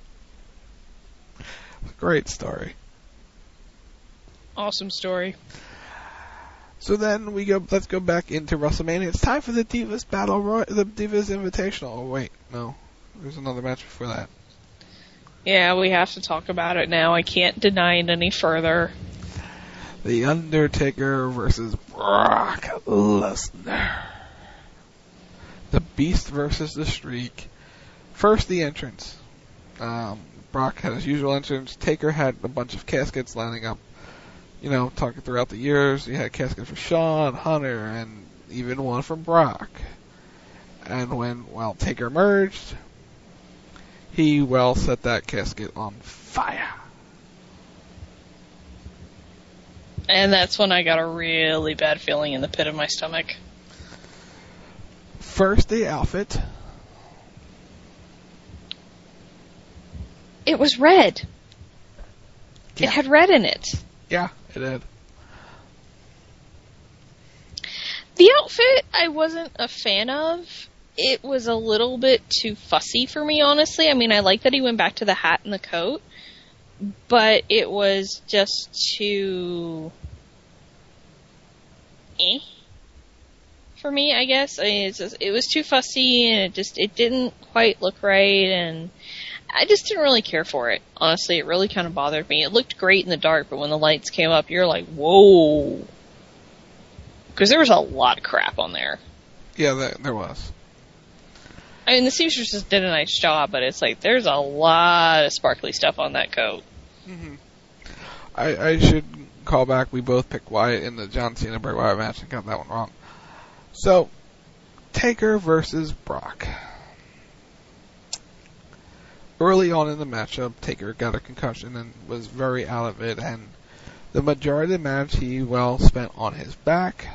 Great story. Awesome story. So then let's go back into WrestleMania. It's time for the Divas Battle the Divas Invitational. Oh wait, no. There's another match before that. Yeah, we have to talk about it now. I can't deny it any further. The Undertaker versus Brock Lesnar. The Beast versus the Streak. First, the entrance. Brock had his usual entrance. Taker had a bunch of caskets lining up. Talking throughout the years. You had a casket for Shawn, Hunter, and even one for Brock. And when, Taker emerged, he, set that casket on fire. And that's when I got a really bad feeling in the pit of my stomach. First, the outfit. It was red. Yeah. It had red in it. Yeah, it did. The outfit I wasn't a fan of. It was a little bit too fussy for me, honestly. I mean, I like that he went back to the hat and the coat, but it was just too for me, I guess. It was too fussy, and it didn't quite look right, and I just didn't really care for it. Honestly, it really kind of bothered me. It looked great in the dark, but when the lights came up, you're like, whoa. Because there was a lot of crap on there. Yeah, there was. I mean, the seamstress did a nice job, but it's like, there's a lot of sparkly stuff on that coat. Mm-hmm. I should call back. We both picked Wyatt in the John Cena Bray Wyatt match and got that one wrong. So, Taker versus Brock. Early on in the matchup, Taker got a concussion and was very out of it, and the majority of the match he, spent on his back.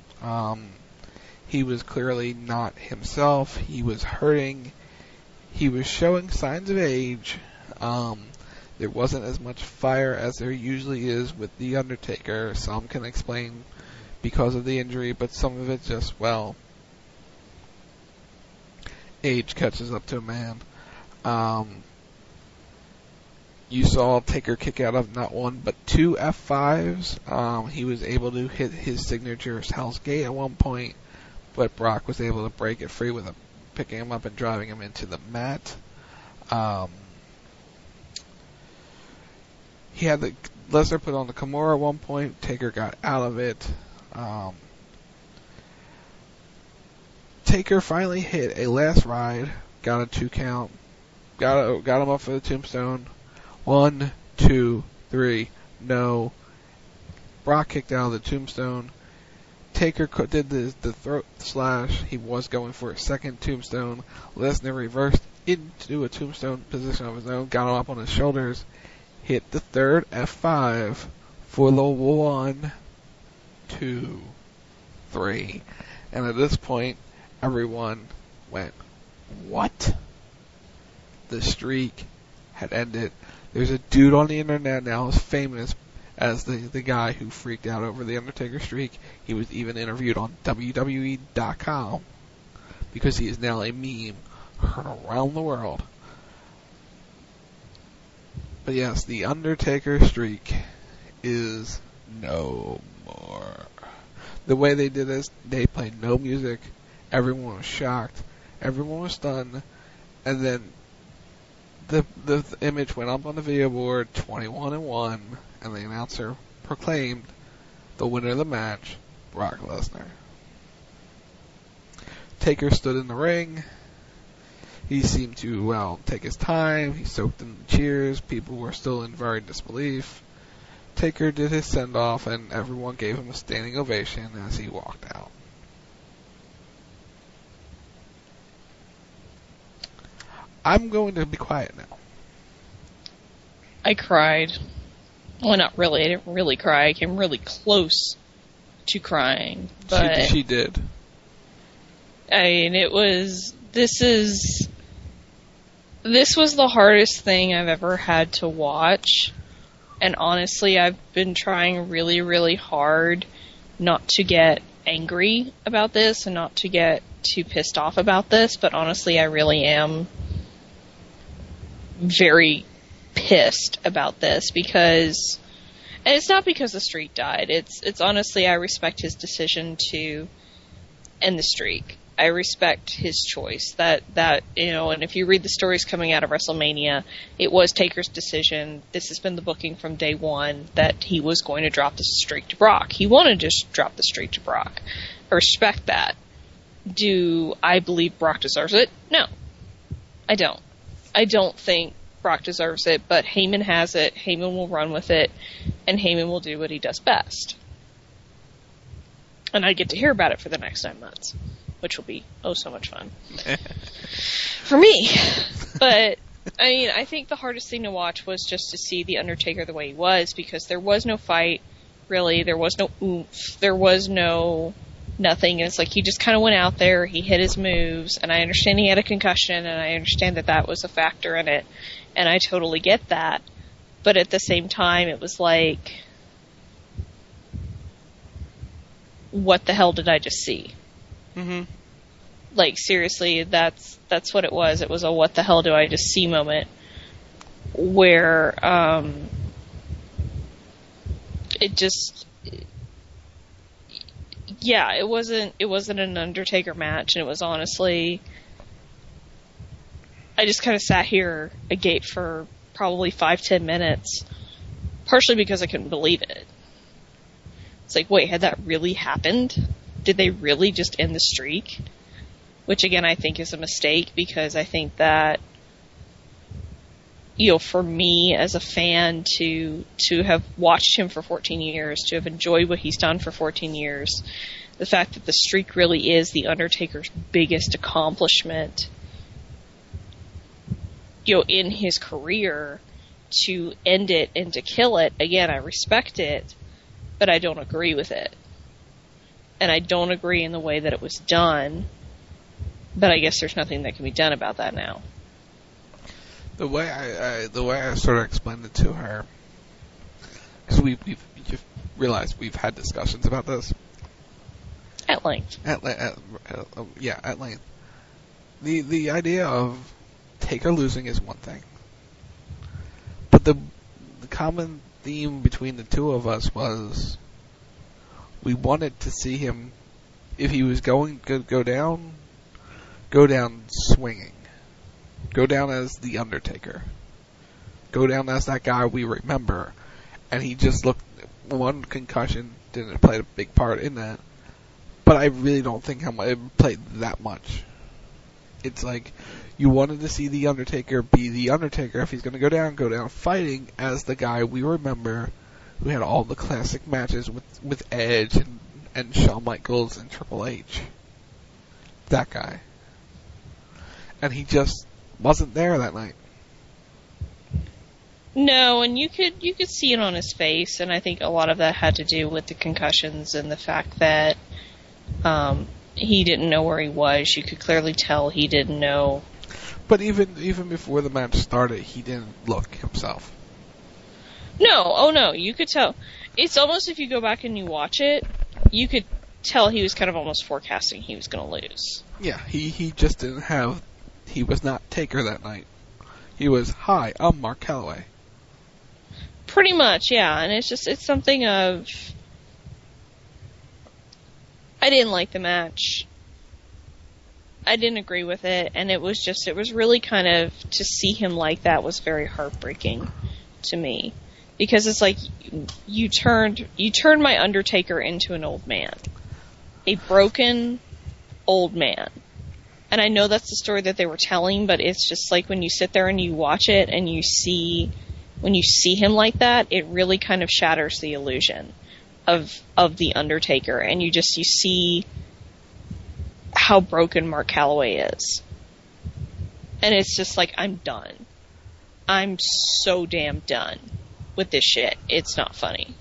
He was clearly not himself. He was hurting. He was showing signs of age. There wasn't as much fire as there usually is with The Undertaker. Some can explain because of the injury, but some of it just, age catches up to a man. You saw Taker kick out of not one but two F5s. He was able to hit his signature Hell's Gate at one point, but Brock was able to break it free with picking him up and driving him into the mat. He had Lesnar put on the Kimura at one point. Taker got out of it. Taker finally hit a last ride, got a 2 count, got him up for the tombstone. 1, 2, 3, no. Brock kicked out of the tombstone. Taker did the throat slash. He was going for a second tombstone. Lesnar reversed into a tombstone position of his own, got him up on his shoulders, hit the third F5 for the 1, 2, 3. And at this point, everyone went, what? The streak had ended. There's a dude on the internet now who's famous as the guy who freaked out over the Undertaker streak. He was even interviewed on WWE.com because he is now a meme heard around the world. But yes, the Undertaker streak is no more. The way they did this, they played no music. Everyone was shocked. Everyone was stunned. And then the image went up on the video board, 21-1, and the announcer proclaimed the winner of the match, Brock Lesnar. Taker stood in the ring. He seemed to, take his time. He soaked in the cheers. People were still in very disbelief. Taker did his send-off, and everyone gave him a standing ovation as he walked out. I'm going to be quiet now. I cried. Well, not really. I didn't really cry. I came really close to crying. But she did. I mean, this was the hardest thing I've ever had to watch. And honestly, I've been trying really, really hard not to get angry about this and not to get too pissed off about this. But honestly, I really am very pissed about this because, and it's not because the streak died. It's honestly, I respect his decision to end the streak. I respect his choice that, and if you read the stories coming out of WrestleMania, it was Taker's decision. This has been the booking from day one that he was going to drop the streak to Brock. He wanted to just drop the streak to Brock. I respect that. Do I believe Brock deserves it? No. I don't. I don't think Brock deserves it, but Heyman has it, Heyman will run with it, and Heyman will do what he does best. And I get to hear about it for the next 9 months, which will be so much fun. For me. But, I mean, I think the hardest thing to watch was just to see The Undertaker the way he was, because there was no fight, really, there was no oomph, there was no nothing. It's like he just kind of went out there, he hit his moves, and I understand he had a concussion, and I understand that was a factor in it, and I totally get that. But at the same time, it was like, what the hell did I just see? Mm-hmm. Like, seriously, that's what it was. It was a what the hell do I just see moment, where it just... Yeah, it wasn't an Undertaker match, and it was honestly, I just kind of sat here a gate for probably 5-10 minutes, partially because I couldn't believe it. It's like, wait, had that really happened? Did they really just end the streak? Which again, I think is a mistake, because I think that, for me as a fan to have watched him for 14 years, to have enjoyed what he's done for 14 years, the fact that the streak really is the Undertaker's biggest accomplishment, in his career, to end it and to kill it, again, I respect it, but I don't agree with it. And I don't agree in the way that it was done, but I guess there's nothing that can be done about that now. The way I sort of explained it to her, because you've realized we've had discussions about this at length. At length. The idea of Taker losing is one thing, but the common theme between the two of us was we wanted to see him, if he was going to go down swinging. Go down as The Undertaker. Go down as that guy we remember. And he just looked, one concussion didn't play a big part in that. But I really don't think it played that much. It's like, you wanted to see The Undertaker be The Undertaker. If he's going to go down fighting as the guy we remember, who had all the classic matches with Edge and Shawn Michaels and Triple H. That guy. And he just wasn't there that night. No, and you could see it on his face, and I think a lot of that had to do with the concussions and the fact that he didn't know where he was. You could clearly tell he didn't know. But even before the match started, he didn't look himself. No, you could tell. It's almost, if you go back and you watch it, you could tell he was kind of almost forecasting he was going to lose. Yeah, he just didn't have. He was not Taker that night. He was, hi, I'm Mark Calloway. Pretty much, yeah. And it's something of, I didn't like the match. I didn't agree with it, and it was really kind of, to see him like that was very heartbreaking to me. Because it's like, you turned my Undertaker into an old man. A broken old man. And I know that's the story that they were telling, but it's just like, when you sit there and you watch it and when you see him like that, it really kind of shatters the illusion of the Undertaker, and you see how broken Mark Calloway is. And it's just like, I'm done. I'm so damn done with this shit. It's not funny.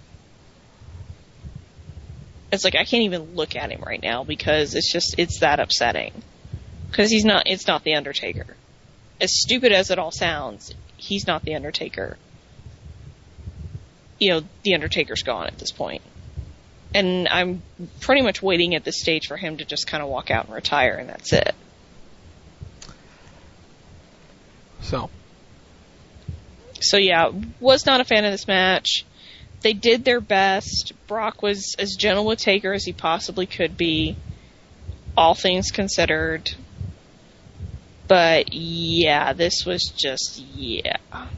It's like, I can't even look at him right now because it's that upsetting. Because it's not the Undertaker. As stupid as it all sounds, he's not the Undertaker. The Undertaker's gone at this point. And I'm pretty much waiting at this stage for him to just kind of walk out and retire, and that's it. So yeah, was not a fan of this match. They did their best. Brock was as gentle with Taker as he possibly could be, all things considered. But yeah, this was just, yeah.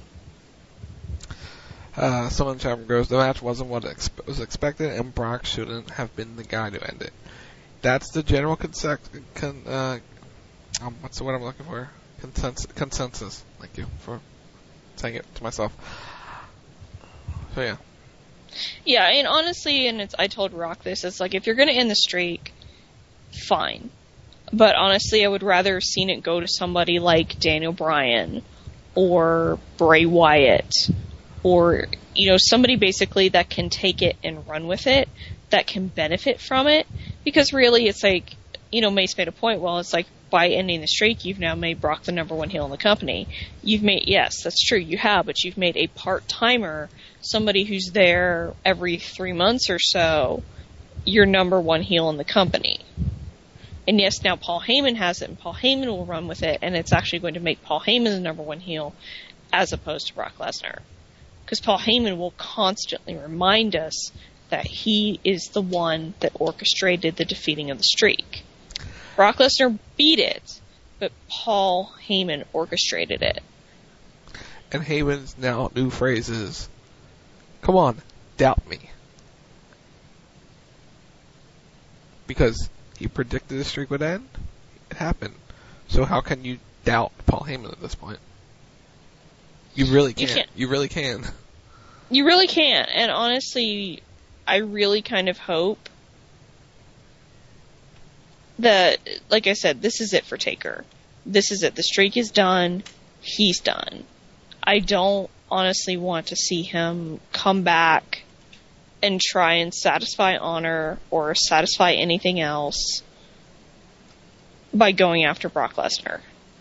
Someone in the chat room goes, the match wasn't what was expected, and Brock shouldn't have been the guy to end it. That's the general what's the word I'm looking for? Consensus. Thank you for saying it to myself. So yeah. Yeah, and honestly, I told Rock this, it's like, if you're going to end the streak, fine. But honestly, I would rather have seen it go to somebody like Daniel Bryan or Bray Wyatt or, somebody basically that can take it and run with it, that can benefit from it. Because really, it's like, Mace made a point, well, it's like, by ending the streak, you've now made Brock the number one heel in the company. Yes, that's true, you have, but you've made a part-timer, somebody who's there every 3 months or so, your number one heel in the company. And yes, now Paul Heyman has it, and Paul Heyman will run with it, and it's actually going to make Paul Heyman the number one heel, as opposed to Brock Lesnar. Because Paul Heyman will constantly remind us that he is the one that orchestrated the defeating of the streak. Brock Lesnar beat it, but Paul Heyman orchestrated it. And Heyman's now new phrase is, come on, doubt me. Because he predicted the streak would end. It happened. So how can you doubt Paul Heyman at this point? You really can't. You really can. You really can't. And honestly, I really kind of hope that, like I said, this is it for Taker. This is it. The streak is done. He's done. I don't honestly want to see him come back and try and satisfy Honor or satisfy anything else by going after Brock Lesnar.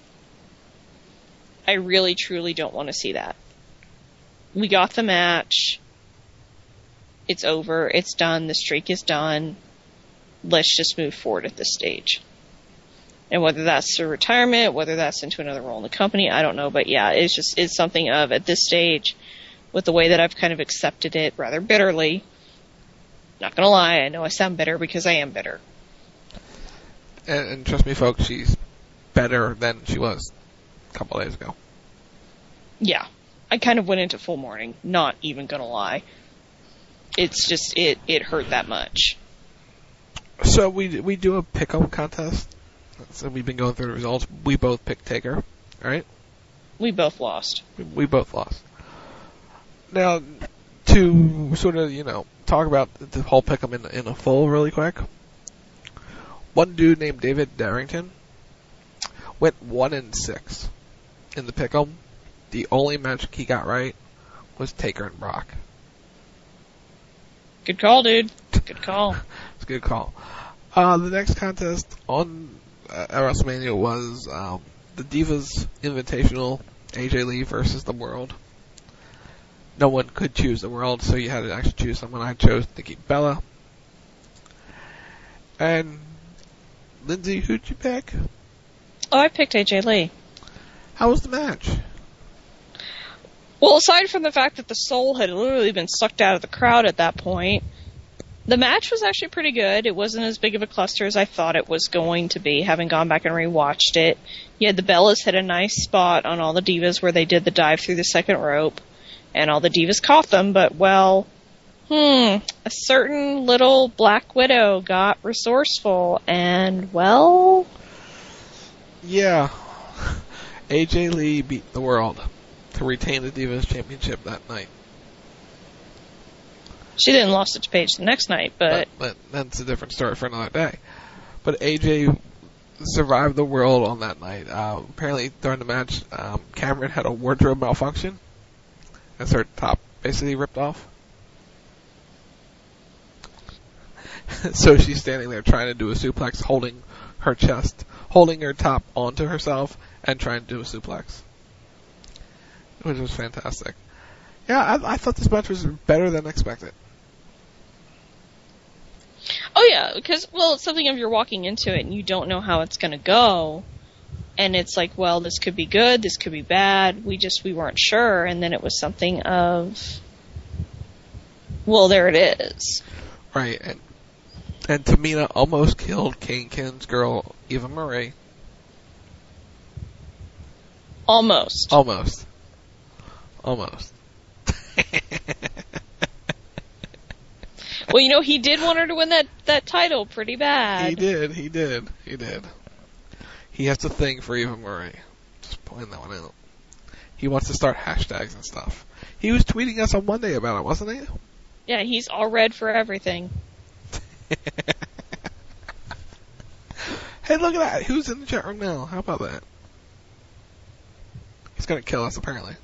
I really, truly don't want to see that. We got the match. It's over. It's done. The streak is done. Let's just move forward at this stage. And whether that's to retirement, whether that's into another role in the company, I don't know. But yeah, it's something of, at this stage, with the way that I've kind of accepted it rather bitterly. Not gonna lie, I know I sound bitter because I am bitter. And trust me, folks, she's better than she was a couple days ago. Yeah. I kind of went into full mourning, not even gonna lie. It's just, it hurt that much. So we do a pick-up contest. So we've been going through the results. We both picked Taker, right? We both lost. We both lost. Now, to sort of, talk about the whole pick-up in a full really quick. One dude named David Darrington went 1-6 in the pick-up. The only match he got right was Taker and Brock. Good call, dude. Good call. It's a good call. The next contest on at WrestleMania was the Divas Invitational, AJ Lee versus The World. No one could choose The World, so you had to actually choose someone. I chose Nikki Bella. And Lindsay, who'd you pick? Oh, I picked AJ Lee. How was the match? Well, aside from the fact that the soul had literally been sucked out of the crowd at that point, the match was actually pretty good. It wasn't as big of a cluster as I thought it was going to be, having gone back and rewatched it. You had the Bellas hit a nice spot on all the Divas where they did the dive through the second rope, and all the Divas caught them, but, well, a certain little Black Widow got resourceful, and, well... Yeah. AJ Lee beat The World to retain the Divas Championship that night. She then lost it to Paige the next night, but that's a different story for another day. But AJ survived The World on that night. Apparently, during the match, Cameron had a wardrobe malfunction, as her top basically ripped off. So she's standing there trying to do a suplex, holding her chest, holding her top onto herself, and trying to do a suplex. Which was fantastic. Yeah, I thought this match was better than expected. Oh yeah, because, well, it's something if you're walking into it and you don't know how it's gonna go, and it's like, well, this could be good, this could be bad, we weren't sure, and then it was something of, well, there it is. Right, and Tamina almost killed Kane Kidd's girl, Eva Marie. Almost. Well, he did want her to win that title pretty bad. He did. He has a thing for Eva Marie. Just pointing that one out. He wants to start hashtags and stuff. He was tweeting us on Monday about it, wasn't he? Yeah, he's all red for everything. Hey, look at that. Who's in the chat room now? How about that? He's gonna kill us, apparently.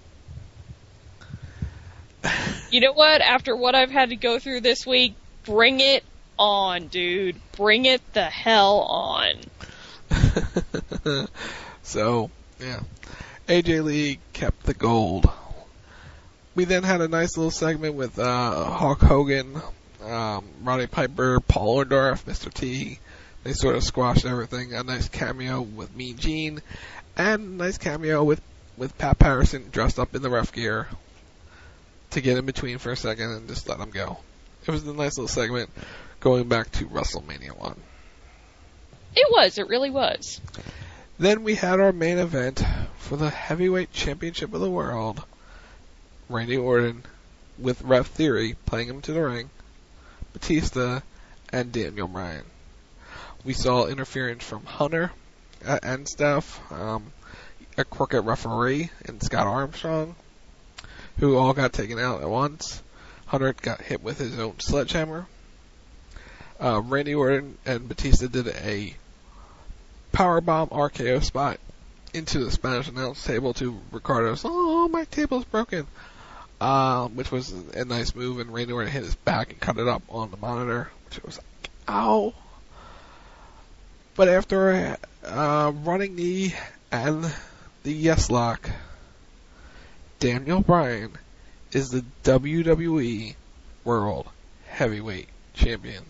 You know what? After what I've had to go through this week, bring it on, dude. Bring it the hell on. So, yeah. AJ Lee kept the gold. We then had a nice little segment with Hulk Hogan, Roddy Piper, Paul Orndorff, Mr. T. They sort of squashed everything. A nice cameo with Mean Gene, and a nice cameo with Pat Patterson dressed up in the ref gear to get in between for a second and just let him go. It was a nice little segment going back to WrestleMania 1. It really was. Then we had our main event for the Heavyweight Championship of the World. Randy Orton with Ref Theory playing him to the ring, Batista, and Daniel Bryan. We saw interference from Hunter and stuff, a crooked referee, and Scott Armstrong, who all got taken out at once. Hunter got hit with his own sledgehammer. Randy Orton and Batista did a powerbomb RKO spot into the Spanish announce table to Ricardo's, "Oh, my table's broken," which was a nice move, and Randy Orton hit his back and cut it up on the monitor, which was like, ow. But after a running knee and the yes lock, Daniel Bryan is the WWE World Heavyweight Champion.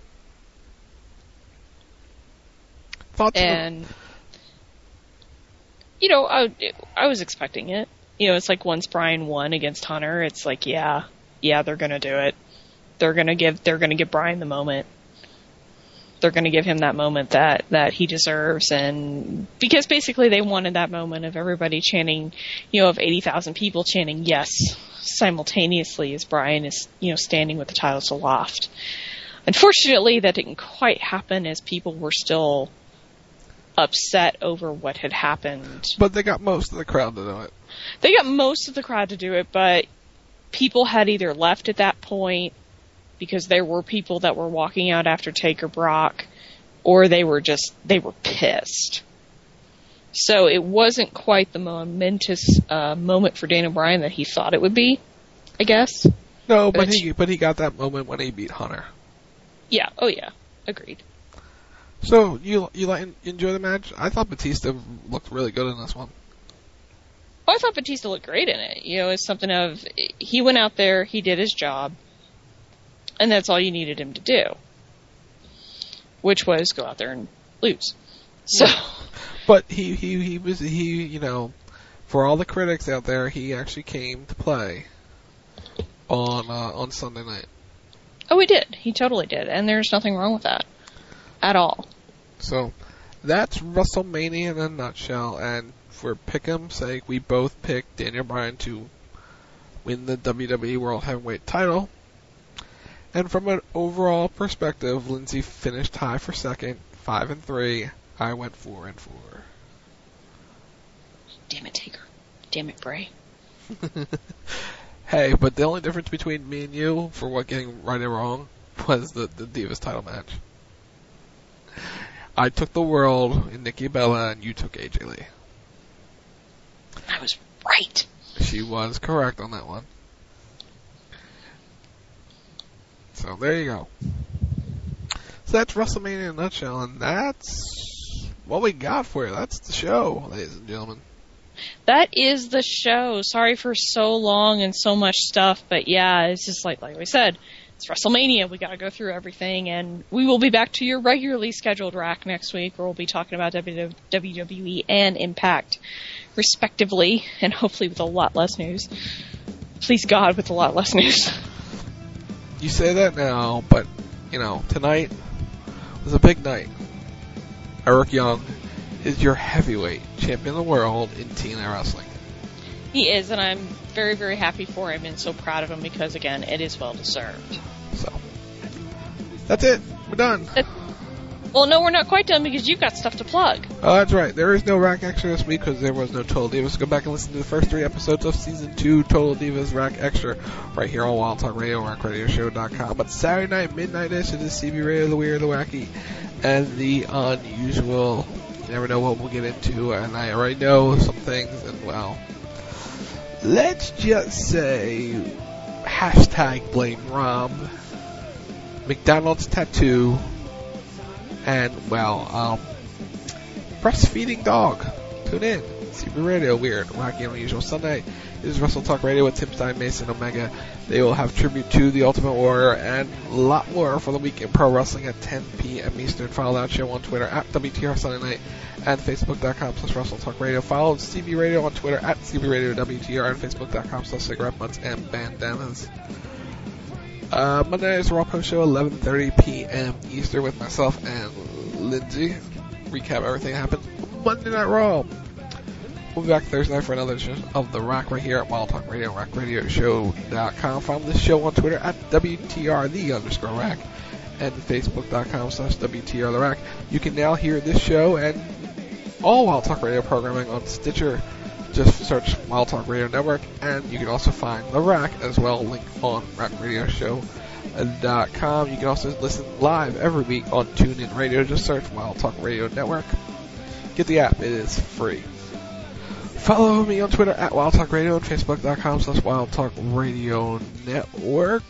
And, I was expecting it. it's like once Bryan won against Hunter, it's like, yeah, they're gonna do it. They're gonna give Bryan the moment. They're gonna give him that moment that he deserves, and because basically they wanted that moment of everybody chanting, of 80,000 people chanting yes simultaneously as Bryan is, standing with the titles aloft. Unfortunately, that didn't quite happen as people were still upset over what had happened. But they got most of the crowd to do it. They got most of the crowd to do it, but people had either left at that point because there were people that were walking out after Taker Brock, or they were pissed. So it wasn't quite the momentous moment for Daniel Bryan that he thought it would be, I guess. No, but he got that moment when he beat Hunter. Yeah. Oh yeah. Agreed. So you enjoy the match? I thought Batista looked really good in this one. Oh, I thought Batista looked great in it. It's something of, he went out there, he did his job, and that's all you needed him to do, which was go out there and lose. So, but he was for all the critics out there, he actually came to play on Sunday night. Oh, he did. He totally did, and there's nothing wrong with that at all. So, that's WrestleMania in a nutshell, and for Pick'em's sake, we both picked Daniel Bryan to win the WWE World Heavyweight title. And from an overall perspective, Lindsay finished high for second, 5-3. I went 4-4. Damn it, Taker. Damn it, Bray. Hey, but the only difference between me and you for what getting right and wrong was the Divas title match. I took the world in Nikki Bella, and you took AJ Lee. I was right. She was correct on that one. So there you go. So that's WrestleMania in a nutshell, and that's what we got for you. That's the show, ladies and gentlemen. That is the show. Sorry for so long and so much stuff, but yeah, it's just like we said, it's WrestleMania. We got to go through everything, and we will be back to your regularly scheduled rack next week, where we'll be talking about WWE and Impact, respectively, and hopefully with a lot less news. Please God, with a lot less news. You say that now, but tonight was a big night. Eric Young is your heavyweight champion of the world in TNA Wrestling. He is, and I'm very, very happy for him and so proud of him because, again, it is well deserved. So, that's it. We're done. Well, no, we're not quite done because you've got stuff to plug. Oh, that's right. There is no Rack Extra this week because there was no Total Divas. Go back and listen to the first 3 episodes of Season 2 Total Divas Rack Extra right here on Wild Talk Radio, RackRadioshow.com. But Saturday night, midnight-ish, it is CB Radio, the Weird, the Wacky, and the Unusual. You never know what we'll get into, and I already know some things, and well, let's just say hashtag blame Rob, McDonald's tattoo, and well, breastfeeding dog. Tune in. CB Radio, Weird, Wacky, and Unusual. Sunday is Wrestle Talk Radio with Tim Stein, Mason, Omega. They will have tribute to The Ultimate Warrior and a lot more for the week in pro wrestling at 10 p.m. Eastern. Follow that show on Twitter at WTR Sunday Night and Facebook.com/Wrestle Talk Radio. Follow CB Radio on Twitter at CB Radio WTR and Facebook.com/Cigarette Butts and Bandanas. Monday is the Raw Post Show, 11:30 p.m. Eastern with myself and Lindsay. Recap everything that happened Monday Night Raw. We'll be back Thursday night for another edition of The Rack right here at Wild Talk Radio, RackRadioshow.com. Follow this show on Twitter at WTR_Rack and Facebook.com/WTR The Rack. You can now hear this show and all Wild Talk Radio programming on Stitcher. Just search Wild Talk Radio Network, and you can also find The Rack as well, linked on RackRadioshow.com. You can also listen live every week on TuneIn Radio. Just search Wild Talk Radio Network. Get the app. It is free. Follow me on Twitter at Wild Talk Radio and Facebook.com/Wild Talk Radio Network.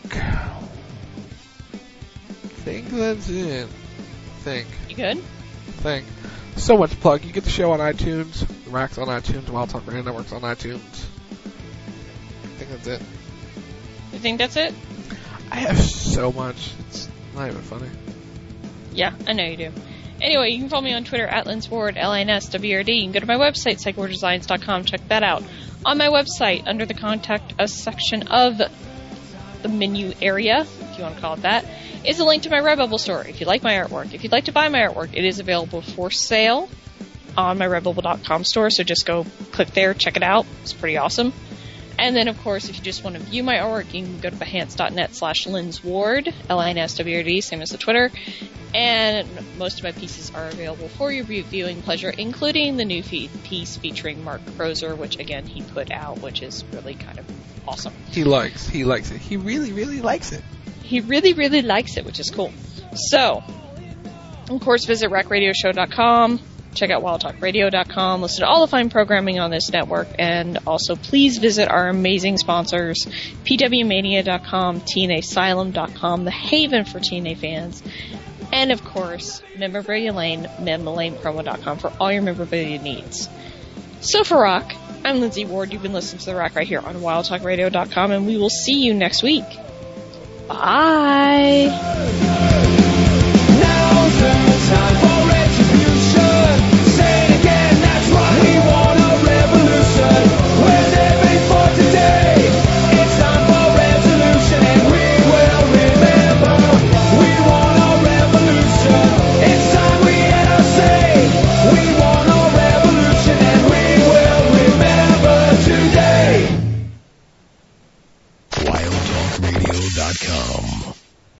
Think that's it. Think. You good? Think. So much plug. You get the show on iTunes. The Rack's on iTunes. Wild Talk Radio Network's on iTunes. I think that's it. You think that's it? I have so much. It's not even funny. Yeah, I know you do. Anyway, you can follow me on Twitter at LinsWard, LINSWRD. You can go to my website, psychwarddesigns.com. Check that out. On my website, under the Contact Us section of the menu area, if you want to call it that, is a link to my Redbubble store. If you like my artwork, if you'd like to buy my artwork, it is available for sale on my Redbubble.com store, so just go click there, check it out. It's pretty awesome. And then, of course, if you just want to view my artwork, you can go to behance.net/LinsWard, LINSWRD, same as the Twitter. And most of my pieces are available for your viewing pleasure, including the new piece featuring Mark Crozer, which, again, he put out, which is really kind of awesome. He likes it. He really, really likes it. He really, really likes it, which is cool. So, of course, visit rackradioshow.com. Check out wildtalkradio.com. Listen to all the fine programming on this network. And also, please visit our amazing sponsors, pwmania.com, tnasylum.com, the haven for TNA fans. And, of course, Memorabilia Lane, memlanepromo.com for all your memorabilia needs. So for Rock, I'm Lindsay Ward. You've been listening to The Rock right here on wildtalkradio.com, and we will see you next week. Bye! Now's the time.